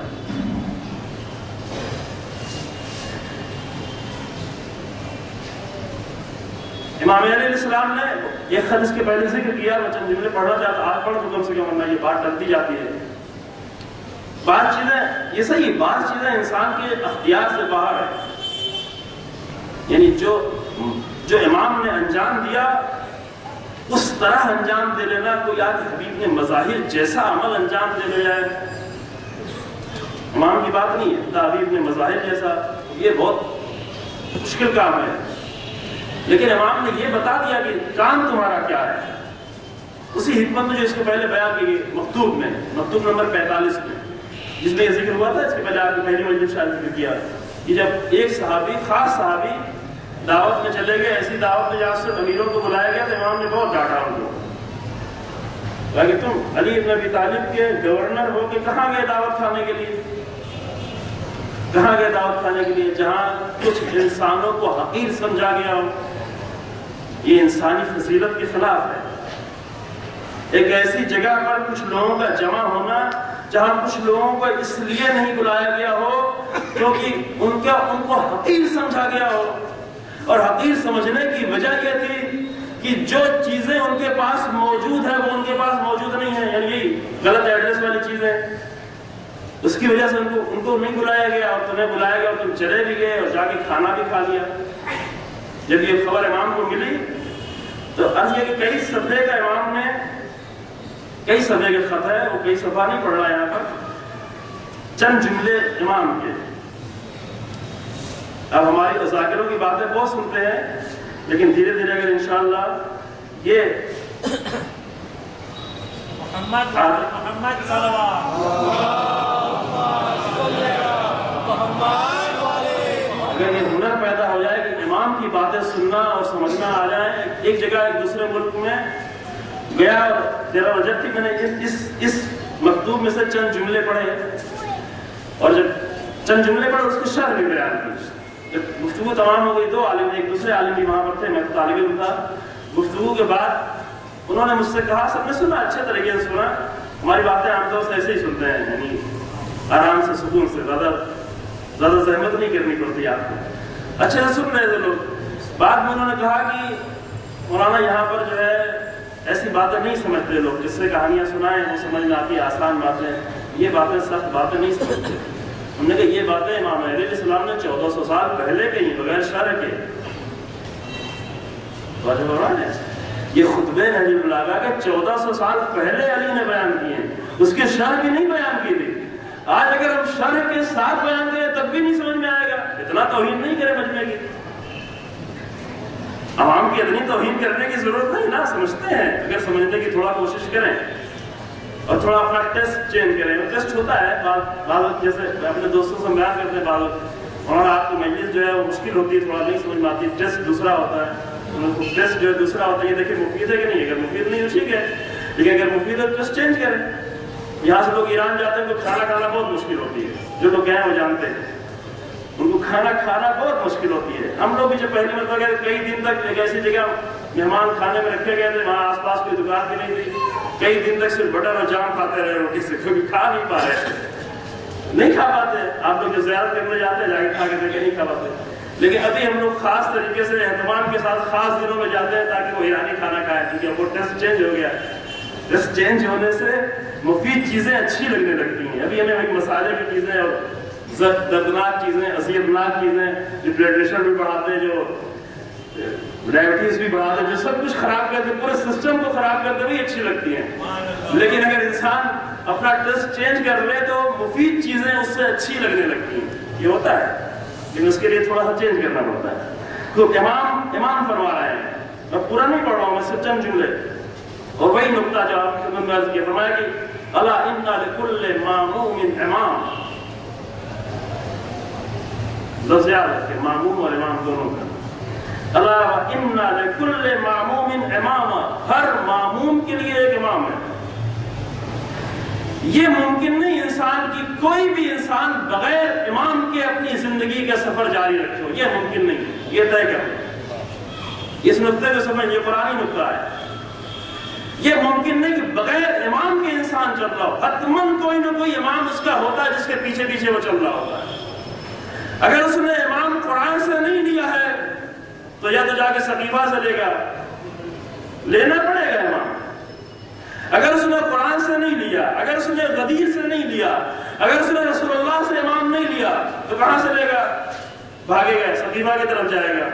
امام علیہ السلام نے ایک خط اس کے پہلے ذکر کیا, میں چند جملے پڑھنا چاہتا, آج پڑھ تو کم سے کم ورنہ یہ بات ٹلتی جاتی ہے. بعض چیزیں یہ صحیح, بعض چیزیں انسان کے اختیار سے باہر ہے. یعنی جو جو امام نے انجام دیا اس طرح انجام دے لینا، کوئی آج حبیب نے مظاہر جیسا عمل انجام دے لے جائے، امام کی بات نہیں ہے، خدا حبیب نے مظاہر جیسا، یہ بہت مشکل کام ہے، لیکن امام نے یہ بتا دیا کہ کام تمہارا کیا ہے۔ اسی حکمت میں جو اس کے پہلے بیان کی گئی مکتوب میں، مکتوب نمبر پینتالیس میں، جس میں یہ ذکر ہوا تھا، اس کے پہلے آپ نے پہلی مجلس شاید ذکر کیا کہ جب ایک صحابی، خاص صحابی دعوت میں چلے گئے، ایسی دعوت میں جہاں سے امیروں کو بلایا گیا تو امام نے بہت ڈانٹا ان کو، کہا کہ تم علی بن ابی طالب کے گورنر ہو کے کہاں گئے دعوت کھانے کے لیے، کہاں گئے دعوت کھانے کے لیے جہاں کچھ انسانوں کو حقیر سمجھا گیا ہو، یہ انسانی فضیلت کے خلاف ہے۔ ایک ایسی جگہ پر کچھ لوگوں کا جمع ہونا جہاں کچھ لوگوں کو اس لیے نہیں بلایا گیا ہو کیونکہ ان کا ان کو حقیر سمجھا گیا ہو، اور حقیر سمجھنے کی وجہ یہ تھی کہ جو چیزیں ان کے پاس موجود ہیں وہ ان کے پاس موجود نہیں ہیں، یعنی یہی غلط ایڈریس والی چیزیں، اس کی وجہ سے ان کو ان کو نہیں بلایا گیا، اور تمہیں بلایا گیا اور تم چلے بھی گئے اور جا کے کھانا بھی کھا لیا۔ جب یہ خبر امام کو ملی تو عرض یہ کہ کئی صفحے کا امام نے، کئی صفحے کے خط ہے، وہ کئی صفحہ نہیں پڑھ رہا یہاں پر، چند جملے امام کے۔ اب ہماری مذاکروں کی باتیں بہت سنتے ہیں، لیکن دھیرے دھیرے اگر انشاءاللہ یہ محمد محمد صلوات اگر یہ ہنر پیدا ہو جائے کہ امام کی باتیں سننا اور سمجھنا آ جائے۔ ایک جگہ ایک دوسرے ملک میں گیا اور تیرہ رجب تھی، میں نے اس اس مکتوب میں سے چند جملے پڑھے، اور جب چند جملے پڑھے اس کی شرح بھی بیان کی۔ جب گفتگو تمام ہو گئی، دو عالم، ایک دوسرے عالم بھی وہاں پر تھے، میں طالب علم تھا۔ گفتگو کے بعد انہوں نے مجھ سے کہا، سب نے سنا، اچھے طریقے سے سنا، ہماری باتیں عام طور سے ایسے ہی سنتے ہیں، یعنی آرام سے، سکون سے، زیادہ زیادہ زحمت نہیں کرنی پڑتی آپ کو، اچھے سے سن رہے تھے لوگ۔ بعد میں انہوں نے کہا کہ مولانا یہاں پر جو ہے ایسی باتیں نہیں سمجھتے لوگ، جس سے کہانیاں سنائیں وہ سمجھ میں آتی آسان باتیں، یہ باتیں سخت باتیں نہیں سمجھتے۔ ہم نے کہا یہ باتیں امام مہدی علیہ السلام نے چودہ سو سال پہلے کہیں بغیر شرح کے، یہ خطبے نہج البلاغہ کے چودہ سو سال پہلے علی نے بیان کیے ہیں، اس کے شرح بھی نہیں بیان کی تھی۔ آج اگر ہم شرح کے ساتھ بیان کریں تب بھی نہیں سمجھ میں آئے گا، اتنا توہین نہیں کرے مجمع کی، عوام کی اتنی توہین کرنے کی ضرورت نہیں نا، سمجھتے ہیں، اگر سمجھنے کی تھوڑا کوشش کریں اور تھوڑا اپنا ٹیسٹ چینج کریں۔ ٹیسٹ ہوتا ہے بعض جیسے اپنے دوستوں سے بیان کرتے ہیں، بعض اور آپ کی مجلس جو ہے وہ مشکل ہوتی ہے، تھوڑا نہیں سمجھ میں آتی، ٹیسٹ دوسرا ہوتا ہے، ٹیسٹ جو ہے دوسرا ہوتا ہے، یہ دیکھیں مفید ہے کہ نہیں، اگر مفید نہیں تو ٹھیک ہے، لیکن اگر مفید ہے تو ٹیسٹ چینج کریں۔ یہاں سے لوگ ایران جاتے ہیں تو کھانا کھانا بہت مشکل ہوتی ہے، جو لوگ گئے ہیں وہ جانتے ہیں، ان کو کھانا کھانا بہت مشکل ہوتی ہے۔ ہم لوگ بھی جب پہلی مرتبہ گئے کئی دن تک ایک ایسی جگہ مہمان کھانے میں رکھے گئے تھے، وہاں آس پاس کوئی دکان بھی نہیں تھی، کئی دن تک صرف بٹر اور جام کھاتے رہے روٹی سے، کیونکہ کھا نہیں پا رہے، نہیں کھا پاتے۔ آپ لوگ جو زیارت کرنے جاتے ہیں جا کے کھا کے دیکھیں نہیں کھا پاتے، لیکن ابھی ہم لوگ خاص طریقے سے اہتمام کے ساتھ خاص دنوں میں جاتے ہیں تاکہ وہ ایرانی کھانا کھائیں، کیونکہ وہ ٹیسٹ چینج ہو گیا، ٹیسٹ چینج ہونے سے مفید چیزیں اچھی لگنے لگتی ہیں۔ ابھی ہمیں وہی مسالے کی چیزیں اور دردناک چیزیں، اذیتناک چیزیں جو بلڈ پریشر بھی بڑھاتے ہیں، جو ڈائبٹیز بھی بڑھاتے ہیں، جو سب کچھ خراب کرتے ہیں، پورے سسٹم کو خراب کرتے ہوئے اچھی لگتی ہیں۔ لیکن اگر انسان اپنا ٹیسٹ چینج کر لے تو مفید چیزیں اس سے اچھی لگنے لگتی ہیں، یہ ہوتا ہے، لیکن اس کے لیے تھوڑا سا چینج کرنا پڑتا ہے۔ تو امام امام فرما رہے ہیں، میں پورا نہیں پڑھ رہا ہوں، میں سے چند جملے، اور وہی نقطہ جو آپ کی خدمت میں عرض کیا، فرمایا کہ الا ان لکل ماموم امام، لفظ یاد رکھیں، ماموم اور امام دونوں کا، الا ان لکل ماموم امام، ہر ماموم کے لیے ایک امام ہے۔ یہ ممکن نہیں انسان کی کوئی بھی انسان بغیر امام کے اپنی زندگی کا سفر جاری رکھے ہو، یہ ممکن نہیں، یہ طے کر، اس نقطے کو سمجھ، یہ قرآنی نقطہ ہے، یہ ممکن نہیں کہ بغیر امام کے انسان چل رہا ہو، حتماً کوئی نہ کوئی امام اس کا ہوتا ہے جس کے پیچھے پیچھے وہ چل رہا ہوتا ہے۔ اگر اس نے امام قرآن سے نہیں لیا ہے تو یا تو جا کے سقیفہ سے لے گا، لینا پڑے گا امام۔ اگر اس نے قرآن سے نہیں لیا، اگر اس نے غدیر سے نہیں لیا، اگر اس نے رسول اللہ سے امام نہیں لیا تو کہاں سے لے گا؟ بھاگے گا، سقیفہ کی طرف جائے گا۔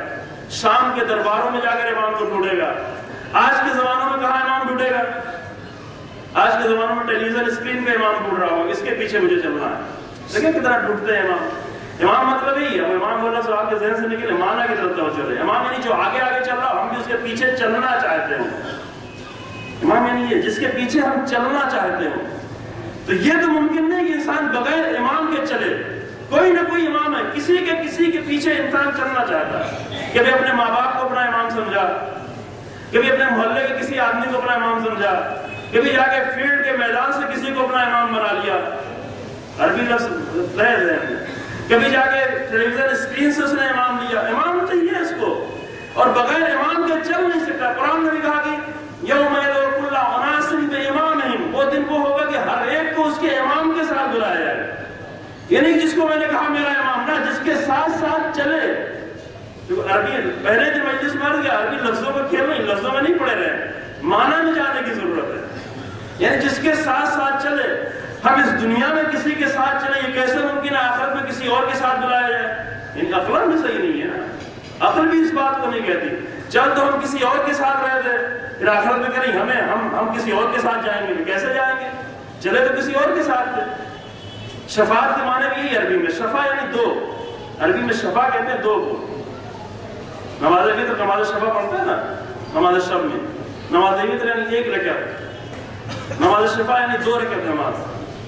شام کے درباروں میں جا کر امام کو ڈھونڈے گا. آج کے زمانوں میں کہاں امام ڈھونڈے گا؟ آج کے زمانوں میں ٹیلی ویژن اسکرین پہ امام ڈھونڈ رہا ہوگا، اس کے پیچھے مجھے چلنا ہے. دیکھیں کتنا ڈھونڈتے ہیں امام. امام مطلب ہی اب امام بولنا تو آپ کے ذہن سے نکلے مانا کی طرف توجہ دے. امام یعنی جو آگے آگے چل رہا ہم بھی اس کے پیچھے چلنا چاہتے ہیں. امام یعنی یہ جس کے پیچھے ہم چلنا چاہتے ہیں. تو یہ تو ممکن نہیں کہ انسان بغیر امام کے چلے. کوئی نہ کوئی امام ہے، کسی کے کسی کے پیچھے انسان چلنا چاہتا ہے. کبھی اپنے ماں باپ کو اپنا امام سمجھا، کبھی اپنے محلے کے کسی آدمی کو اپنا امام سمجھا، کبھی جا کے فیلڈ کے میدان سے کسی کو اپنا امام بنا لیا. عربی لفظ رہ رہے کبھی جا کے ٹیلی ویژن اسکرین سے اس نے امام لیا. امام چاہیے اس کو، اور بغیر امام کے چل نہیں سکتا. قرآن نے بھی کہا کہ یوم یدعو کل اناس بامامہم، وہ دن وہ ہوگا کہ ہر ایک کو اس کے امام کے ساتھ بلایا جائے. یعنی جس کو میں نے کہا میرا امام نہ، جس کے ساتھ ساتھ چلے. عربی پہلے دن مجلس میں گیا، عربی لفظوں کو کھیل نہیں، لفظوں میں نہیں پڑے رہے، معنی میں جانے کی ضرورت ہے. یعنی جس کے ساتھ ساتھ چلے. ہم اس دنیا میں کسی کے ساتھ چلے، یہ کیسے ممکن ہے آخرت میں کسی اور کے ساتھ بلایا جائے؟ یعنی عقل بھی صحیح نہیں ہے نا. عقل بھی اس بات کو نہیں کہتی. چل تو ہم کسی اور کے ساتھ رہ تھے، پھر آخرت میں کہیں ہمیں ہم ہم کسی اور کے ساتھ جائیں گے. کیسے جائیں گے؟ چلے تو کسی اور کے ساتھ تھے. شفاعت کے معنی بھی یہی عربی میں. شفا یعنی دو. عربی میں شفا کہتے ہیں دو کو. نماز بھی تو نماز شفا پڑھتا ہے نا، نماز شب میں. نماز بھی تو یعنی ایک رکعت، نماز شفا یعنی دو رکعت نماز.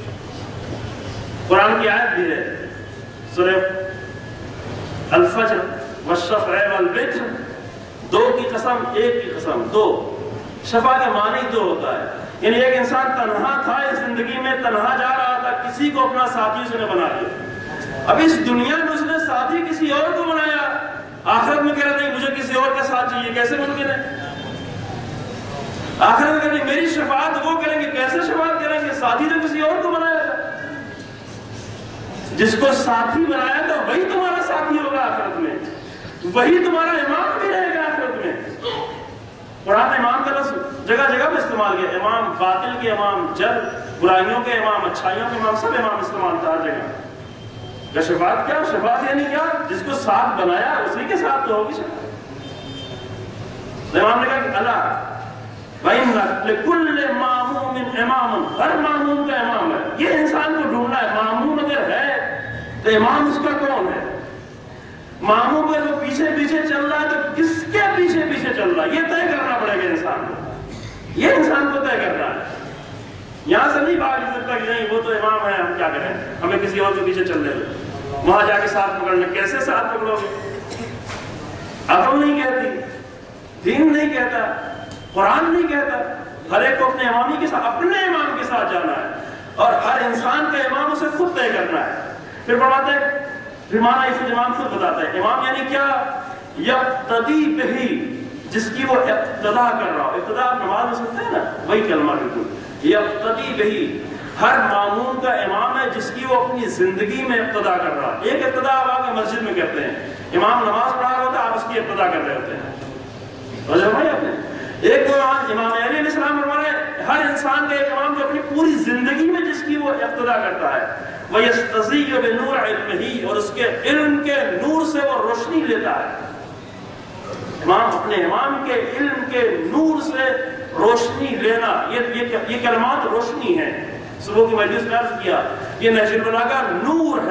قرآن کی آیت بھی ہے سورہ الفجر والشفع والوتر، دو کی قسم ایک کی قسم دو. شفا کے معنی دو ہوتا ہے. یعنی ایک انسان تنہا تھا اس زندگی میں، تنہا جا رہا تھا، کسی کو اپنا ساتھی اس نے بنا لیا. اب اس دنیا میں اس نے ساتھی کسی اور کو بنایا، آخرت میں کہہ رہا نہیں مجھے کسی اور کا ساتھ چاہیے. کیسے ممکن ہے؟ آخرت میں کہہ رہے میری شفاعت وہ کریں گے. کیسے شفاعت کریں گے؟ ساتھی تو کسی اور کو بنایا تھا. جس کو ساتھی بنایا تھا وہی تمہارا ساتھی ہوگا آخرت میں، وہی تمہارا امام بھی رہے گا آخرت میں. قرآن امام کا لفظ جگہ جگہ پہ استعمال کیا. امام باطل کے امام، جل برائیوں کے امام، اچھائیوں کے امام، سب امام استعمال تھا ہر جگہ. کیا شفاعت کیا؟ شفاعت یعنی کیا؟ جس کو ساتھ بنایا اسی کے ساتھ تو ہوگی شفاعت. امام نے کہا کہ اللہ وَإِنَّ لِكُلِّ مَأْمُومٍ إِمَامٌ، ہر معموم کا امام ہے. یہ انسان کو ڈھونڈنا ہے. معموم اگر ہے تو امام اس کا کون ہے؟ معموم اگر وہ پیچھے پیچھے چل رہا ہے تو کس کے پیچھے پیچھے چل رہا ہے؟ یہ طے کرنا پڑے گا انسان کو. یہ انسان کو طے کرنا ہے. یہاں سے نہیں بھاگ سکتا کہ نہیں وہ تو امام ہے ہم کیا کریں، ہمیں کسی اور کے پیچھے چل رہے ہیں. وہاں جا کے ساتھ پکڑنا. کیسے ساتھ پکڑو گے؟ عقل نہیں کہتی، دین نہیں کہتا، قرآن نہیں کہتا. ہر ایک کو اپنے امامی کے ساتھ، اپنے امام کے ساتھ جانا ہے، اور ہر انسان کا امام اسے خود طے کرنا ہے. پھر بڑھاتے ہیں، پھر مانا اسے امام خود بتاتا ہے. امام یعنی کیا؟ یقتدی بہی، جس کی وہ اقتدا کر رہا ہو. اقتدا آپ نماز میں سنتے ہیں نا، وہی کلمہ بالکل. یقتدی بہی، ہر معموم کا امام ہے جس کی وہ اپنی زندگی میں اقتدا کر رہا. ایک اقتدا آپ آ کے مسجد میں کرتے ہیں، امام نماز پڑھا رہا ہوتا ہے، آپ اس کی اقتدا کر رہے ہوتے ہیں. سمجھ بھائی آپ نے؟ ایک تو امام علی علیہ السلام فرماتے ہیں ہر انسان کا ایک امام جو اپنی پوری زندگی میں جس کی وہ اقتدا کرتا ہے. وَيَسْتَزِيُّ بِنُورِ عِلْمِهِ، اور اس کے علم کے نور سے وہ روشنی لیتا ہے. امام اپنے امام کے علم کے نور سے روشنی لینا، یہ یہ کلمات روشنی ہیں. صبح کی مجلس میں عرض کیا یہ نہج البلاغہ نور ہے.